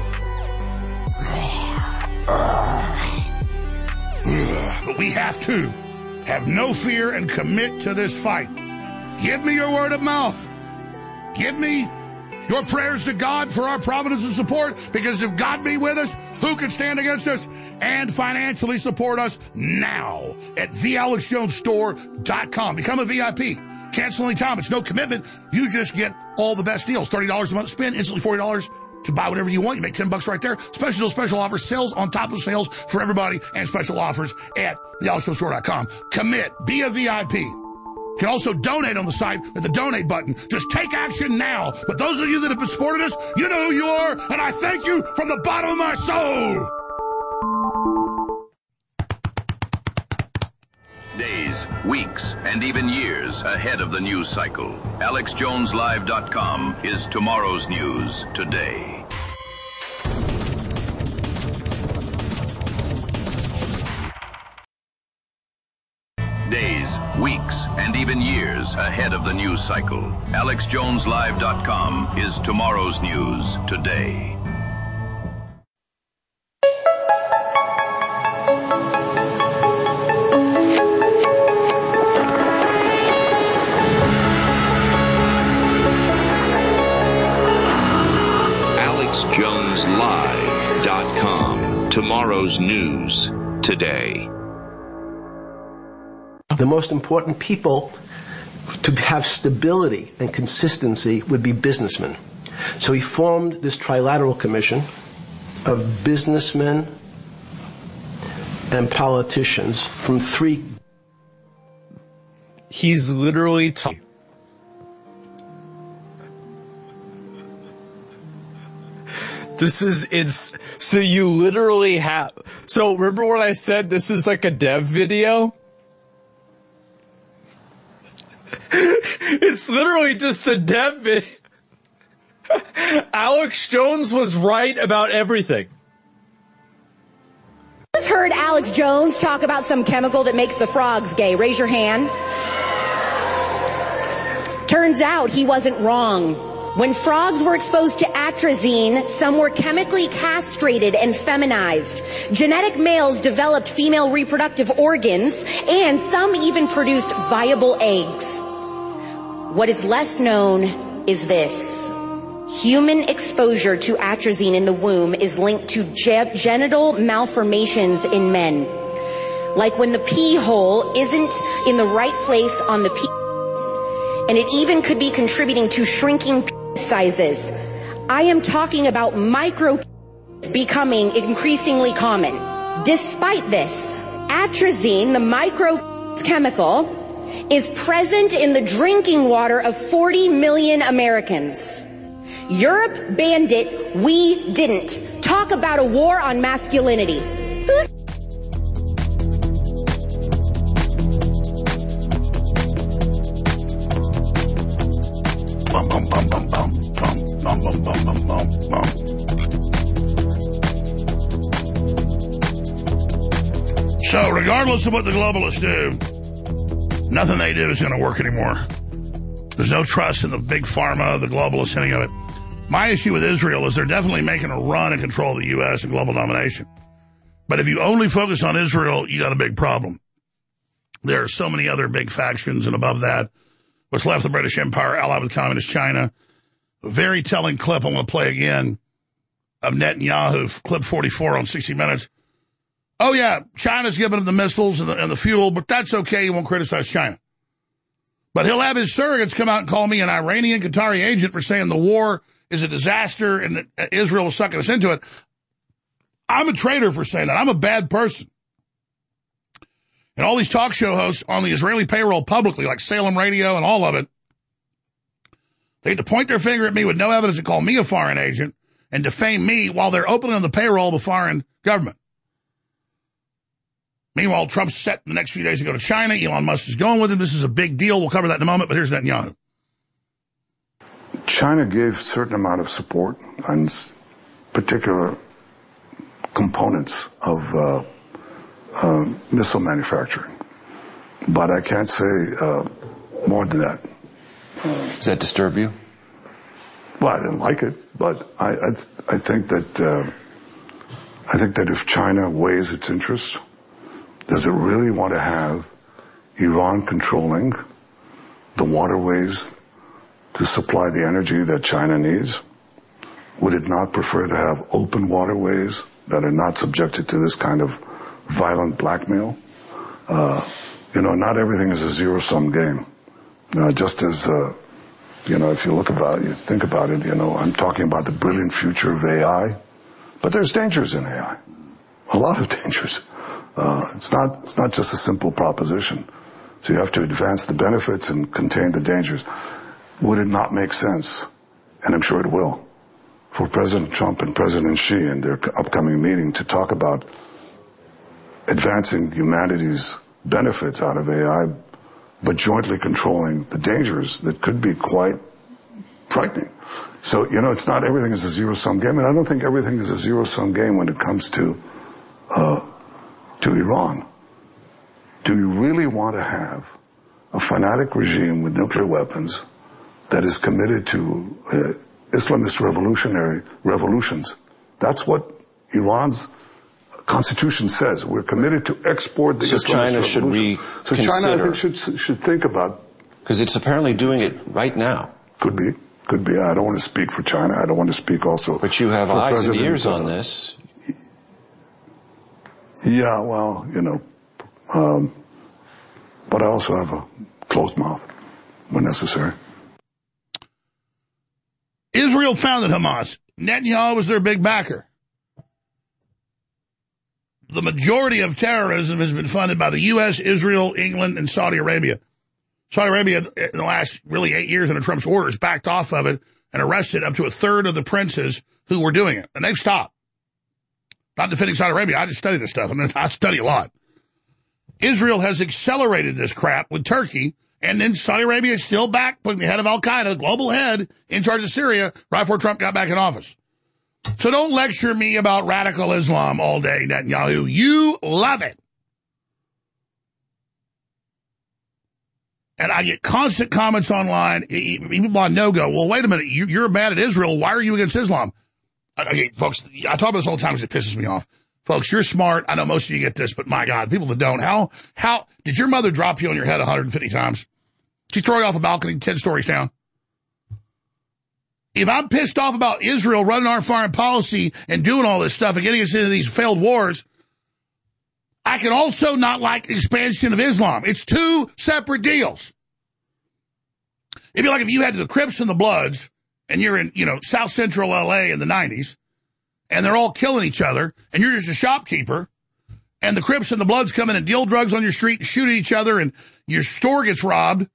But we have to have no fear and commit to this fight. Give me your word of mouth. Give me your prayers to God for our providence and support, because if God be with us, who can stand against us? And financially support us now at thealexjonesstore.com. Become a VIP. Cancel any time. It's no commitment. You just get all the best deals. $30 a month spend, instantly $40 to buy whatever you want. You make $10 right there. Special offers, sales on top of sales for everybody, and special offers at thealexjonesstore.com. Commit. Be a VIP. You can also donate on the site at the donate button. Just take action now. But those of you that have supported us, you know who you are, and I thank you from the bottom of my soul. Days weeks, and even years ahead of the news cycle. AlexJonesLive.com is tomorrow's news today. Days, weeks, and even years ahead of the news cycle. AlexJonesLive.com is tomorrow's news today. AlexJonesLive.com. Tomorrow's news today. The most important people to have stability and consistency would be businessmen. So he formed this trilateral commission of businessmen and politicians from three. He's literally This is so you literally have. So remember when I said this is like a dev video? It's literally just a dev video. Alex Jones was right about everything. Just heard Alex Jones talk about some chemical that makes the frogs gay. Raise your hand. Turns out he wasn't wrong. When frogs were exposed to atrazine, some were chemically castrated and feminized. Genetic males developed female reproductive organs, and some even produced viable eggs. What is less known is this. Human exposure to atrazine in the womb is linked to genital malformations in men. Like when the pee hole isn't in the right place on the pee, and it even could be contributing to shrinking sizes. I am talking about micro becoming increasingly common. Despite this, atrazine, the micro chemical, is present in the drinking water of 40 million Americans. Europe banned it, we didn't. Talk about a war on masculinity. Who's So regardless of what the globalists do, nothing they do is going to work anymore. There's no trust in the big pharma, the globalists, any of it. My issue with Israel is they're definitely making a run and control of the U.S. and global domination. But if you only focus on Israel, you got a big problem. There are so many other big factions, and above that, what's left of the British Empire, allied with Communist China. A very telling clip I'm going to play again of Netanyahu, clip 44 on 60 Minutes. Oh, yeah, China's giving him the missiles and the fuel, but that's okay. He won't criticize China. But he'll have his surrogates come out and call me an Iranian Qatari agent for saying the war is a disaster and that Israel is sucking us into it. I'm a traitor for saying that. I'm a bad person. And all these talk show hosts on the Israeli payroll publicly, like Salem Radio and all of it, they had to point their finger at me with no evidence and call me a foreign agent and defame me while they're openly on the payroll of a foreign government. Meanwhile, Trump's set the next few days to go to China. Elon Musk is going with him. This is a big deal. We'll cover that in a moment, but here's Netanyahu. China gave a certain amount of support on particular components of missile manufacturing. But I can't say more than that. Does that disturb you? Well, I didn't like it, but I think that if China weighs its interests, does it really want to have Iran controlling the waterways to supply the energy that China needs? Would it not prefer to have open waterways that are not subjected to this kind of violent blackmail? Not everything is a zero-sum game. Just as, if you think about it, I'm talking about the brilliant future of AI, but there's dangers in AI. A lot of dangers. It's not just a simple proposition. So you have to advance the benefits and contain the dangers. Would it not make sense, and I'm sure it will, for President Trump and President Xi in their upcoming meeting to talk about advancing humanity's benefits out of AI, but jointly controlling the dangers that could be quite frightening. So, it's not everything is a zero-sum game, and I don't think everything is a zero-sum game when it comes to Iran. Do you really want to have a fanatic regime with nuclear weapons that is committed to Islamist revolutions? That's what Iran's constitution says. We're committed to export the Islamist China should revolution. So China, I think, should think about... Because it's apparently doing it right now. Could be. I don't want to speak for China. I don't want to speak also... But you have eyes and ears on this. Yeah, well, but I also have a closed mouth when necessary. Israel founded Hamas. Netanyahu was their big backer. The majority of terrorism has been funded by the U.S., Israel, England, and Saudi Arabia. Saudi Arabia, in the last really 8 years under Trump's orders, backed off of it and arrested up to a third of the princes who were doing it. And they've stopped. Not defending Saudi Arabia. I just study this stuff. I study a lot. Israel has accelerated this crap with Turkey, and then Saudi Arabia is still back, putting the head of al-Qaeda, global head, in charge of Syria right before Trump got back in office. So don't lecture me about radical Islam all day, Netanyahu. You love it. And I get constant comments online, even on no-go. Well, wait a minute. You're mad at Israel. Why are you against Islam? Okay, folks, I talk about this all the time because it pisses me off. Folks, you're smart. I know most of you get this, but my God, people that don't. How did your mother drop you on your head 150 times? She throw you off a balcony 10 stories down? If I'm pissed off about Israel running our foreign policy and doing all this stuff and getting us into these failed wars, I can also not like the expansion of Islam. It's two separate deals. It'd be like if you had the Crips and the Bloods and you're in, South Central LA in the 90s and they're all killing each other and you're just a shopkeeper and the Crips and the Bloods come in and deal drugs on your street and shoot at each other and your store gets robbed.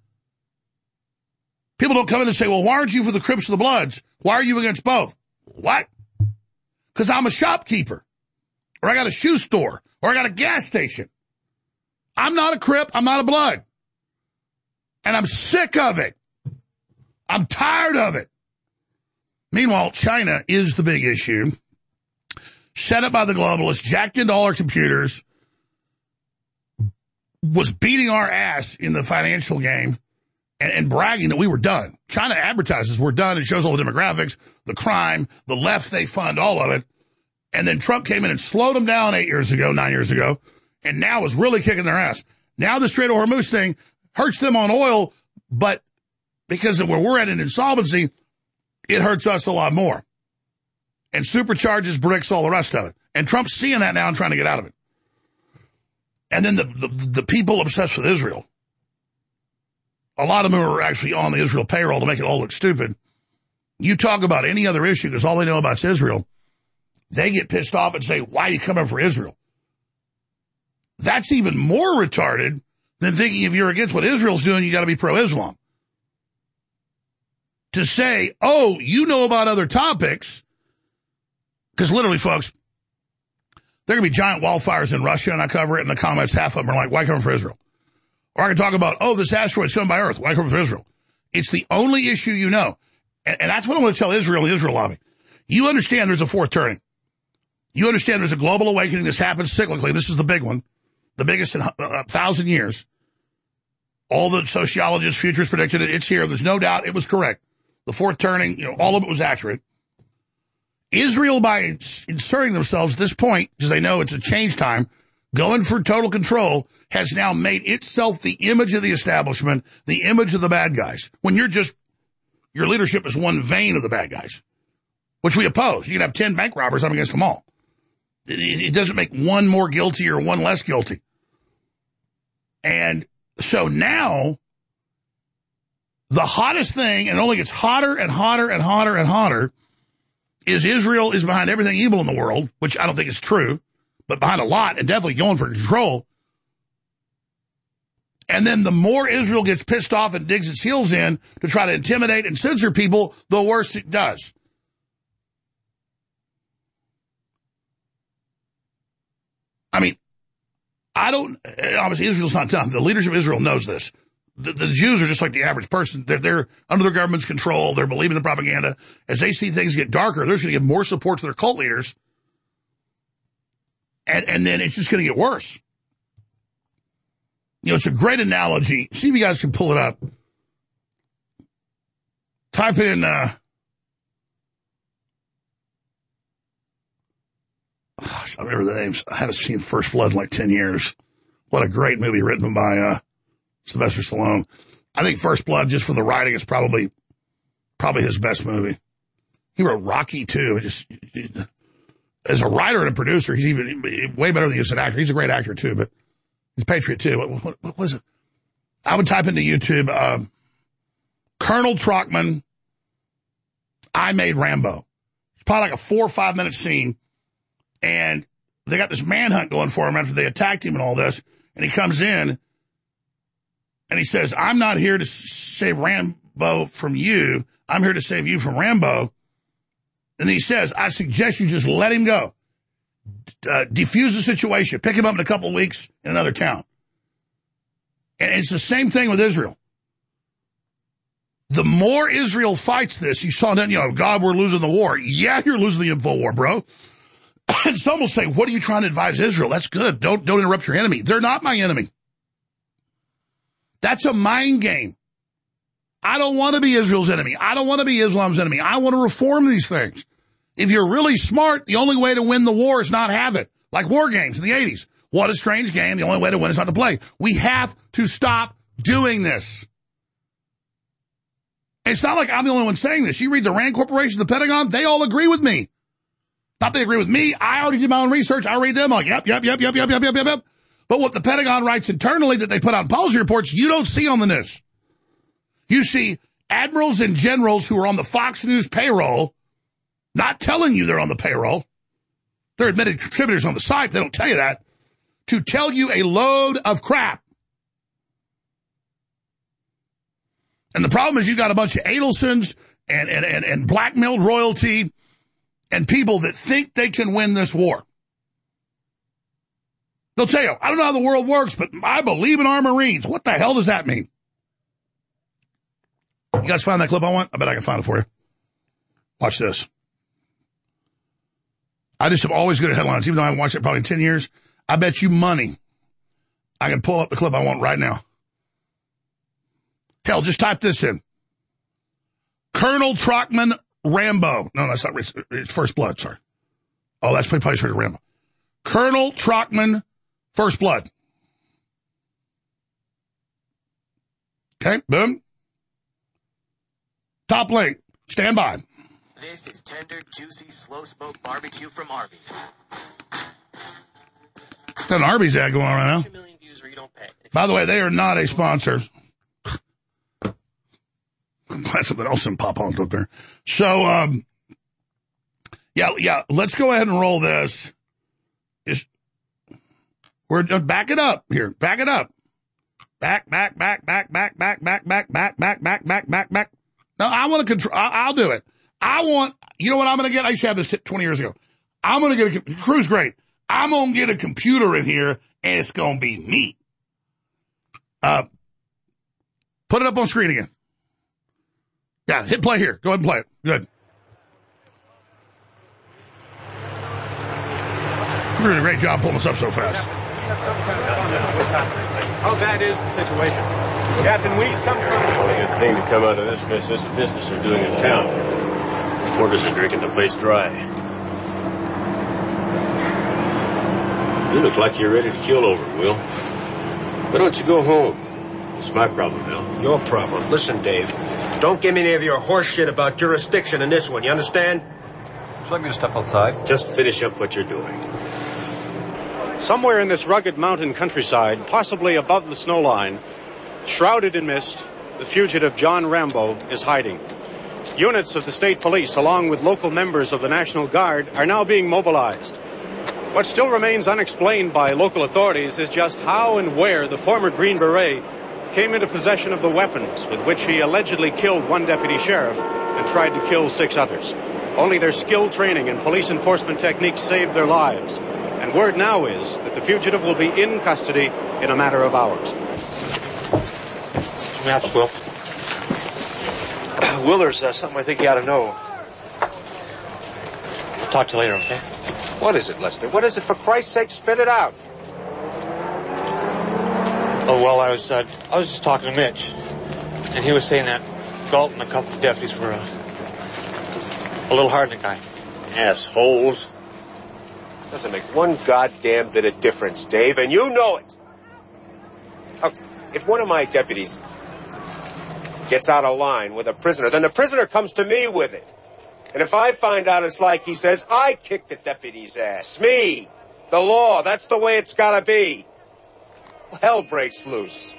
People don't come in and say, well, why aren't you for the Crips and the Bloods? Why are you against both? What? Because I'm a shopkeeper or I got a shoe store or I got a gas station. I'm not a Crip. I'm not a Blood. And I'm sick of it. I'm tired of it. Meanwhile, China is the big issue. Set up by the globalists, jacked into all our computers, was beating our ass in the financial game and bragging that we were done. China advertises we're done. It shows all the demographics, the crime, the left, they fund all of it. And then Trump came in and slowed them down 9 years ago, and now is really kicking their ass. Now the Strait of Hormuz thing hurts them on oil, but because of where we're at in insolvency, it hurts us a lot more. And supercharges BRICS, all the rest of it. And Trump's seeing that now and trying to get out of it. And then the people obsessed with Israel, a lot of them are actually on the Israel payroll to make it all look stupid. You talk about any other issue because all they know about is Israel. They get pissed off and say, why are you coming for Israel? That's even more retarded than thinking if you're against what Israel's doing, you got to be pro-Islam. To say, oh, you know about other topics, because literally, folks, there can be giant wildfires in Russia, and I cover it in the comments. Half of them are like, why come for Israel? Or I can talk about, oh, this asteroid's coming by Earth. Why come for Israel? It's the only issue you know. And that's what I want to tell Israel and the Israel lobby. You understand there's a fourth turning. You understand there's a global awakening. This happens cyclically. This is the big one, the biggest in 1,000 years. All the sociologists, futurists predicted it. It's here. There's no doubt it was correct. The fourth turning, all of it was accurate. Israel, by inserting themselves at this point, because they know it's a change time, going for total control, has now made itself the image of the establishment, the image of the bad guys. When your leadership is one vein of the bad guys, which we oppose. You can have 10 bank robbers, I'm against them all. It doesn't make one more guilty or one less guilty. And so now, the hottest thing, and it only gets hotter and hotter and hotter and hotter, is Israel is behind everything evil in the world, which I don't think is true, but behind a lot and definitely going for control. And then the more Israel gets pissed off and digs its heels in to try to intimidate and censor people, the worse it does. I mean, Obviously Israel's not dumb. The leadership of Israel knows this. The Jews are just like the average person. They're under their government's control. They're believing the propaganda. As they see things get darker, they're just going to give more support to their cult leaders. And then it's just going to get worse. You know, it's a great analogy. See if you guys can pull it up. Type in, I remember the names. I haven't seen First Blood in like 10 years. What a great movie written by Sylvester Stallone. I think First Blood, just for the writing, is probably his best movie. He wrote Rocky, too. As a writer and a producer, he's even way better than he is an actor. He's a great actor, too, but he's a patriot, too. What was it? I would type into YouTube, Colonel Trockman, I Made Rambo. It's probably like a 4 or 5 minute scene, and they got this manhunt going for him after they attacked him and all this, and he comes in, and he says, I'm not here to save Rambo from you. I'm here to save you from Rambo. And he says, I suggest you just let him go. Defuse the situation. Pick him up in a couple of weeks in another town. And it's the same thing with Israel. The more Israel fights this, you saw that, God, we're losing the war. Yeah, you're losing the info war, bro. And some will say, what are you trying to advise Israel? That's good. Don't interrupt your enemy. They're not my enemy. That's a mind game. I don't want to be Israel's enemy. I don't want to be Islam's enemy. I want to reform these things. If you're really smart, the only way to win the war is not have it. Like war games in the 80s. What a strange game. The only way to win is not to play. We have to stop doing this. It's not like I'm the only one saying this. You read the Rand Corporation, the Pentagon, they all agree with me. Not they agree with me. I already did my own research. I read them. I'm like, yep. But what the Pentagon writes internally that they put on policy reports, you don't see on the news. You see admirals and generals who are on the Fox News payroll not telling you they're on the payroll. They're admitted contributors on the site. They don't tell you that. To tell you a load of crap. And the problem is you got a bunch of Adelsons and blackmailed royalty and people that think they can win this war. They'll tell you, I don't know how the world works, but I believe in our Marines. What the hell does that mean? You guys find that clip I want? I bet I can find it for you. Watch this. I just am always good at headlines, even though I haven't watched it probably in 10 years. I bet you money I can pull up the clip I want right now. Hell, just type this in. Colonel Trockman Rambo. No, that's not. It's First Blood, sorry. Oh, that's place for Rambo. Colonel Trockman First Blood. Okay, boom. Top link. Stand by. This is tender, juicy, slow-smoked barbecue from Arby's. Got an Arby's ad going on right now. By the way, they are not a sponsor. I'm glad something else didn't pop on up there. So, yeah, let's go ahead and roll this. We're back it up here. Back it up. Back. No, I want to control. I'll do it. You know what I'm going to get? I used to have this 20 years ago. I'm going to get Crew's great. I'm going to get a computer in here and it's going to be me. Put it up on screen again. Yeah, hit play here. Go ahead and play it. Good. You're doing a great job pulling this up so fast. How bad is the situation? Captain, we need some kind of... The only good thing to come out of this mess is the business they're doing in town. Reporters are drinking the place dry. You look like you're ready to kill over, Will. Why don't you go home? It's my problem, Bill. Your problem. Listen, Dave. Don't give me any of your horse shit about jurisdiction in this one, you understand? Would you like me to step outside? Just finish up what you're doing. Somewhere in this rugged mountain countryside, possibly above the snow line, shrouded in mist, the fugitive John Rambo is hiding. Units of the state police, along with local members of the National Guard, are now being mobilized. What still remains unexplained by local authorities is just how and where the former Green Beret came into possession of the weapons with which he allegedly killed one deputy sheriff and tried to kill 6 others. Only their skilled training and police enforcement techniques saved their lives. And word now is that the fugitive will be in custody in a matter of hours. Maps, Will. Will, there's something I think you ought to know. Talk to you later, okay? What is it, Lester? What is it? For Christ's sake, spit it out. Oh, well, I was just talking to Mitch, and he was saying that Galt and a couple of deputies were a little hard on the guy. Assholes. Doesn't make one goddamn bit of difference, Dave, and you know it. If one of my deputies gets out of line with a prisoner, then the prisoner comes to me with it. And if I find out it's like he says, I kicked the deputy's ass. Me. The law. That's the way it's gotta be. Hell breaks loose.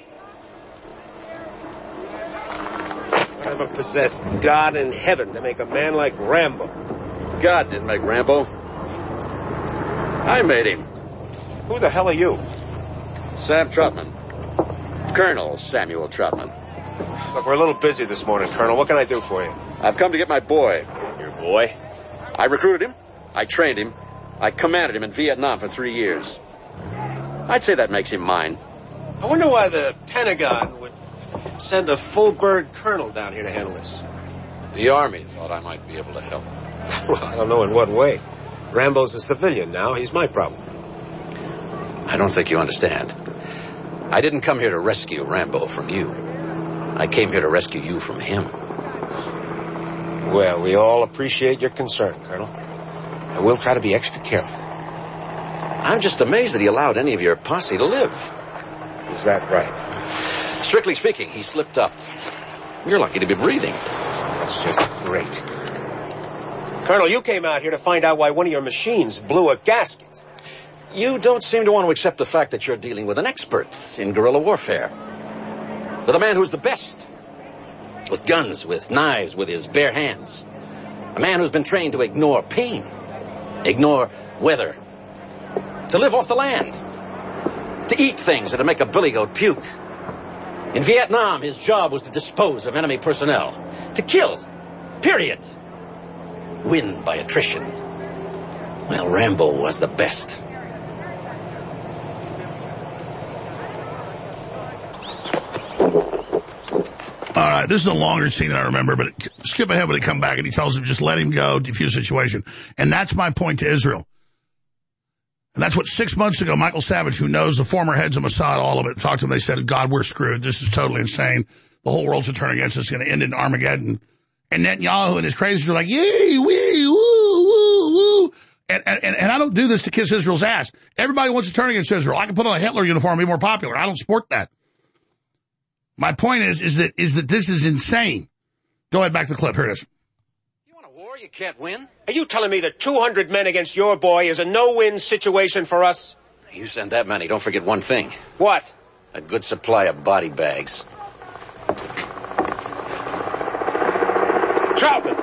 Whatever possessed God in heaven to make a man like Rambo? God didn't make Rambo. I made him. Who the hell are you? Sam Trotman. Colonel Samuel Trotman. Look, we're a little busy this morning, Colonel. What can I do for you? I've come to get my boy. Your boy? I recruited him. I trained him. I commanded him in Vietnam for 3 years. I'd say that makes him mine. I wonder why the Pentagon would send a full-bird colonel down here to handle this. The Army thought I might be able to help. Well, I don't know in what way. Rambo's a civilian now. He's my problem. I don't think you understand. I didn't come here to rescue Rambo from you. I came here to rescue you from him. Well, we all appreciate your concern, Colonel. And we'll try to be extra careful. I'm just amazed that he allowed any of your posse to live. Is that right? Strictly speaking, he slipped up. You're lucky to be breathing. That's just great. Colonel, you came out here to find out why one of your machines blew a gasket. You don't seem to want to accept the fact that you're dealing with an expert in guerrilla warfare. With a man who's the best. With guns, with knives, with his bare hands. A man who's been trained to ignore pain. Ignore weather. To live off the land. To eat things and to make a billy goat puke. In Vietnam, his job was to dispose of enemy personnel. To kill. Period. Win by attrition. Well, Rambo was the best. All right, this is a longer scene than I remember, but skip ahead when they come back and he tells him just let him go, defuse the situation. And that's my point to Israel. And that's what 6 months ago, Michael Savage, who knows the former heads of Mossad, all of it, talked to him. They said, God, we're screwed. This is totally insane. The whole world's a turn against us. It's going to end in Armageddon. And Netanyahu and his crazies are like, yay, wee, woo, woo, woo. And I don't do this to kiss Israel's ass. Everybody wants to turn against Israel. I can put on a Hitler uniform and be more popular. I don't support that. My point is that this is insane. Go ahead, back to the clip. Here it is. You can't win? Are you telling me that 200 men against your boy is a no-win situation for us? You send that many, don't forget one thing. What? A good supply of body bags. Troutman!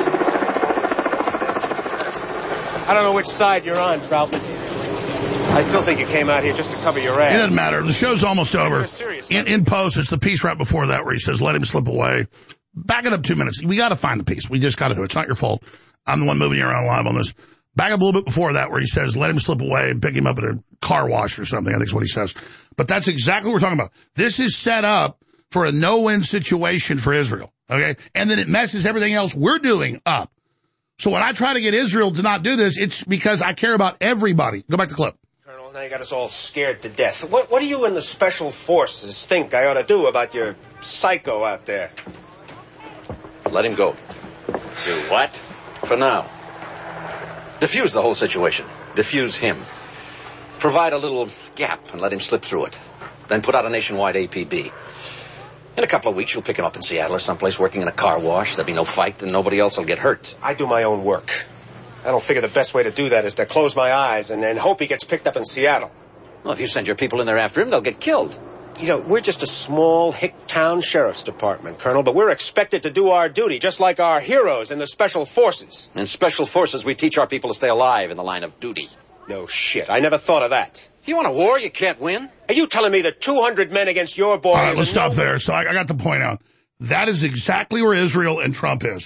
I don't know which side you're on, Troutman. I still think you came out here just to cover your ass. It doesn't matter. The show's almost over. In post, it's the piece right before that where he says, let him slip away. Back it up 2 minutes. We got to find the piece. We just got to do it. It's not your fault. I'm the one moving you around live on this. Back up a little bit before that where he says, let him slip away and pick him up at a car wash or something. I think is what he says. But that's exactly what we're talking about. This is set up for a no-win situation for Israel. Okay? And then it messes everything else we're doing up. So when I try to get Israel to not do this, it's because I care about everybody. Go back to the clip. Colonel, now you got us all scared to death. What do you and the special forces think I ought to do about your psycho out there? Let him go. Do what? For now. Diffuse the whole situation. Diffuse him. Provide a little gap and let him slip through it. Then put out a nationwide APB. In a couple of weeks, you'll pick him up in Seattle or someplace working in a car wash. There'll be no fight and nobody else will get hurt. I do my own work. I don't figure the best way to do that is to close my eyes and hope he gets picked up in Seattle. Well, if you send your people in there after him, they'll get killed. You know, we're just a small hick-town sheriff's department, Colonel, but we're expected to do our duty, just like our heroes in the Special Forces. In Special Forces, we teach our people to stay alive in the line of duty. No shit. I never thought of that. You want a war you can't win? Are you telling me that 200 men against your boy... All right, let's stop there. So I got the point out. That is exactly where Israel and Trump is.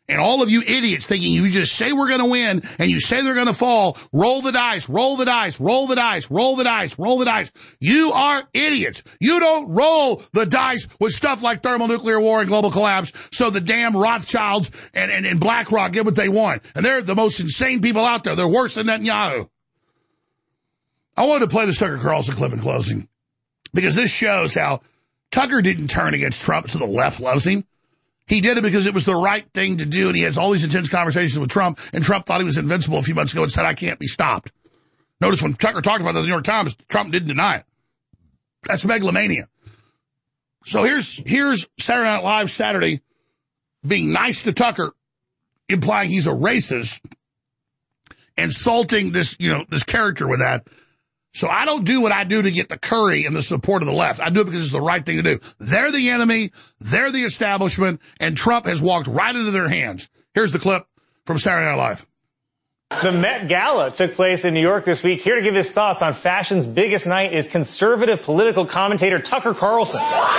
And all of you idiots thinking you just say we're going to win and you say they're going to fall, roll the dice, roll the dice, roll the dice, roll the dice, roll the dice. You are idiots. You don't roll the dice with stuff like thermonuclear war and global collapse so the damn Rothschilds and BlackRock get what they want. And they're the most insane people out there. They're worse than Netanyahu. I wanted to play this Tucker Carlson clip in closing because this shows how Tucker didn't turn against Trump so the left loves him. He did it because it was the right thing to do, and he has all these intense conversations with Trump, and Trump thought he was invincible a few months ago and said, I can't be stopped. Notice when Tucker talked about that in the New York Times, Trump didn't deny it. That's megalomania. So here's Saturday Night Live Saturday being nice to Tucker, implying he's a racist, insulting this character with that. So I don't do what I do to get the curry and the support of the left. I do it because it's the right thing to do. They're the enemy, they're the establishment, and Trump has walked right into their hands. Here's the clip from Saturday Night Live. The Met Gala took place in New York this week. Here to give his thoughts on fashion's biggest night is conservative political commentator Tucker Carlson.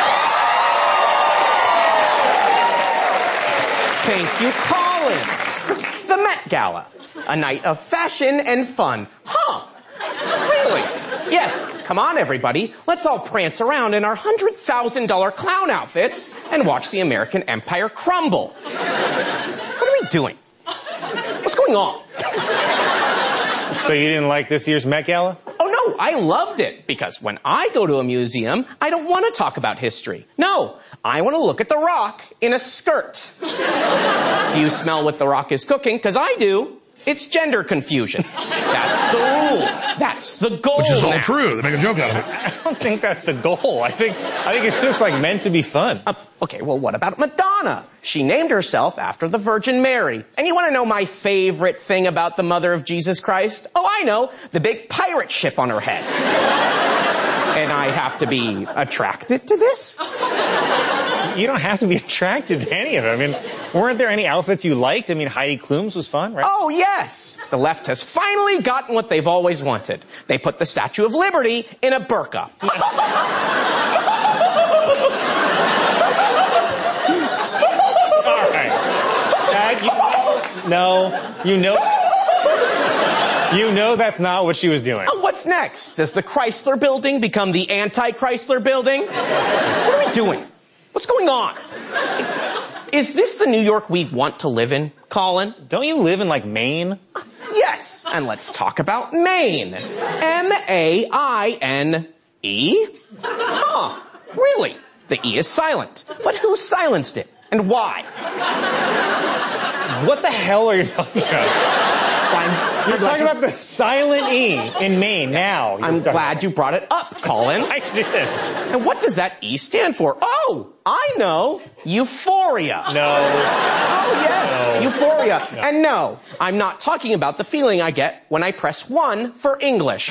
Thank you, Colin. The Met Gala, a night of fashion and fun. Huh. Really? Yes. Come on, everybody. Let's all prance around in our $100,000 clown outfits and watch the American empire crumble. What are we doing? What's going on? So you didn't like this year's Met Gala? Oh, no. I loved it because when I go to a museum, I don't want to talk about history. No. I want to look at The Rock in a skirt. Do you smell what The Rock is cooking? Because I do. It's gender confusion. That's the rule. That's the goal. Which is all now. true. They make a joke out of it. I don't think that's the goal. I think it's just like meant to be fun. Okay, well, what about Madonna? She named herself after the Virgin Mary. And you want to know my favorite thing about the mother of Jesus Christ? Oh, I know. The big pirate ship on her head. And I have to be attracted to this? You don't have to be attracted to any of it. I mean, weren't there any outfits you liked? I mean, Heidi Klum's was fun, right? Oh, yes. The left has finally gotten what they've always wanted. They put the Statue of Liberty in a burqa. All right. You know that's not what she was doing. Oh, what's next? Does the Chrysler Building become the anti-Chrysler Building? What are we doing? What's going on? Is this the New York we want to live in, Colin? Don't you live in, like, Maine? Yes, and let's talk about Maine. M-A-I-N-E? Huh, really? The E is silent. But who silenced it? And why? What the hell are you talking about? You're talking about the silent E in Maine now. I'm glad you brought it up, Colin. I did. And what does that E stand for? Oh, I know. Euphoria. No. Oh, yes. No. Euphoria. No. And no, I'm not talking about the feeling I get when I press 1 for English.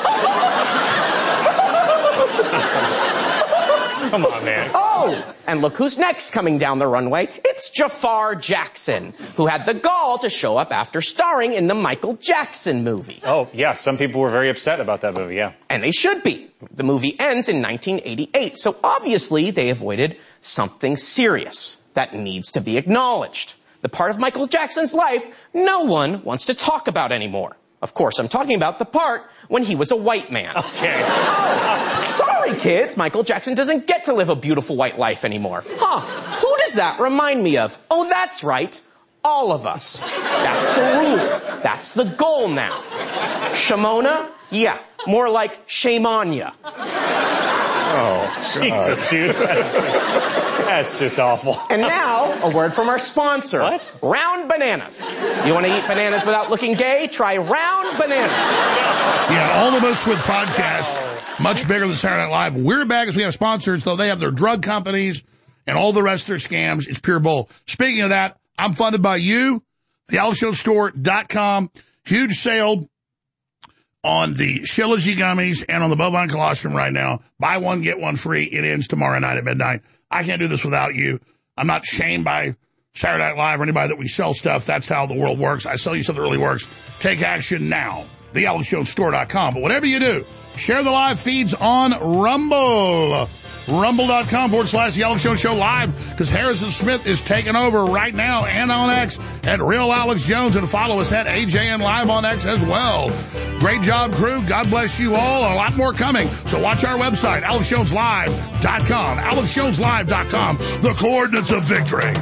Come on, man. Oh, and look who's next coming down the runway. It's Jafar Jackson, who had the gall to show up after starring in the Michael Jackson movie. Oh, yeah, some people were very upset about that movie, yeah. And they should be. The movie ends in 1988, so obviously they avoided something serious that needs to be acknowledged. The part of Michael Jackson's life no one wants to talk about anymore. Of course, I'm talking about the part when he was a white man. Okay. Oh, sorry, kids. Michael Jackson doesn't get to live a beautiful white life anymore. Huh. Who does that remind me of? Oh, that's right. All of us. That's the rule. That's the goal now. Shimona? Yeah. More like shame on ya. Oh, Jesus, dude. That's just awful. And now, a word from our sponsor. What? Round Bananas. You want to eat bananas without looking gay? Try Round Bananas. Yeah, all of us with podcasts, much bigger than Saturday Night Live. We're back as we have sponsors, though they have their drug companies and all the rest of their scams. It's pure bull. Speaking of that, I'm funded by you, thealexjonesstore.com. Huge sale on the Shilajit gummies and on the bovine colostrum right now. Buy one, get one free. It ends tomorrow night at midnight. I can't do this without you. I'm not shamed by Saturday Night Live or anybody that we sell stuff. That's how the world works. I sell you stuff that really works. Take action now. TheAlexJonesStore.com. But whatever you do, share the live feeds on Rumble. Rumble.com/The Alex Jones Show live, because Harrison Smith is taking over right now and on X at Real Alex Jones, and follow us at AJN Live on X as well. Great job, crew. God bless you all. A lot more coming. So watch our website, AlexJonesLive.com. AlexJonesLive.com. The coordinates of victory.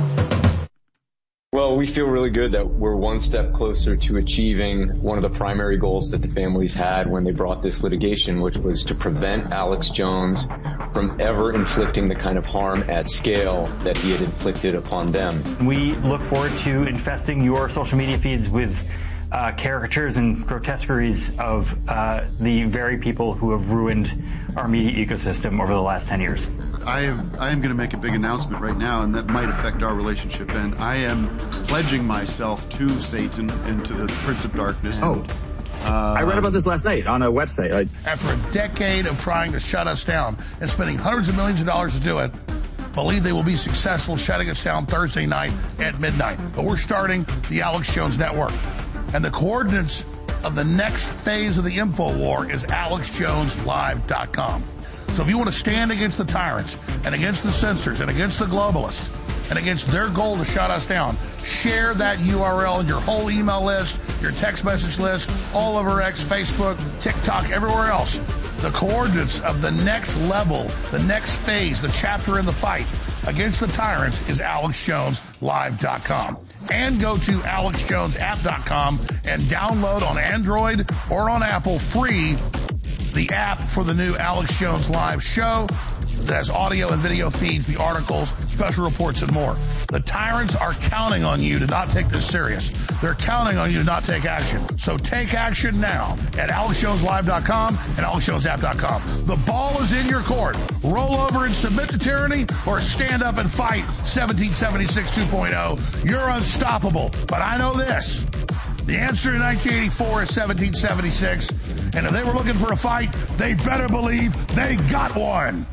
Well, we feel really good that we're one step closer to achieving one of the primary goals that the families had when they brought this litigation, which was to prevent Alex Jones from ever inflicting the kind of harm at scale that he had inflicted upon them. We look forward to infesting your social media feeds with caricatures and grotesqueries of the very people who have ruined our media ecosystem over the last 10 years. I am going to make a big announcement right now, and that might affect our relationship. And I am pledging myself to Satan and to the Prince of Darkness. I read about this last night on a website. After a decade of trying to shut us down and spending hundreds of millions of dollars to do it, believe they will be successful shutting us down Thursday night at midnight. But we're starting the Alex Jones Network. And the coordinates of the next phase of the info war is AlexJonesLive.com. So if you want to stand against the tyrants and against the censors and against the globalists and against their goal to shut us down, share that URL in your whole email list, your text message list, all over X, Facebook, TikTok, everywhere else. The coordinates of the next level, the next phase, the chapter in the fight against the tyrants is AlexJonesLive.com. And go to AlexJonesApp.com and download on Android or on Apple free the app for the new Alex Jones Live show that has audio and video feeds, the articles, special reports, and more. The tyrants are counting on you to not take this serious. They're counting on you to not take action. So take action now at AlexJonesLive.com and AlexJonesApp.com. The ball is in your court. Roll over and submit to tyranny, or stand up and fight 1776 2.0. You're unstoppable. But I know this. The answer in 1984 is 1776. And if they were looking for a fight, they better believe they got one.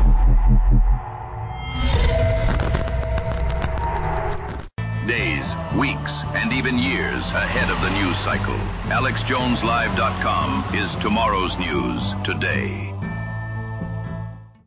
Days, weeks, and even years ahead of the news cycle. AlexJonesLive.com is tomorrow's news today.